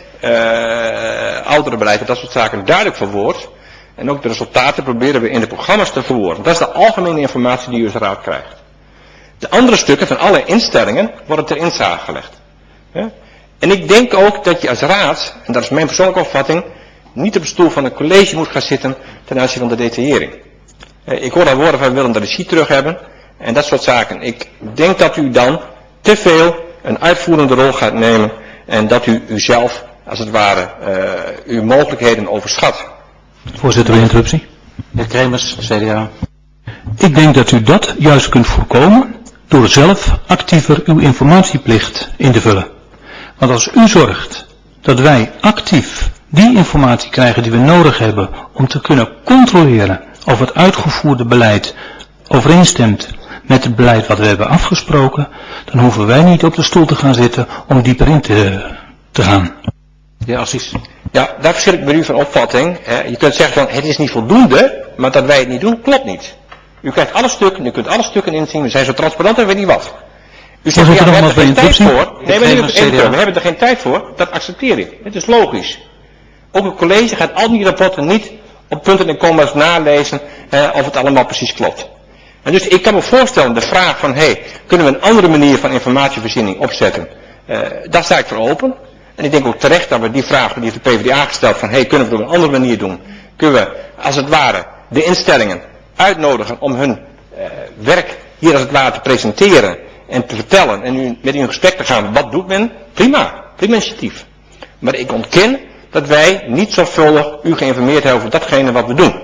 O: uh, ouderenbeleid en dat soort zaken duidelijk verwoord. En ook de resultaten proberen we in de programma's te verwoorden. Dat is de algemene informatie die u als raad krijgt. De andere stukken van alle instellingen worden ter inzage gelegd. Ja? En ik denk ook dat je als raad, en dat is mijn persoonlijke opvatting, niet op de stoel van een college moet gaan zitten ten aanzien van de detaillering. Ik hoor dan woorden van we willen de regie terug hebben en dat soort zaken. Ik denk dat u dan te veel een uitvoerende rol gaat nemen en dat u uzelf, als het ware, uh, uw mogelijkheden overschat.
K: Voorzitter, een interruptie.
B: Heer Kremers, C D A.
K: Ik denk dat u dat juist kunt voorkomen door zelf actiever uw informatieplicht in te vullen. Want als u zorgt dat wij actief die informatie krijgen die we nodig hebben om te kunnen controleren of het uitgevoerde beleid overeenstemt met het beleid wat we hebben afgesproken, dan hoeven wij niet op de stoel te gaan zitten om dieper in te, te gaan.
O: Ja, Assis. Ja, daar verschil ik met u van opvatting. Je kunt zeggen van het is niet voldoende, maar dat wij het niet doen, klopt niet. U krijgt alle stukken, u kunt alle stukken inzien, we zijn zo transparant en weet niet wat. U zegt, ja, we hebben er geen tijd voor. Nee, maar nu, we hebben er geen tijd voor, dat accepteer ik. Het is logisch. Ook het college gaat al die rapporten niet op punten en commas nalezen eh, of het allemaal precies klopt. En dus ik kan me voorstellen, de vraag van, hé, hey, kunnen we een andere manier van informatievoorziening opzetten? Uh, daar sta ik voor open. En ik denk ook terecht dat we die vraag, die heeft de P v d A gesteld, van, hé, hey, kunnen we het op een andere manier doen? Kunnen we, als het ware, de instellingen uitnodigen om hun uh, werk hier als het ware te presenteren en te vertellen en u, met u in gesprek te gaan, wat doet men? Prima, prima initiatief. Maar ik ontken dat wij niet zorgvuldig u geïnformeerd hebben over datgene wat we doen.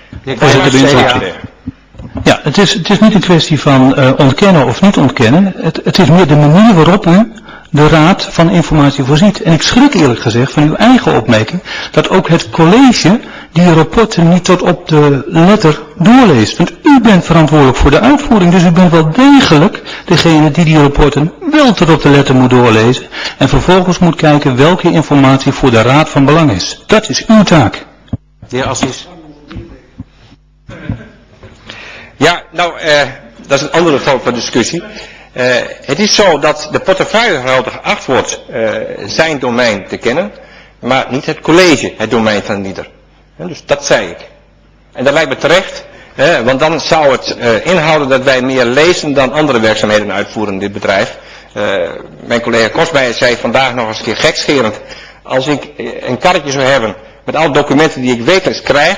K: Ja, het is, het is niet een kwestie van uh, ontkennen of niet ontkennen. Het, het is meer de manier waarop u de raad van informatie voorziet. En ik schrik eerlijk gezegd van uw eigen opmerking dat ook het college die rapporten niet tot op de letter doorleest. Want u bent verantwoordelijk voor de uitvoering, dus u bent wel degelijk degene die die rapporten wel tot op de letter moet doorlezen. En vervolgens moet kijken welke informatie voor de raad van belang is. Dat is uw taak.
B: De heer Assis.
O: Ja, nou, uh, dat is een andere vorm van discussie. Uh, het is zo dat de portefeuillehouder geacht wordt uh, zijn domein te kennen, maar niet het college het domein van ieder. En dus dat zei ik. En dat lijkt me terecht, uh, want dan zou het uh, inhouden dat wij meer lezen dan andere werkzaamheden uitvoeren in dit bedrijf. Uh, mijn collega Kosmeijer zei vandaag nog eens een keer gekscherend, als ik uh, een karretje zou hebben met alle documenten die ik wekelijks krijg,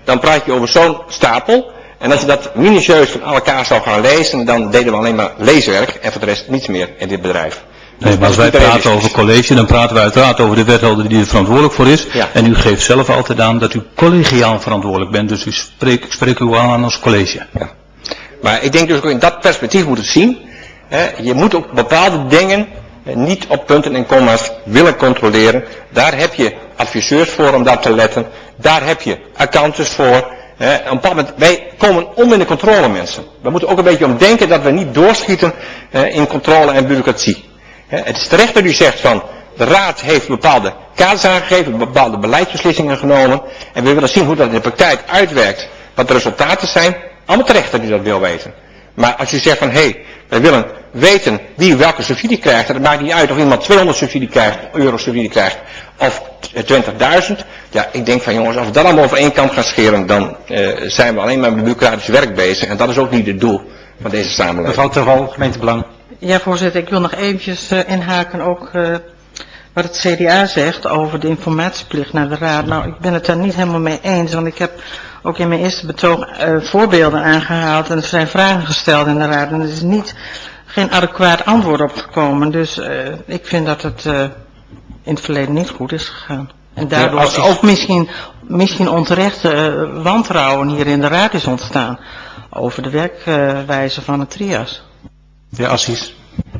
O: dan praat je over zo'n stapel. En als je dat minutieus van elkaar zou gaan lezen, dan deden we alleen maar leeswerk en voor de rest niets meer in dit bedrijf.
J: Nee, maar als wij praten over college, dan praten we uiteraard over de wethouder die er verantwoordelijk voor is.
O: Ja.
J: En u geeft zelf altijd aan dat u collegiaal verantwoordelijk bent, dus u spreekt, spreekt u aan als college.
O: Ja. Maar ik denk dus ook in dat perspectief moet het zien. Hè, je moet ook bepaalde dingen eh, niet op punten en comma's willen controleren. Daar heb je adviseurs voor om daar te letten. Daar heb je accountants voor. Hè. Op een bepaald moment, wij komen om in de controle, mensen. We moeten ook een beetje om denken dat we niet doorschieten eh, in controle en bureaucratie. Hè. Het is terecht dat u zegt van, de raad heeft bepaalde kaders aangegeven, bepaalde beleidsbeslissingen genomen. En we willen zien hoe dat in de praktijk uitwerkt, wat de resultaten zijn. Allemaal terecht dat u dat wil weten. Maar als u zegt van, hé, hey, wij willen weten wie welke subsidie krijgt, en het maakt niet uit of iemand tweehonderd subsidie krijgt, euro subsidie krijgt, of twintigduizend. Ja, ik denk van jongens, als we dat allemaal over één kant gaan scheren, dan uh, zijn we alleen maar met bureaucratisch werk bezig. En dat is ook niet het doel van deze samenleving.
A: Mevrouw Terwal, gemeentebelang.
N: Ja, voorzitter, ik wil nog eventjes uh, inhaken ook uh, wat het C D A zegt over de informatieplicht naar de raad. Nou, ik ben het daar niet helemaal mee eens, want ik heb ook in mijn eerste betoog uh, voorbeelden aangehaald en er zijn vragen gesteld in de raad en er is niet, geen adequaat antwoord op gekomen. Dus uh, ik vind dat het uh, in het verleden niet goed is gegaan. En daardoor
A: ja,
N: ook misschien, misschien onterecht uh, wantrouwen hier in de raad is ontstaan over de werkwijze van het trias.
A: Ja, Assis.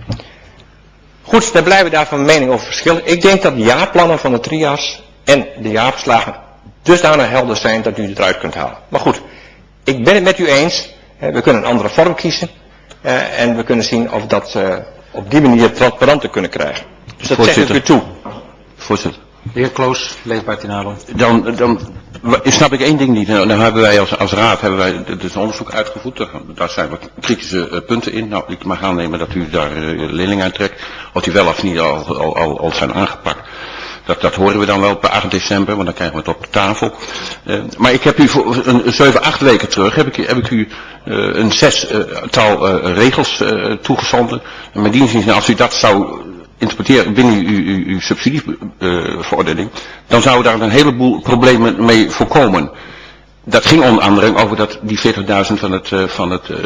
O: Goed, daar blijven we daar van mening over verschillen. Ik denk dat de jaarplannen van de trias en de jaarverslagen dusdanig helder zijn dat u het eruit kunt halen. Maar goed, ik ben het met u eens. We kunnen een andere vorm kiezen. En we kunnen zien of we dat op die manier transparanter kunnen krijgen. Dus dat zeg ik u toe.
B: Voorzitter.
A: De heer Kloos, leefbaar Tinalo.
B: Dan, dan snap ik één ding niet. Dan hebben wij als, als raad hebben wij dus een onderzoek uitgevoerd. Daar, daar zijn wat kritische uh, punten in. Nou, ik mag aannemen dat u daar uh, leerling uit trekt. Of die wel of niet al, al, al, al zijn aangepakt. Dat, dat horen we dan wel per acht december, want dan krijgen we het op de tafel. Uh, maar ik heb u voor een, een zeven, acht weken terug, heb ik, heb ik u uh, een zestal uh, uh, regels uh, toegezonden. En met dienst, als u dat zou interpreteren binnen uw, uw, uw subsidieverordening, uh, dan zou daar een heleboel problemen mee voorkomen. Dat ging onder andere over dat, die veertigduizend van het, uh, van het uh,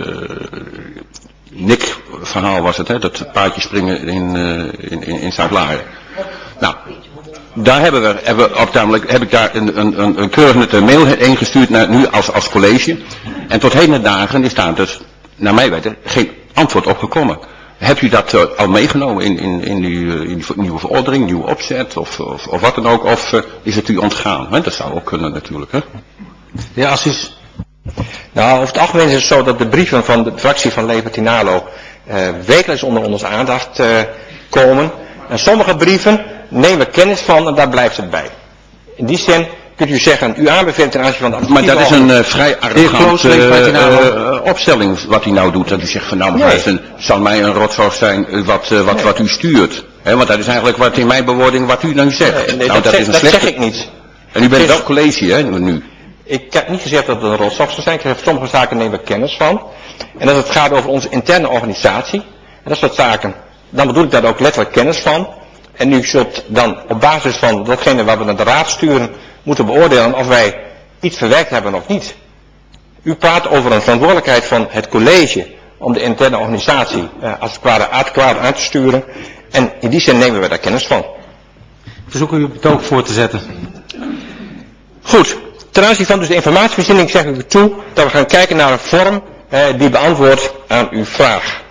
B: N I C-verhaal was het, hè, dat paardje springen in, uh, in, in, in Zuid-Laren. Nou, daar hebben we, hebben we op namelijk, heb ik daar een, een, een keurig nette mail heen gestuurd naar nu als, als college. En tot heden dagen is daar dus, naar mij weten, geen antwoord op gekomen. Hebt u dat uh, al meegenomen in, in, in, die, in die nieuwe verordening, nieuwe opzet of, of, of wat dan ook? Of uh, is het u ontgaan? Hè? Dat zou ook kunnen natuurlijk. Hè?
A: Ja, Assis.
O: Nou, over het algemeen is het zo dat de brieven van de fractie van Leefbaar Tinalo uh, wekelijks onder onze aandacht uh, komen. En sommige brieven nemen we kennis van en daar blijft het bij. In die zin kunt u zeggen, u aanbeveelt ten aanzien van de
B: maar dat is een uh, vrij arrogante uh, uh, opstelling wat u nou doet. Dat u zegt van nou mevrouw, nee. zal mij een rotzorg zijn wat, uh, wat, nee. wat u stuurt. He, want dat is eigenlijk wat in mijn bewoording wat u nou zegt.
O: Nee, nee,
B: nou,
O: dat,
B: dat,
O: zeg,
B: is een
O: dat
B: slechte...
O: zeg ik niet.
B: En u bent
O: dus,
B: wel college hè, nu.
O: Ik heb niet gezegd dat het een rotzorg zou zijn. Ik zeg, sommige zaken nemen we kennis van. En als het gaat over onze interne organisatie, en dat soort zaken, dan bedoel ik daar ook letterlijk kennis van. En u zult dan op basis van datgene wat we naar de raad sturen, moeten beoordelen of wij iets verwerkt hebben of niet. U praat over een verantwoordelijkheid van het college om de interne organisatie eh, als het ware adequaat aan te sturen. En in die zin nemen we daar kennis van.
A: Verzoek u uw betoog voor te zetten.
O: Goed. Ten aanzien van dus de informatievoorziening zeg ik u toe dat we gaan kijken naar een vorm eh, die beantwoordt aan uw vraag.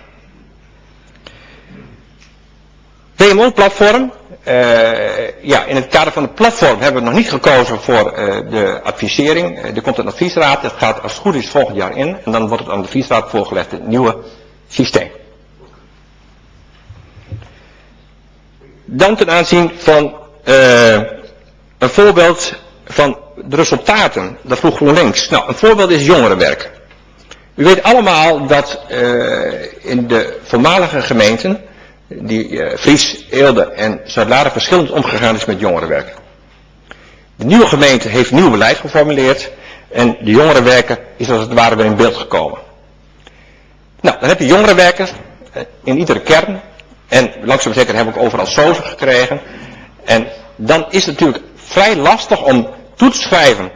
O: P M O-platform. Uh, ja, in het kader van het platform hebben we nog niet gekozen voor uh, de advisering. Uh, er komt een adviesraad, dat gaat als het goed is volgend jaar in. En dan wordt het aan de adviesraad voorgelegd, het nieuwe systeem. Dan ten aanzien van uh, een voorbeeld van de resultaten. Dat vroeg GroenLinks. Nou, een voorbeeld is jongerenwerk. U weet allemaal dat uh, in de voormalige gemeenten, die uh, Fries, Eelde en Zuid-Laren verschillend omgegaan is met jongerenwerk. De nieuwe gemeente heeft nieuw beleid geformuleerd en de jongerenwerker is als het ware weer in beeld gekomen. Nou, dan heb je jongerenwerkers uh, in iedere kern en langzaam zeker hebben we ook overal sozen gekregen. En dan is het natuurlijk vrij lastig om toe te schrijven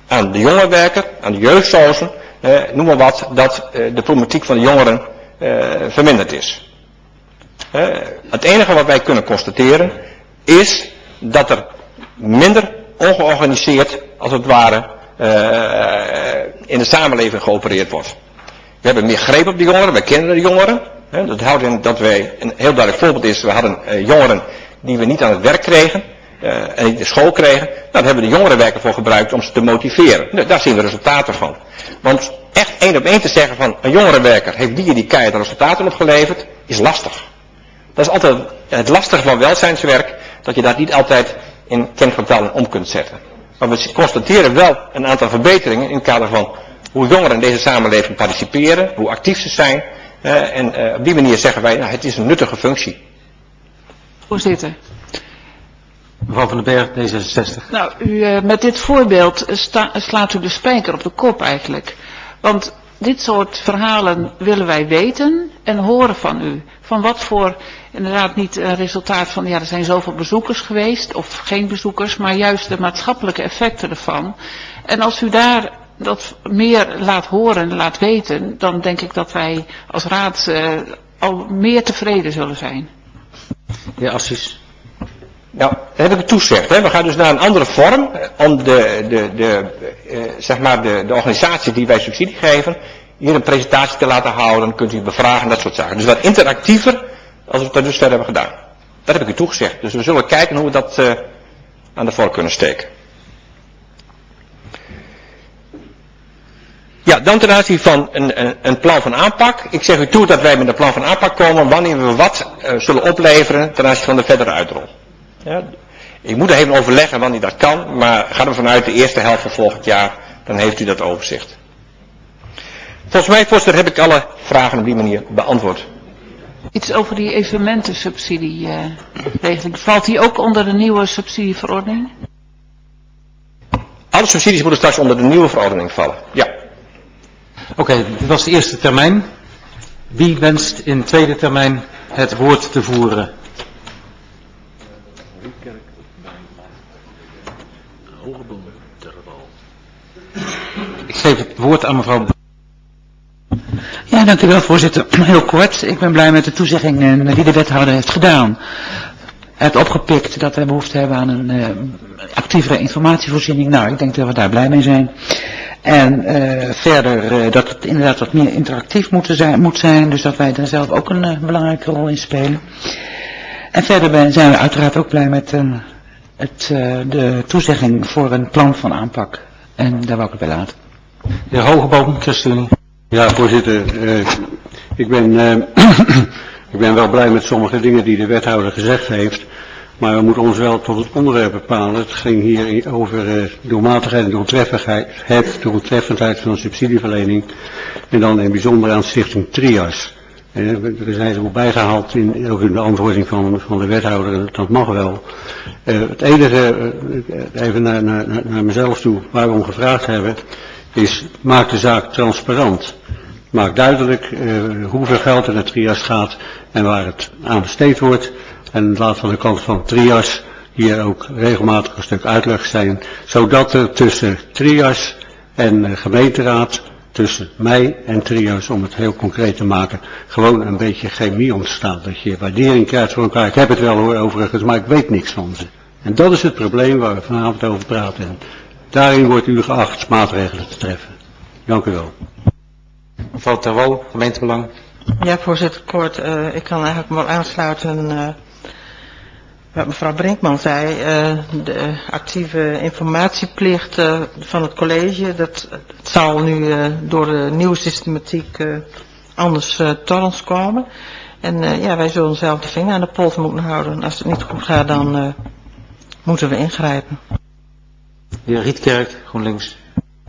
O: aan de jongerenwerker, aan de jeugdsozen, uh, noem maar wat, dat uh, de problematiek van de jongeren uh, verminderd is. Uh, het enige wat wij kunnen constateren is dat er minder ongeorganiseerd, als het ware, uh, in de samenleving geopereerd wordt. We hebben meer greep op de jongeren, wij kennen de jongeren. Hè, dat houdt in dat wij, een heel duidelijk voorbeeld is, we hadden uh, jongeren die we niet aan het werk kregen. Uh, en niet de school kregen, nou, daar hebben de jongerenwerker voor gebruikt om ze te motiveren. Nou, daar zien we resultaten van. Want echt één op één te zeggen van een jongerenwerker heeft die en die keiharde resultaten opgeleverd, is lastig. Dat is altijd het lastige van welzijnswerk, dat je dat niet altijd in kentgetallen om kunt zetten. Maar we constateren wel een aantal verbeteringen in het kader van hoe jongeren in deze samenleving participeren, hoe actief ze zijn. Uh, en uh, op die manier zeggen wij, nou, het is een nuttige functie.
G: Voorzitter.
A: Mevrouw van den Berg, D zesenzestig.
G: Nou, u, uh, met dit voorbeeld sta, slaat u de spijker op de kop eigenlijk. Want dit soort verhalen willen wij weten en horen van u. Van wat voor, inderdaad niet een resultaat van, ja, er zijn zoveel bezoekers geweest of geen bezoekers, maar juist de maatschappelijke effecten ervan. En als u daar dat meer laat horen en laat weten, dan denk ik dat wij als raad uh, al meer tevreden zullen zijn.
A: Ja, Assis.
O: Nou, dat heb ik toezegd. Hè. We gaan dus naar een andere vorm om de, de, de, uh, zeg maar de, de organisatie die wij subsidie geven, hier een presentatie te laten houden, kunt u bevragen, dat soort zaken. Dus wat interactiever als we het tot dusver hebben gedaan. Dat heb ik u toegezegd. Dus we zullen kijken hoe we dat uh, aan de vork kunnen steken. Ja, dan ten aanzien van een, een, een plan van aanpak. Ik zeg u toe dat wij met een plan van aanpak komen wanneer we wat uh, zullen opleveren ten aanzien van de verdere uitrol. Ja, ik moet er even overleggen wanneer dat kan, maar ga er vanuit de eerste helft van volgend jaar, dan heeft u dat overzicht. Volgens mij, voorzitter, heb ik alle vragen op die manier beantwoord.
G: Iets over die evenementensubsidieregeling. Uh, Valt die ook onder de nieuwe subsidieverordening?
O: Alle subsidies moeten straks onder de nieuwe verordening vallen, ja.
A: Oké, okay, dit was de eerste termijn. Wie wenst in de tweede termijn het woord te voeren? Ik geef het woord aan mevrouw.
L: Ja, dank u wel, voorzitter. Heel kort. Ik ben blij met de toezegging die de wethouder heeft gedaan. Hij heeft opgepikt dat we behoefte hebben aan een uh, actievere informatievoorziening. Nou, ik denk dat we daar blij mee zijn. En uh, verder uh, dat het inderdaad wat meer interactief moet zijn, moet zijn. Dus dat wij daar zelf ook een uh, belangrijke rol in spelen. En verder ben, zijn we uiteraard ook blij met uh, het, uh, de toezegging voor een plan van aanpak. En daar wou ik het bij laten.
A: De heer Hogeboom, ChristenUnie.
C: Ja, voorzitter. Uh, ik, ben, uh, ik ben wel blij met sommige dingen die de wethouder gezegd heeft. Maar we moeten ons wel tot het onderwerp bepalen. Het ging hier over uh, doelmatigheid en doeltreffendheid, het doeltreffendheid van de subsidieverlening. En dan in bijzonder aan Stichting Trias. Uh, er zijn ze ook bijgehaald in, ook in de beantwoording van, van de wethouder. Dat mag wel. Uh, het enige, uh, even naar, naar, naar mezelf toe, waar we om gevraagd hebben, is maak de zaak transparant. Maak duidelijk uh, hoeveel geld er naar Trias gaat en waar het aan besteed wordt. En laat van de kant van Trias hier ook regelmatig een stuk uitleg zijn, zodat er tussen Trias en uh, gemeenteraad, tussen mij en Trias, om het heel concreet te maken, gewoon een beetje chemie ontstaat. Dat je waardering krijgt voor elkaar. Ik heb het wel hoor overigens, maar ik weet niks van ze. En dat is het probleem waar we vanavond over praten. En daarin wordt u geacht maatregelen te treffen. Dank u wel.
A: Mevrouw Terwol, gemeentebelang.
N: Ja, voorzitter, kort. Uh, ik kan eigenlijk wel aansluiten uh, wat mevrouw Brinkman zei. Uh, de actieve informatieplicht uh, van het college, dat, dat zal nu uh, door de nieuwe systematiek uh, anders uh, tot ons komen. En uh, ja, wij zullen zelf de vinger aan de pols moeten houden. Als het niet goed gaat, dan uh, moeten we ingrijpen.
A: De heer Rietkerk, GroenLinks.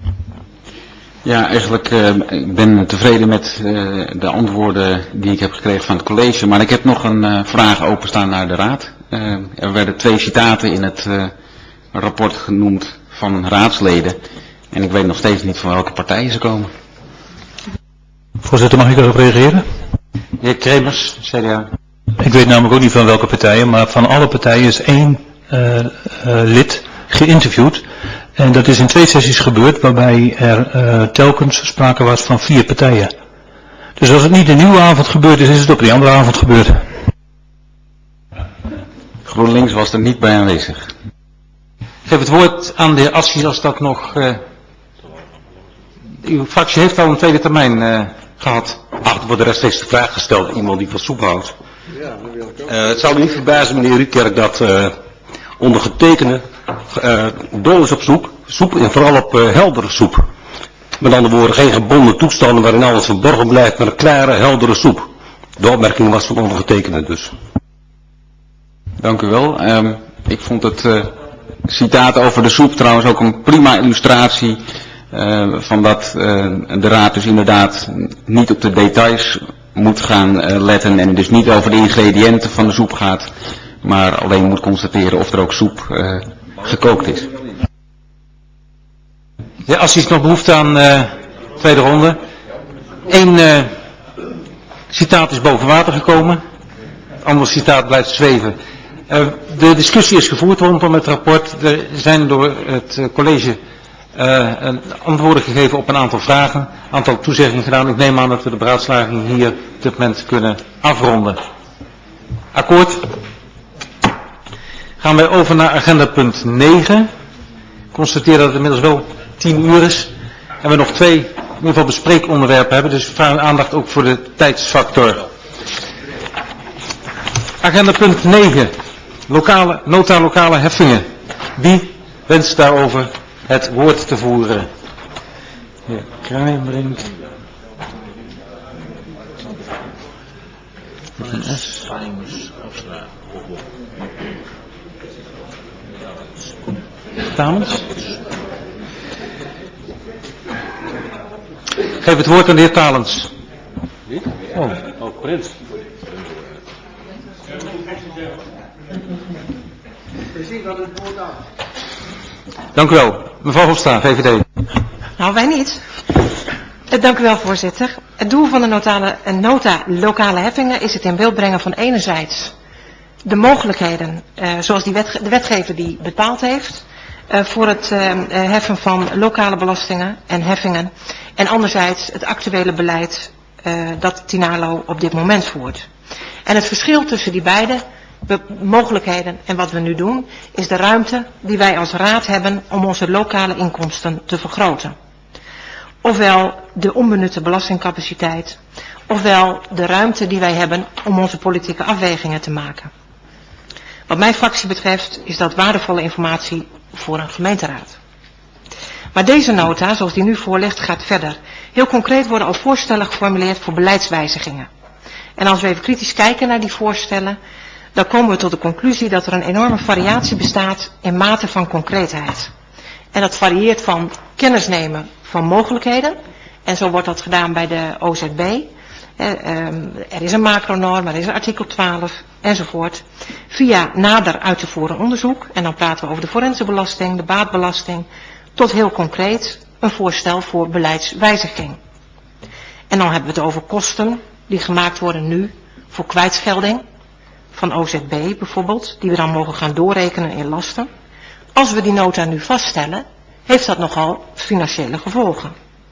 B: Ja, eigenlijk uh, ik ben tevreden met uh, de antwoorden die ik heb gekregen van het college. Maar ik heb nog een uh, vraag openstaan naar de raad. Uh, er werden twee citaten in het uh, rapport genoemd van raadsleden. En ik weet nog steeds niet van welke partijen ze komen.
J: Voorzitter, mag ik erop reageren?
A: De heer Kremers, C D A.
J: Ik weet namelijk ook niet van welke partijen, maar van alle partijen is één uh, uh, lid geïnterviewd.
K: En dat is in twee sessies gebeurd, waarbij er uh, telkens sprake was van vier partijen. Dus als het niet een nieuwe avond gebeurd is, is het op die andere avond gebeurd.
B: GroenLinks was er niet bij aanwezig.
A: Ik geef het woord aan de heer Assis als dat nog... Uh, uw fractie heeft al een tweede termijn uh, gehad.
I: Ach, er wordt rechtstreeks de vraag gesteld, iemand die van soep houdt. Uh, het zou me niet verbazen, meneer Rietkerk, dat uh, ondergetekende uh, dol is op soep, soep en vooral op uh, heldere soep. Met andere woorden, geen gebonden toestanden waarin alles verborgen blijft, maar een klare, heldere soep. De opmerking was van ondergetekende dus.
B: Dank u wel. Um, ik vond het uh, citaat over de soep trouwens ook een prima illustratie uh, van dat uh, de raad dus inderdaad niet op de details moet gaan uh, letten en dus niet over de ingrediënten van de soep gaat, maar alleen moet constateren of er ook soep uh, gekookt is.
A: Ja, als er nog behoefte aan uh, tweede ronde. Eén uh, citaat is boven water gekomen. Het andere citaat blijft zweven. Uh, de discussie is gevoerd rondom het rapport. Er zijn door het uh, college uh, een antwoorden gegeven op een aantal vragen. Een aantal toezeggingen gedaan. Ik neem aan dat we de beraadslaging hier op dit moment kunnen afronden. Akkoord? Gaan wij over naar agenda punt negen. Ik constateer dat het inmiddels wel tien uur is. En we nog twee in ieder geval bespreekonderwerpen hebben. Dus we vragen aandacht ook voor de tijdsfactor. Agenda punt negen. Lokale, nota lokale heffingen. Wie wenst daarover het woord te voeren? Heer Kruijbrink. Tamens? Ik geef het woord aan de heer Talens. Oh, oh Prins. Dank u wel. Mevrouw Hofstra, V V D.
M: Nou, wij niet. Dank u wel, voorzitter. Het doel van de notale, nota lokale heffingen is het in beeld brengen van enerzijds de mogelijkheden, uh, zoals die wet, de wetgever die bepaald heeft, uh, voor het uh, heffen van lokale belastingen en heffingen. En anderzijds het actuele beleid uh, dat Tinalo op dit moment voert. En het verschil tussen die beide mogelijkheden en wat we nu doen, is de ruimte die wij als raad hebben om onze lokale inkomsten te vergroten. Ofwel de onbenutte belastingcapaciteit, ofwel de ruimte die wij hebben om onze politieke afwegingen te maken. Wat mijn fractie betreft is dat waardevolle informatie voor een gemeenteraad. Maar deze nota, zoals die nu voor ligt, gaat verder. Heel concreet worden al voorstellen geformuleerd voor beleidswijzigingen. En als we even kritisch kijken naar die voorstellen, dan komen we tot de conclusie dat er een enorme variatie bestaat in mate van concreetheid. En dat varieert van kennis nemen van mogelijkheden. En zo wordt dat gedaan bij de O Z B. Eh, um, er is een macronorm, er is een artikel twaalf enzovoort. Via nader uit te voeren onderzoek. En dan praten we over de forensenbelasting, de baatbelasting. Tot heel concreet een voorstel voor beleidswijziging. En dan hebben we het over kosten die gemaakt worden nu voor kwijtschelding. Van O Z B bijvoorbeeld, die we dan mogen gaan doorrekenen in lasten. Als we die nota nu vaststellen, heeft dat nogal financiële gevolgen.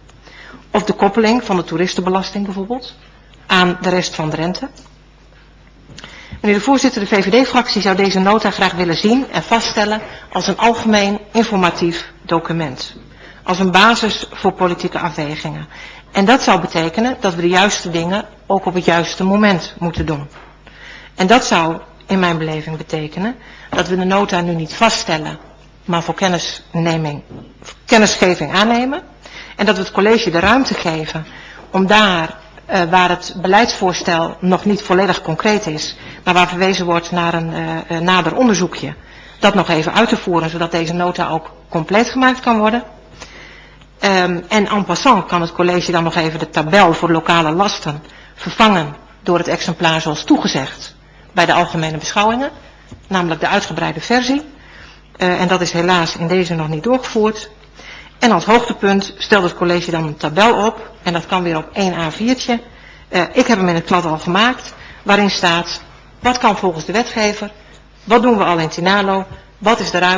M: Of de koppeling van de toeristenbelasting bijvoorbeeld aan de rest van de rente. Meneer de voorzitter, de V V D-fractie zou deze nota graag willen zien en vaststellen als een algemeen informatief document. Als een basis voor politieke afwegingen. En dat zou betekenen dat we de juiste dingen ook op het juiste moment moeten doen. En dat zou in mijn beleving betekenen dat we de nota nu niet vaststellen, maar voor kennisneming, kennisgeving aannemen. En dat we het college de ruimte geven om daar, uh, waar het beleidsvoorstel nog niet volledig concreet is, maar waar verwezen wordt naar een uh, nader onderzoekje, dat nog even uit te voeren, zodat deze nota ook compleet gemaakt kan worden. Um, en en passant kan het college dan nog even de tabel voor lokale lasten vervangen door het exemplaar zoals toegezegd bij de algemene beschouwingen, namelijk de uitgebreide versie. Uh, en dat is helaas in deze nog niet doorgevoerd. En als hoogtepunt stelt het college dan een tabel op, en dat kan weer op één A viertje. Uh, ik heb hem in het klad al gemaakt, waarin staat wat kan volgens de wetgever, wat doen we al in Tinalo, wat is de ruimte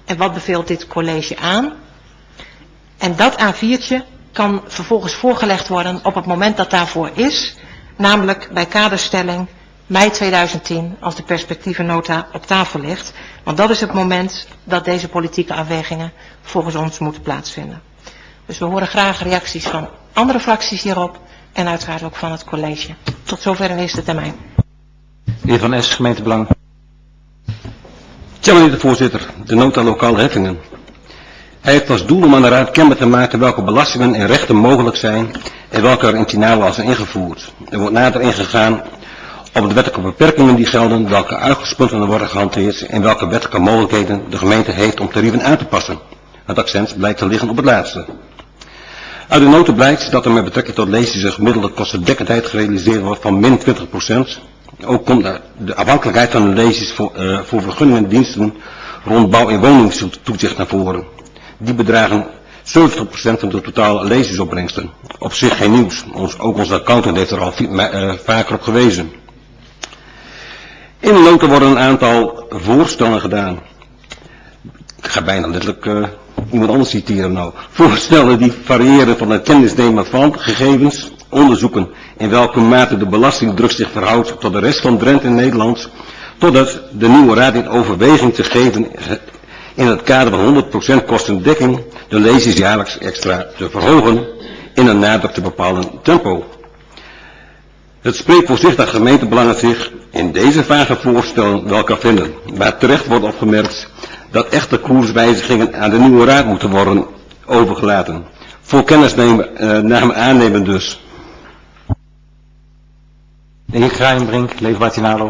M: en wat beveelt dit college aan. En dat A viertje kan vervolgens voorgelegd worden op het moment dat daarvoor is, namelijk bij kaderstelling mei tweeduizend tien, als de perspectievennota op tafel ligt. Want dat is het moment dat deze politieke afwegingen volgens ons moeten plaatsvinden. Dus we horen graag reacties van andere fracties hierop en uiteraard ook van het college. Tot zover in eerste termijn.
A: De heer Van S, gemeentebelang.
I: Tja, meneer de voorzitter, de nota lokale heffingen. Hij heeft als doel om aan de raad kenbaar te maken welke belastingen en rechten mogelijk zijn en welke er in Tinawa zijn ingevoerd. Er wordt nader ingegaan op de wettelijke beperkingen die gelden, welke uitgangspunten worden gehanteerd en welke wettelijke mogelijkheden de gemeente heeft om tarieven aan te passen. Het accent blijkt te liggen op het laatste. Uit de nota blijkt dat er met betrekking tot lezers een gemiddelde kostendekkendheid gerealiseerd wordt van min twintig procent. Ook komt de afhankelijkheid van de lezers voor, uh, voor vergunningen en diensten rond bouw- en woningstoezicht naar voren. Die bedragen zeventig procent van de totale lezersopbrengsten. Op zich geen nieuws. Ons, ook onze accountant heeft er al uh, vaker op gewezen. In de nota worden een aantal voorstellen gedaan. Ik ga bijna letterlijk uh, iemand anders citeren nou. Voorstellen die variëren van het kennisnemen van gegevens, onderzoeken in welke mate de belastingdruk zich verhoudt tot de rest van Drenthe en Nederland, totdat de nieuwe raad in overweging te geven in het kader van honderd procent kostendekking de lezers jaarlijks extra te verhogen in een nader te bepalen tempo. Het spreekt voor zich dat gemeentebelangen zich in deze vage voorstellen wel kan vinden, waar terecht wordt opgemerkt dat echte koerswijzigingen aan de nieuwe raad moeten worden overgelaten. Voor kennisnemen, eh, namen aannemen dus.
A: De heer Kraaienbrink, Leefbaar Tinalo.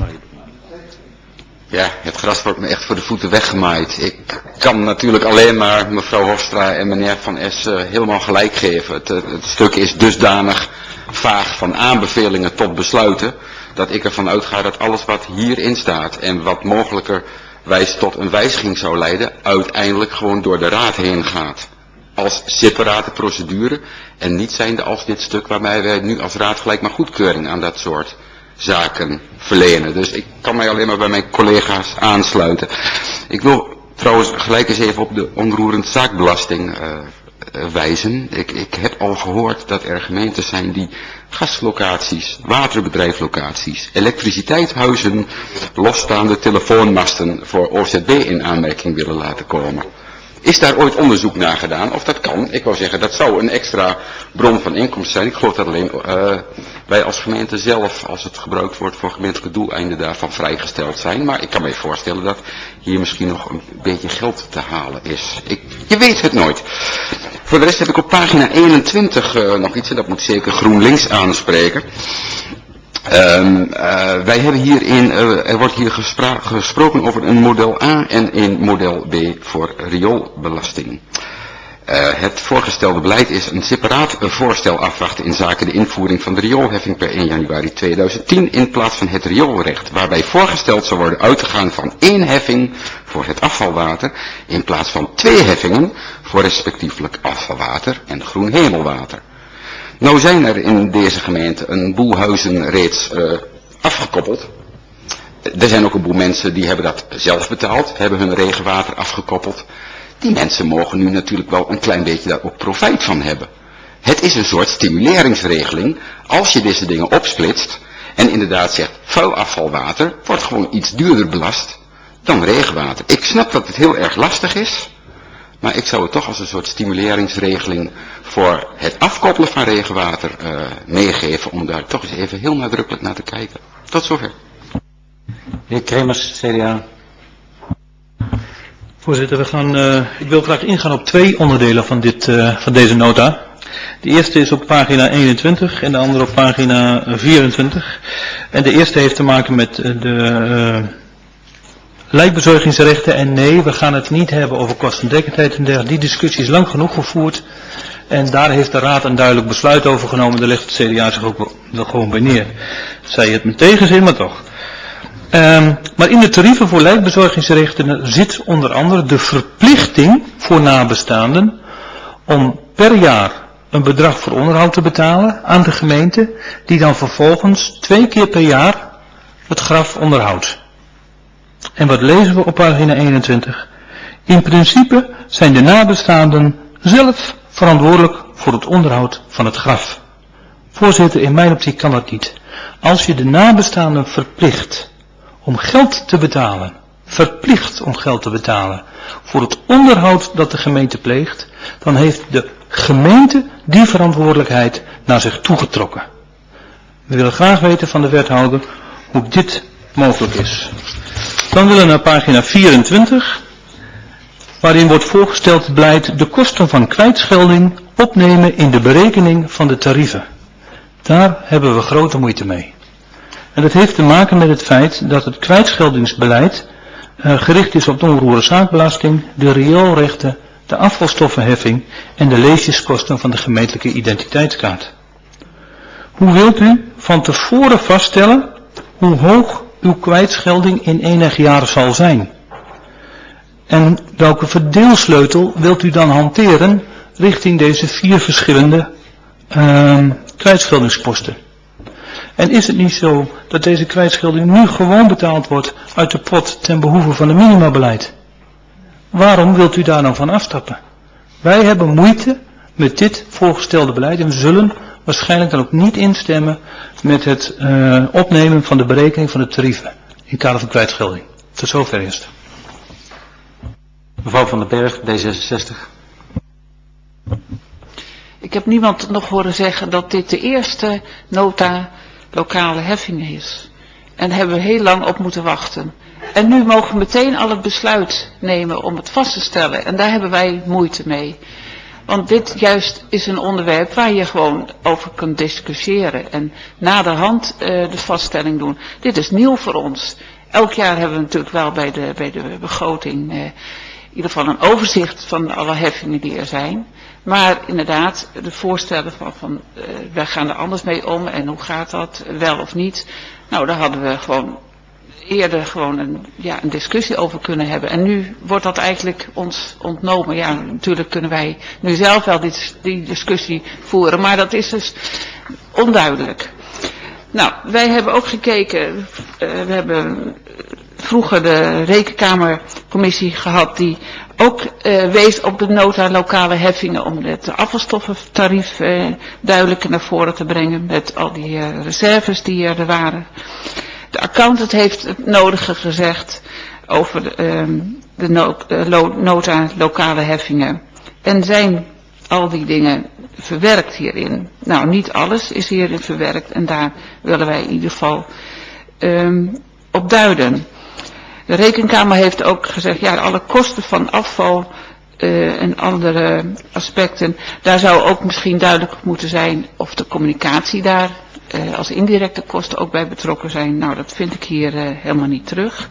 E: Ja, het gras wordt me echt voor de voeten weggemaaid. Ik kan natuurlijk alleen maar mevrouw Hofstra en meneer Van S uh, helemaal gelijk geven. Het, het stuk is dusdanig vaag van aanbevelingen tot besluiten, dat ik ervan uitga dat alles wat hierin staat en wat mogelijkerwijs tot een wijziging zou leiden, uiteindelijk gewoon door de raad heen gaat. Als separate procedure en niet zijnde als dit stuk waarbij wij nu als raad gelijk maar goedkeuring aan dat soort zaken verlenen. Dus ik kan mij alleen maar bij mijn collega's aansluiten. Ik wil trouwens gelijk eens even op de onroerend zaakbelasting uh, uh, wijzen. Ik, ik heb al gehoord dat er gemeentes zijn die gaslocaties, waterbedrijflocaties, elektriciteitshuizen, losstaande telefoonmasten voor O Z B in aanmerking willen laten komen. Is daar ooit onderzoek naar gedaan? Of dat kan? Ik wou zeggen, dat zou een extra bron van inkomsten zijn. Ik geloof dat alleen uh, wij als gemeente zelf, als het gebruikt wordt voor gemeentelijke doeleinden, daarvan vrijgesteld zijn. Maar ik kan me voorstellen dat hier misschien nog een beetje geld te halen is. Ik, je weet het nooit. Voor de rest heb ik op pagina eenentwintig uh, nog iets, en dat moet zeker GroenLinks aanspreken. Um, uh, wij hebben hierin, uh, er wordt hier gespra- gesproken over een model A en een model B voor rioolbelasting. Uh, het voorgestelde beleid is een separaat uh, voorstel afwachten in zaken de invoering van de rioolheffing per één januari tweeduizend tien in plaats van het rioolrecht, waarbij voorgesteld zou worden uit te gaan van één heffing voor het afvalwater in plaats van twee heffingen voor respectievelijk afvalwater en groen hemelwater. Nou zijn er in deze gemeente een boel huizen reeds uh, afgekoppeld. Er zijn ook een boel mensen die hebben dat zelf betaald, hebben hun regenwater afgekoppeld. Die mensen mogen nu natuurlijk wel een klein beetje daar ook profijt van hebben. Het is een soort stimuleringsregeling. Als je deze dingen opsplitst en inderdaad zegt vuil afvalwater wordt gewoon iets duurder belast dan regenwater. Ik snap dat het heel erg lastig is. Maar ik zou het toch als een soort stimuleringsregeling voor het afkoppelen van regenwater uh, meegeven om daar toch eens even heel nadrukkelijk naar te kijken. Tot zover.
A: De heer Kremers, C D A.
K: Voorzitter, we gaan, uh, ik wil graag ingaan op twee onderdelen van, dit, uh, van deze nota. De eerste is op pagina eenentwintig en de andere op pagina vierentwintig. En de eerste heeft te maken met de... Uh, lijkbezorgingsrechten en nee, we gaan het niet hebben over kostendekkendheid en dergelijke. Die discussie is lang genoeg gevoerd en daar heeft de Raad een duidelijk besluit over genomen. Daar legt het C D A zich ook wel gewoon bij neer. Zij het met tegenzin, maar toch. Um, maar in de tarieven voor lijkbezorgingsrechten zit onder andere de verplichting voor nabestaanden om per jaar een bedrag voor onderhoud te betalen aan de gemeente, die dan vervolgens twee keer per jaar het graf onderhoudt. En wat lezen we op pagina eenentwintig? In principe zijn de nabestaanden zelf verantwoordelijk voor het onderhoud van het graf. Voorzitter, in mijn optiek kan dat niet. Als je de nabestaanden verplicht om geld te betalen, verplicht om geld te betalen voor het onderhoud dat de gemeente pleegt, dan heeft de gemeente die verantwoordelijkheid naar zich toegetrokken. We willen graag weten van de wethouder hoe dit mogelijk is. Dan willen we naar pagina vierentwintig, waarin wordt voorgesteld het beleid de kosten van kwijtschelding opnemen in de berekening van de tarieven. Daar hebben we grote moeite mee. En dat heeft te maken met het feit dat het kwijtscheldingsbeleid uh, gericht is op de onroerende zaakbelasting, de rioolrechten, de afvalstoffenheffing en de leesjeskosten van de gemeentelijke identiteitskaart. Hoe wilt u van tevoren vaststellen hoe hoog uw kwijtschelding in enig jaar zal zijn? En welke verdeelsleutel wilt u dan hanteren richting deze vier verschillende uh, kwijtscheldingsposten? En is het niet zo dat deze kwijtschelding nu gewoon betaald wordt uit de pot ten behoeve van het minimabeleid? Waarom wilt u daar nou van afstappen? Wij hebben moeite met dit voorgestelde beleid en we zullen waarschijnlijk dan ook niet instemmen met het uh, opnemen van de berekening van de tarieven in het kader van kwijtschelding. Tot zover eerst.
A: Mevrouw van den Berg, D zesenzestig.
G: Ik heb niemand nog horen zeggen dat dit de eerste nota lokale heffingen is. En daar hebben we heel lang op moeten wachten. En nu mogen we meteen al het besluit nemen om het vast te stellen. En daar hebben wij moeite mee. Want dit juist is een onderwerp waar je gewoon over kunt discussiëren. En naderhand uh, de vaststelling doen. Dit is nieuw voor ons. Elk jaar hebben we natuurlijk wel bij de, bij de begroting uh, in ieder geval een overzicht van alle heffingen die er zijn. Maar inderdaad, de voorstellen van, van uh, wij gaan er anders mee om en hoe gaat dat, wel of niet. Nou, daar hadden we gewoon eerder gewoon een, ja, een discussie over kunnen hebben. En nu wordt dat eigenlijk ons ontnomen. Ja, natuurlijk kunnen wij nu zelf wel die, die discussie voeren, maar dat is dus onduidelijk. Nou, wij hebben ook gekeken, uh, we hebben vroeger de Rekenkamercommissie gehad die ook uh, wees op de nota lokale heffingen om het afvalstoffentarief uh, duidelijker naar voren te brengen met al die uh, reserves die er waren. De accountant heeft het nodige gezegd over de, um, de no uh, lo nota lokale heffingen. En zijn al die dingen verwerkt hierin? Nou, niet alles is hierin verwerkt en daar willen wij in ieder geval um, op duiden. De Rekenkamer heeft ook gezegd, ja, alle kosten van afval uh, en andere aspecten, daar zou ook misschien duidelijk moeten zijn of de communicatie daar uh, als indirecte kosten ook bij betrokken zijn. Nou, dat vind ik hier uh, helemaal niet terug.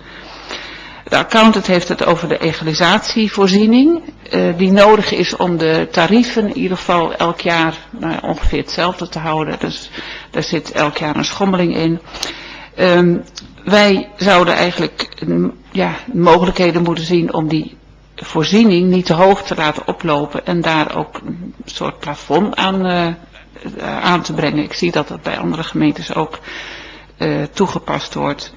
G: De accountant heeft het over de egalisatievoorziening, uh, die nodig is om de tarieven in ieder geval elk jaar nou, ongeveer hetzelfde te houden. Dus daar zit elk jaar een schommeling in. Um, wij zouden eigenlijk ja, mogelijkheden moeten zien om die voorziening niet te hoog te laten oplopen en daar ook een soort plafond aan, uh, aan te brengen. Ik zie dat dat bij andere gemeentes ook uh, toegepast wordt.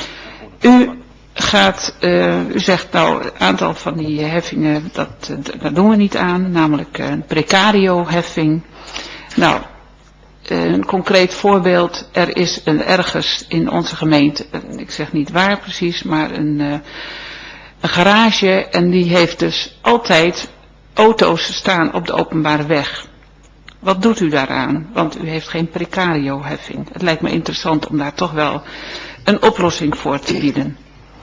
G: U gaat, uh, u zegt nou een aantal van die heffingen, dat, uh, dat doen we niet aan, namelijk een precario heffing. Nou, een concreet voorbeeld, er is een ergens in onze gemeente, ik zeg niet waar precies, maar een, uh, een garage en die heeft dus altijd auto's staan op de openbare weg. Wat doet u daaraan? Want u heeft geen precario heffing. Het lijkt me interessant om daar toch wel een oplossing voor te bieden.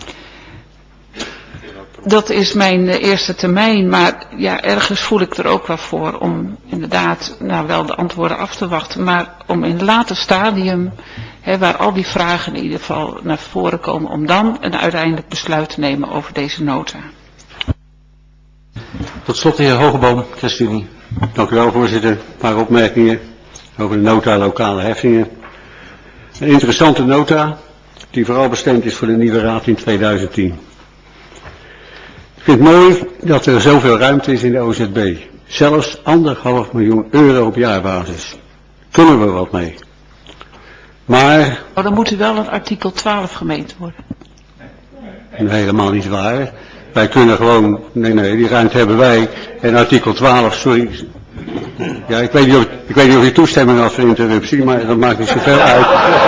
G: Dat is mijn eerste termijn, maar ja, ergens voel ik er ook wel voor om inderdaad nou wel de antwoorden af te wachten, maar om in een later stadium, hè, waar al die vragen in ieder geval naar voren komen, om dan een uiteindelijk besluit te nemen over deze nota.
A: Tot slot de heer Hogeboom, ChristenUnie.
C: Dank u wel, voorzitter. Een paar opmerkingen over de nota lokale heffingen. Een interessante nota die vooral bestemd is voor de nieuwe raad in tweeduizend tien. Ik vind het mooi dat er zoveel ruimte is in de O Z B. Zelfs anderhalf miljoen euro op jaarbasis. Kunnen we wat mee. Maar...
G: Oh, dan moet u wel een artikel twaalf gemeente worden.
C: Helemaal niet waar. Wij kunnen gewoon, nee nee, die ruimte hebben wij. En artikel twaalf, sorry. Ja, ik weet niet of, ik weet niet of je toestemming had voor interruptie, maar dat maakt niet zoveel uit.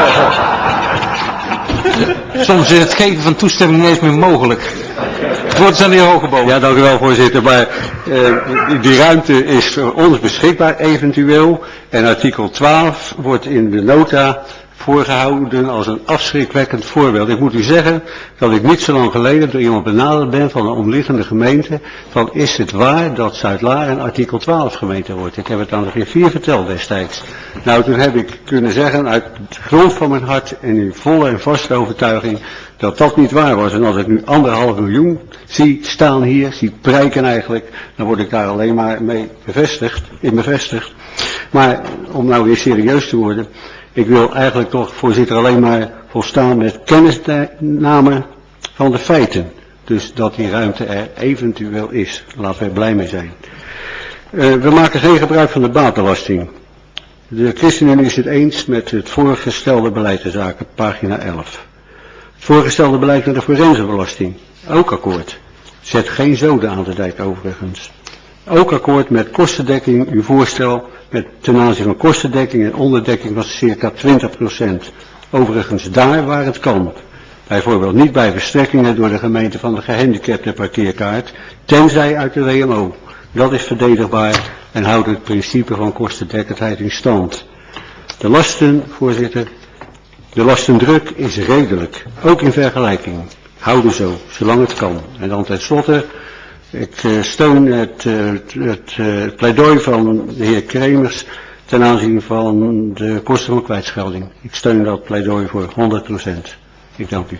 A: Soms is het geven van toestemming niet eens meer mogelijk. Het woord is aan de heer Hogeboom.
C: Ja, dank u wel, voorzitter. Maar uh, die ruimte is voor ons beschikbaar eventueel. En artikel twaalf wordt in de nota voorgehouden als een afschrikwekkend voorbeeld. Ik moet u zeggen dat ik niet zo lang geleden door iemand benaderd ben van een omliggende gemeente. Van is het waar dat Zuidlaar een artikel twaalf gemeente wordt? Ik heb het aan de griffier verteld destijds. Nou, toen heb ik kunnen zeggen uit de grond van mijn hart en in volle en vaste overtuiging dat dat niet waar was. En als ik nu anderhalf miljoen zie staan hier, zie prijken eigenlijk, dan word ik daar alleen maar mee bevestigd, in bevestigd. Maar om nou weer serieus te worden, ik wil eigenlijk toch, voorzitter, alleen maar volstaan met kennisname van de feiten. Dus dat die ruimte er eventueel is. Laten we er blij mee zijn. Uh, we maken geen gebruik van de baatbelasting. De ChristenUnie is het eens met het voorgestelde beleid de zaken, pagina elf. Het voorgestelde beleid naar de forensenbelasting, ook akkoord. Zet geen zoden aan de dijk overigens. Ook akkoord met kostendekking, uw voorstel met ten aanzien van kostendekking en onderdekking was circa twintig procent. Overigens daar waar het kan. Bijvoorbeeld niet bij verstrekkingen door de gemeente van de gehandicapte parkeerkaart, tenzij uit de W M O. Dat is verdedigbaar en houdt het principe van kostendekkendheid in stand. De lasten, voorzitter, de lastendruk is redelijk, ook in vergelijking. Houden zo, zolang het kan. En dan tenslotte, ik uh, steun het, uh, het, het, uh, het pleidooi van de heer Kremers ten aanzien van de kosten van kwijtschelding. Ik steun dat pleidooi voor honderd procent. Ik dank u.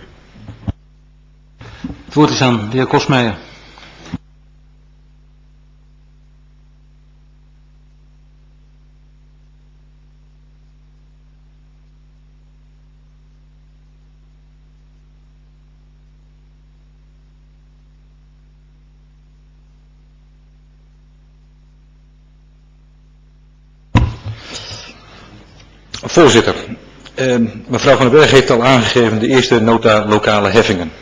A: Het woord is aan de heer Kosmeijer.
H: Voorzitter, eh, mevrouw Van den Berg heeft al aangegeven de eerste nota lokale heffingen.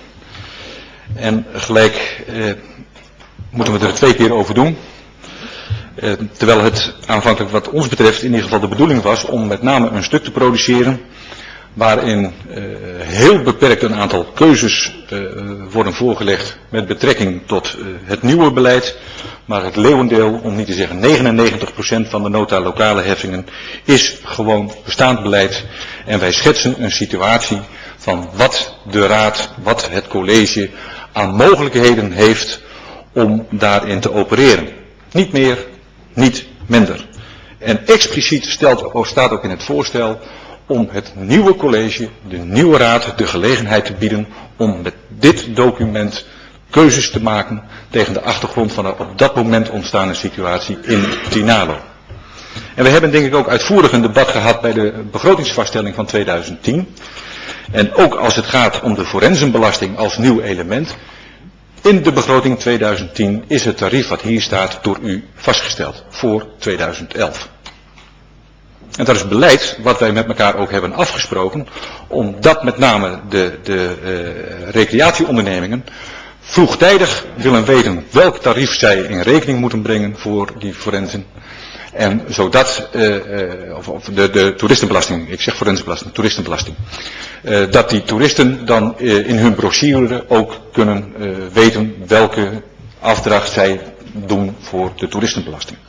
H: En gelijk eh, moeten we er twee keer over doen. Eh, terwijl het aanvankelijk wat ons betreft in ieder geval de bedoeling was om met name een stuk te produceren waarin uh, heel beperkt een aantal keuzes uh, worden voorgelegd met betrekking tot uh, het nieuwe beleid. Maar het leeuwendeel, om niet te zeggen negenennegentig procent van de nota lokale heffingen, is gewoon bestaand beleid. En wij schetsen een situatie van wat de raad, wat het college aan mogelijkheden heeft om daarin te opereren. Niet meer, niet minder. En expliciet stelt, staat ook in het voorstel om het nieuwe college, de nieuwe raad, de gelegenheid te bieden om met dit document keuzes te maken tegen de achtergrond van de op dat moment ontstane situatie in Tinalo. En we hebben denk ik ook uitvoerig een debat gehad bij de begrotingsvaststelling van tweeduizend tien. En ook als het gaat om de forensenbelasting als nieuw element. In de begroting tweeduizend tien is het tarief wat hier staat door u vastgesteld voor tweeduizend elf. En dat is beleid wat wij met elkaar ook hebben afgesproken, omdat met name de, de uh, recreatieondernemingen vroegtijdig willen weten welk tarief zij in rekening moeten brengen voor die forensen. En zodat, uh, uh, of, of de, de toeristenbelasting, ik zeg forensenbelasting, toeristenbelasting, uh, dat die toeristen dan uh, in hun brochure ook kunnen uh, weten welke afdracht zij doen voor de toeristenbelasting.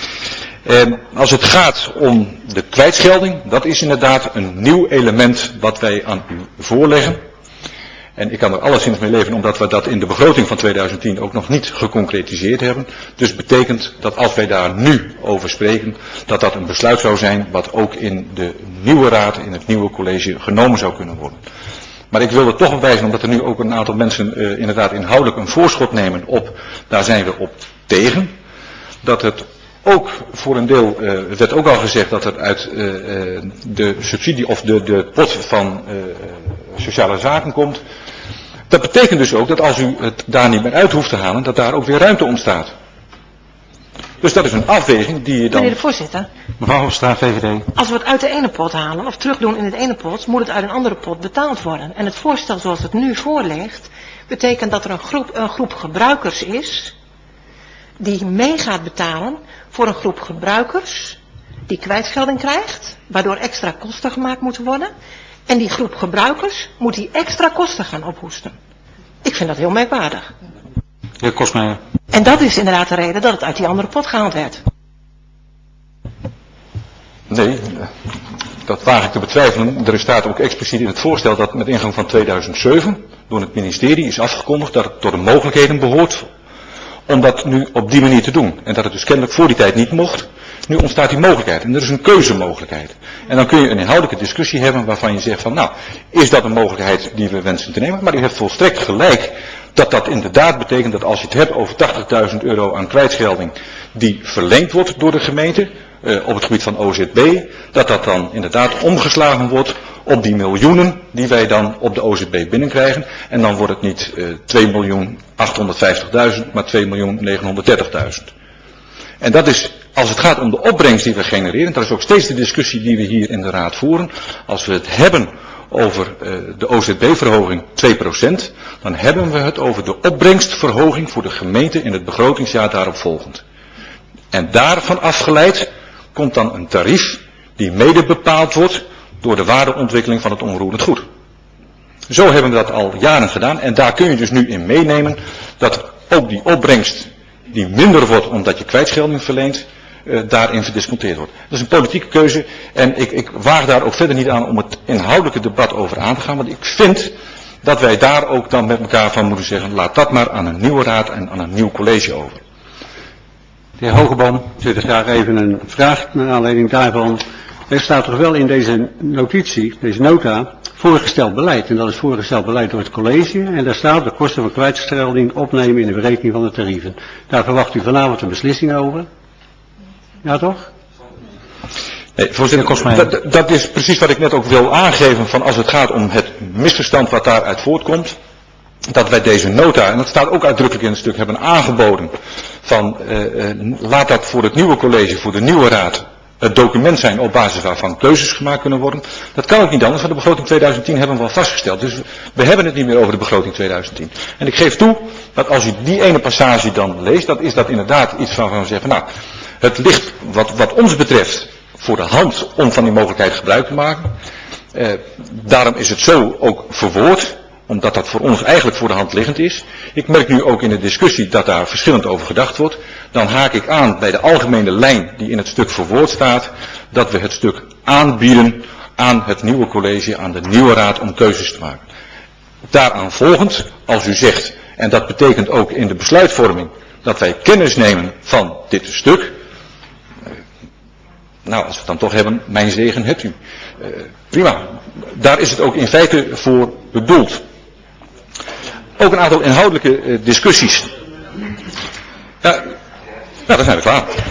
H: En als het gaat om de kwijtschelding, dat is inderdaad een nieuw element wat wij aan u voorleggen. En ik kan er alleszins mee leven omdat we dat in de begroting van tweeduizend tien ook nog niet geconcretiseerd hebben. Dus betekent dat als wij daar nu over spreken, dat dat een besluit zou zijn wat ook in de nieuwe raad, in het nieuwe college genomen zou kunnen worden. Maar ik wil er toch op wijzen, omdat er nu ook een aantal mensen uh, inderdaad inhoudelijk een voorschot nemen op, daar zijn we op tegen, dat het ook voor een deel, uh, het werd ook al gezegd dat het uit uh, uh, de subsidie of de, de pot van uh, sociale zaken komt. Dat betekent dus ook dat als u het daar niet meer uit hoeft te halen, dat daar ook weer ruimte ontstaat. Dus dat is een afweging die je dan...
M: Meneer de voorzitter.
A: Mevrouw Hofstra, V V D.
M: Als we het uit de ene pot halen of terugdoen in het ene pot, moet het uit een andere pot betaald worden. En het voorstel zoals het nu voorligt, betekent dat er een groep, een groep gebruikers is die mee gaat betalen voor een groep gebruikers die kwijtschelding krijgt, waardoor extra kosten gemaakt moeten worden. En die groep gebruikers moet die extra kosten gaan ophoesten. Ik vind dat heel merkwaardig.
H: Heer Kosmeijer.
M: En dat is inderdaad de reden dat het uit die andere pot gehaald werd.
P: Nee, dat waag ik te betwijfelen. Er staat ook expliciet in het voorstel dat met ingang van tweeduizend zeven door het ministerie is afgekondigd dat het tot de mogelijkheden behoort om dat nu op die manier te doen. En dat het dus kennelijk voor die tijd niet mocht. Nu ontstaat die mogelijkheid en er is een keuzemogelijkheid. En dan kun je een inhoudelijke discussie hebben waarvan je zegt van nou, is dat een mogelijkheid die we wensen te nemen? Maar u heeft volstrekt gelijk dat dat inderdaad betekent dat als je het hebt over tachtigduizend euro aan kwijtschelding die verleend wordt door de gemeente uh, op het gebied van O Z B, dat dat dan inderdaad omgeslagen wordt op die miljoenen die wij dan op de O Z B binnenkrijgen. En dan wordt het niet uh, twee miljoen achthonderdvijftigduizend, maar twee miljoen negenhonderddertigduizend. En dat is, als het gaat om de opbrengst die we genereren, dat is ook steeds de discussie die we hier in de Raad voeren. Als we het hebben over uh, de O Z B-verhoging twee procent, dan hebben we het over de opbrengstverhoging voor de gemeente in het begrotingsjaar daarop volgend. En daarvan afgeleid komt dan een tarief die mede bepaald wordt door de waardeontwikkeling van het onroerend goed. Zo hebben we dat al jaren gedaan en daar kun je dus nu in meenemen dat ook die opbrengst die minder wordt omdat je kwijtschelding verleent, uh, daarin verdisconteerd wordt. Dat is een politieke keuze en ik, ik waag daar ook verder niet aan om het inhoudelijke debat over aan te gaan, want ik vind dat wij daar ook dan met elkaar van moeten zeggen, laat dat maar aan een nieuwe raad en aan een nieuw college over.
C: De heer Hogeboom, zit er graag even een vraag naar aanleiding daarvan. Er staat toch wel in deze notitie, deze nota, voorgesteld beleid. En dat is voorgesteld beleid door het college. En daar staat de kosten van kwijtschelding opnemen in de berekening van de tarieven. Daar verwacht u vanavond een beslissing over. Ja toch?
P: Nee, voorzitter, dat, dat is precies wat ik net ook wil aangeven van als het gaat om het misverstand wat daaruit voortkomt. Dat wij deze nota, en dat staat ook uitdrukkelijk in het stuk, hebben aangeboden van uh, uh, laat dat voor het nieuwe college, voor de nieuwe raad, het document zijn op basis waarvan keuzes gemaakt kunnen worden. Dat kan ook niet anders, want de begroting tweeduizend tien hebben we al vastgesteld. Dus we hebben het niet meer over de begroting tweeduizend tien. En ik geef toe dat als u die ene passage dan leest, dat is dat inderdaad iets waarvan we zeggen, nou, het ligt wat, wat ons betreft voor de hand om van die mogelijkheid gebruik te maken. Uh, daarom is het zo ook verwoord, omdat dat voor ons eigenlijk voor de hand liggend is. Ik merk nu ook in de discussie dat daar verschillend over gedacht wordt. Dan haak ik aan bij de algemene lijn die in het stuk verwoord staat, dat we het stuk aanbieden aan het nieuwe college, aan de nieuwe raad om keuzes te maken. Daaraan volgend, als u zegt, en dat betekent ook in de besluitvorming, dat wij kennis nemen van dit stuk. Nou, als we het dan toch hebben, mijn zegen hebt u. Uh, prima, daar is het ook in feite voor bedoeld. Ook een aantal inhoudelijke uh, discussies. Ja, ja, dan zijn we klaar.
A: Het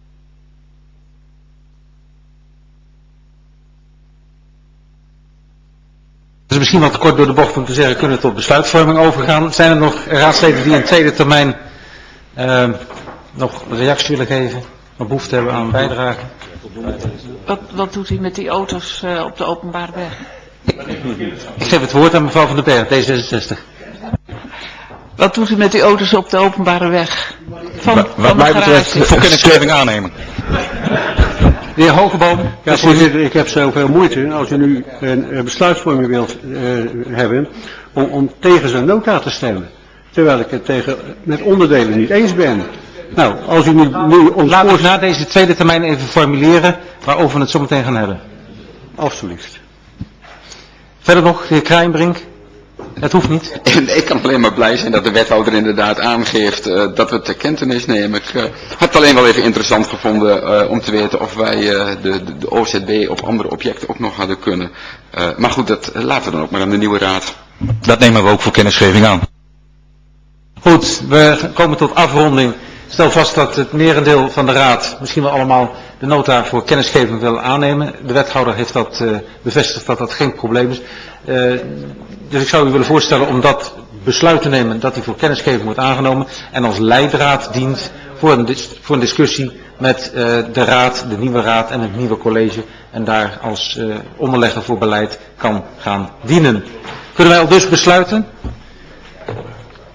A: is misschien wat te kort door de bocht om te zeggen, kunnen we tot besluitvorming overgaan. Zijn er nog raadsleden die in tweede termijn uh, nog reactie willen geven, nog behoefte hebben aan bijdrage?
G: Wat, wat doet u met die auto's uh, op de openbare weg?
A: Ik geef het woord aan mevrouw Van den Berg, D zesenzestig.
G: Wat doet u met die auto's op de openbare weg? Van,
P: wat
G: van
P: mij betreft voor kennisgeving aannemen.
C: De heer Hogeboom, ja, voorzitter, ik heb zoveel moeite als u nu een, een besluitvorming wilt uh, hebben om, om tegen zo'n nota te stemmen. Terwijl ik het tegen, met onderdelen niet eens ben. Nou, als u nu, nu ons
A: Laat ons na deze tweede termijn even formuleren waarover we het zo meteen gaan hebben.
C: Alsjeblieft.
A: Verder nog, de heer Krijnbrink. Het hoeft niet.
E: En ik kan alleen maar blij zijn dat de wethouder inderdaad aangeeft uh, dat we het ter kentenis nemen. Ik uh, heb het alleen wel even interessant gevonden uh, om te weten of wij uh, de, de, de O Z B op andere objecten ook nog hadden kunnen. Uh, maar goed, dat uh, laten we dan ook maar aan de nieuwe raad.
P: Dat nemen we ook voor kennisgeving aan.
A: Goed, we komen tot afronding. Stel vast dat het merendeel van de raad misschien wel allemaal de nota voor kennisgeving wil aannemen. De wethouder heeft dat uh, bevestigd dat dat geen probleem is. Uh, dus ik zou u willen voorstellen om dat besluit te nemen dat die voor kennisgeving wordt aangenomen. En als leidraad dient voor een, dis voor een discussie met uh, de raad, de nieuwe raad en het nieuwe college. En daar als uh, onderlegger voor beleid kan gaan dienen. Kunnen wij al dus besluiten?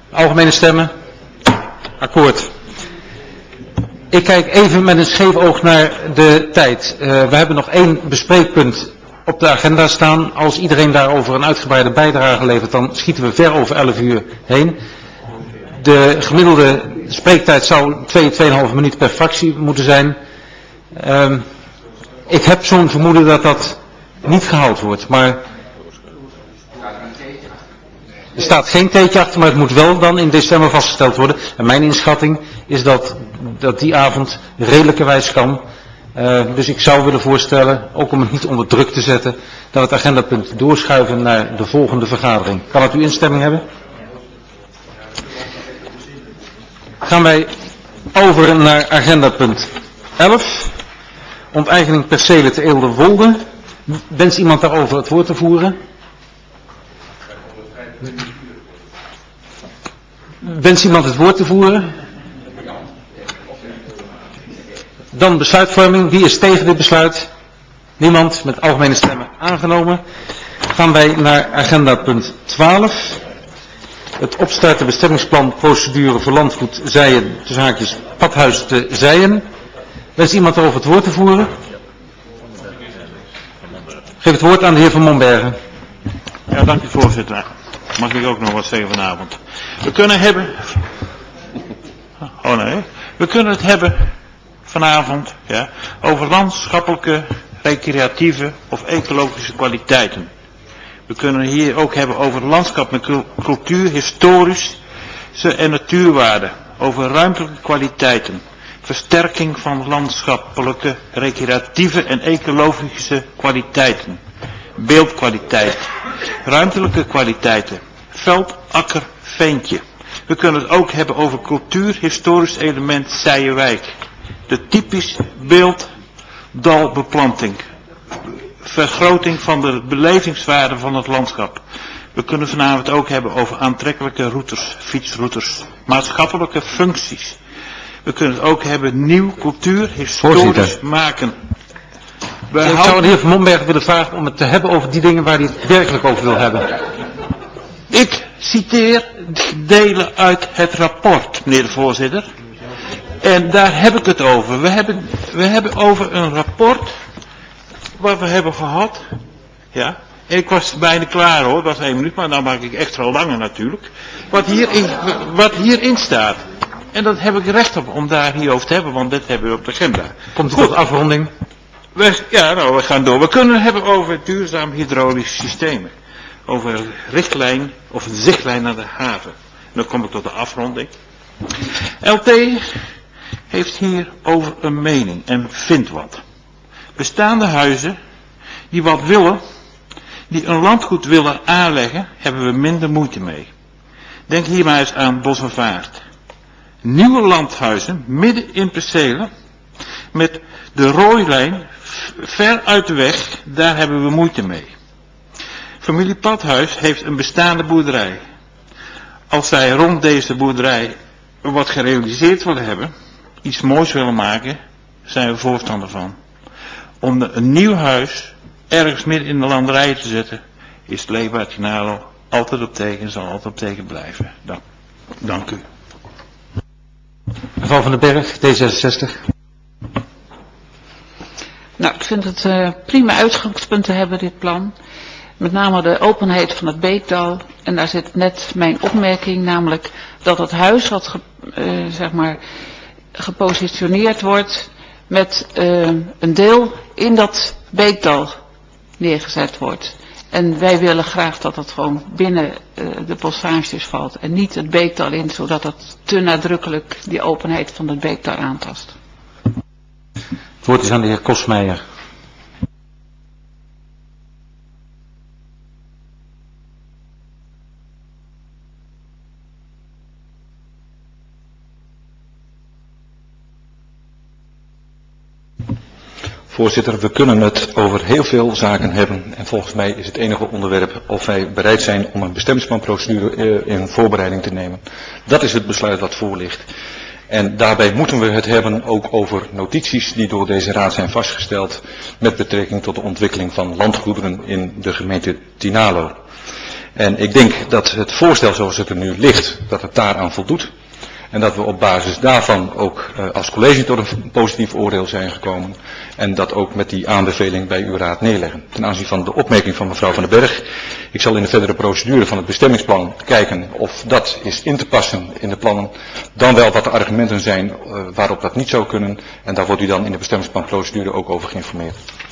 A: Algemene stemmen? Akkoord. Ik kijk even met een scheef oog naar de tijd. Uh, we hebben nog één bespreekpunt op de agenda staan. Als iedereen daarover een uitgebreide bijdrage levert, dan schieten we ver over elf uur heen. De gemiddelde spreektijd zou twee, tweeënhalve minuut per fractie moeten zijn. Uh, ik heb zo'n vermoeden dat dat niet gehaald wordt, maar er staat geen theetje achter, maar het moet wel dan in december vastgesteld worden. En mijn inschatting is dat, dat die avond redelijkerwijs kan. Uh, dus ik zou willen voorstellen, ook om het niet onder druk te zetten, dat het agendapunt doorschuiven naar de volgende vergadering. Kan het uw instemming hebben? Gaan wij over naar agendapunt elf. Onteigening percelen te Eelde-Wolde. Wenst iemand daarover het woord te voeren? Wenst iemand het woord te voeren? Dan besluitvorming. Wie is tegen dit besluit? Niemand. Met algemene stemmen aangenomen. Gaan wij naar agenda punt twaalf. Het opstarten bestemmingsplan procedure voor landgoed Zijen, tussen haakjes Padhuis te Zijen. Wenst iemand erover het woord te voeren? Geef het woord aan de heer Van Mombergen.
Q: Ja, dank u voorzitter. Mag ik ook nog wat zeggen vanavond? We kunnen hebben... Oh nee. We kunnen het hebben vanavond ja, over landschappelijke, recreatieve of ecologische kwaliteiten. We kunnen hier ook hebben over landschap met cultuur, historische en natuurwaarden. Over ruimtelijke kwaliteiten. Versterking van landschappelijke, recreatieve en ecologische kwaliteiten. Beeldkwaliteit. Ruimtelijke kwaliteiten. Veld, akker, veentje. We kunnen het ook hebben over cultuur, historisch element Zijenwijk. De typisch beelddalbeplanting. Vergroting van de belevingswaarde van het landschap. We kunnen vanavond ook hebben over aantrekkelijke routes, fietsroutes. Maatschappelijke functies. We kunnen het ook hebben nieuw cultuur, historisch Voorzitter. maken. We
A: Ik houden... zou de heer Van Momberg willen vragen om het te hebben over die dingen waar hij het werkelijk over wil hebben.
Q: Ik citeer delen uit het rapport, meneer de voorzitter. En daar heb ik het over. We hebben, we hebben over een rapport wat we hebben gehad. Ja. Ik was bijna klaar hoor, dat was één minuut, maar dan maak ik extra langer natuurlijk. Wat hierin, wat hierin staat. En dat heb ik recht op om daar hier over te hebben, want dit hebben we op de agenda.
A: Komt het tot afronding?
Q: We, ja, nou, we gaan door. We kunnen het hebben over duurzaam hydraulische systemen. Over een richtlijn of een zichtlijn naar de haven. En dan kom ik tot de afronding. L T heeft hier over een mening en vindt wat. Bestaande huizen die wat willen, die een landgoed willen aanleggen, hebben we minder moeite mee. Denk hier maar eens aan Bos en Vaart. Nieuwe landhuizen, midden in percelen, met de rooilijn ver uit de weg, daar hebben we moeite mee. Familie Padhuis heeft een bestaande boerderij. Als zij rond deze boerderij wat gerealiseerd willen hebben, iets moois willen maken, zijn we voorstander van. Om een nieuw huis ergens midden in de landerij te zetten, is het Leefbaar Tinalo altijd op tegen en zal altijd op tegen blijven. Dank, dank u.
A: Mevrouw van den Berg, D zesenzestig.
G: Nou, ik vind het uh, prima uitgangspunt te hebben, dit plan. Met name de openheid van het Beekdal. En daar zit net mijn opmerking, namelijk dat het huis wat ge, uh, zeg maar gepositioneerd wordt met uh, een deel in dat Beekdal neergezet wordt. En wij willen graag dat het gewoon binnen uh, de bossages valt en niet het Beekdal in, zodat het te nadrukkelijk die openheid van het Beekdal aantast.
A: Het woord is aan de heer Kosmeijer.
P: Voorzitter, we kunnen het over heel veel zaken hebben en volgens mij is het enige onderwerp of wij bereid zijn om een bestemmingsplanprocedure in voorbereiding te nemen. Dat is het besluit wat voor ligt. En daarbij moeten we het hebben ook over notities die door deze raad zijn vastgesteld met betrekking tot de ontwikkeling van landgoederen in de gemeente Tinalo. En ik denk dat het voorstel zoals het er nu ligt, dat het daaraan voldoet. En dat we op basis daarvan ook uh, als college tot een positief oordeel zijn gekomen. En dat ook met die aanbeveling bij uw raad neerleggen. Ten aanzien van de opmerking van mevrouw Van den Berg. Ik zal in de verdere procedure van het bestemmingsplan kijken of dat is in te passen in de plannen. Dan wel wat de argumenten zijn uh, waarop dat niet zou kunnen. En daar wordt u dan in de bestemmingsplanprocedure ook over geïnformeerd.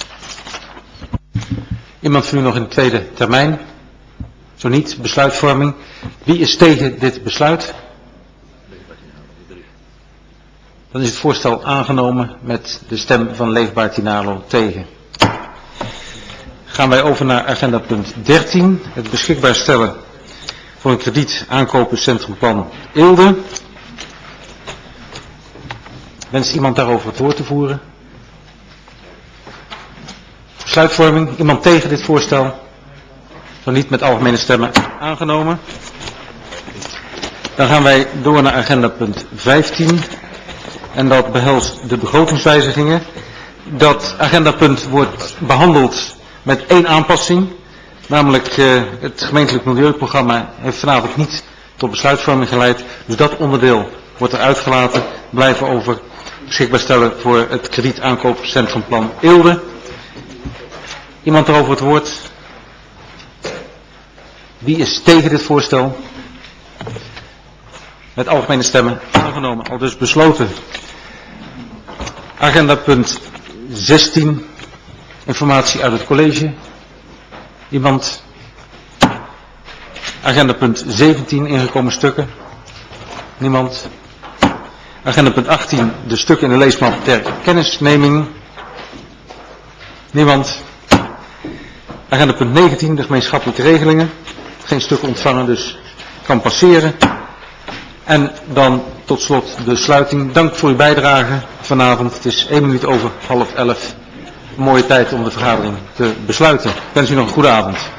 A: Iemand van u nog in de tweede termijn? Zo niet, besluitvorming. Wie is tegen dit besluit? Dan is het voorstel aangenomen met de stem van Leefbaar Tinalo tegen. Gaan wij over naar agenda punt dertien. Het beschikbaar stellen voor een krediet aankopen centrumplan Eelde. Wenst iemand daarover het woord te voeren? Besluitvorming. Iemand tegen dit voorstel? Zo niet, met algemene stemmen aangenomen. Dan gaan wij door naar agenda punt vijftien. En dat behelst de begrotingswijzigingen. Dat agendapunt wordt behandeld met één aanpassing. Namelijk uh, het gemeentelijk milieuprogramma heeft vanavond niet tot besluitvorming geleid. Dus dat onderdeel wordt er uitgelaten. Blijven over beschikbaar stellen voor het krediet aankoopcentrumplan Eelde. Iemand erover het woord? Wie is tegen dit voorstel? Met algemene stemmen aangenomen. Al dus besloten. Agenda punt zestien. Informatie uit het college. Iemand? Agenda punt zeventien. Ingekomen stukken. Niemand? Agenda punt achttien. De stukken in de leesmap ter kennisneming. Niemand? Agenda punt negentien. De gemeenschappelijke regelingen. Geen stukken ontvangen, dus kan passeren. En dan tot slot de sluiting. Dank voor uw bijdrage vanavond. Het is één minuut over half elf. Een mooie tijd om de vergadering te besluiten. Ik wens u nog een goede avond.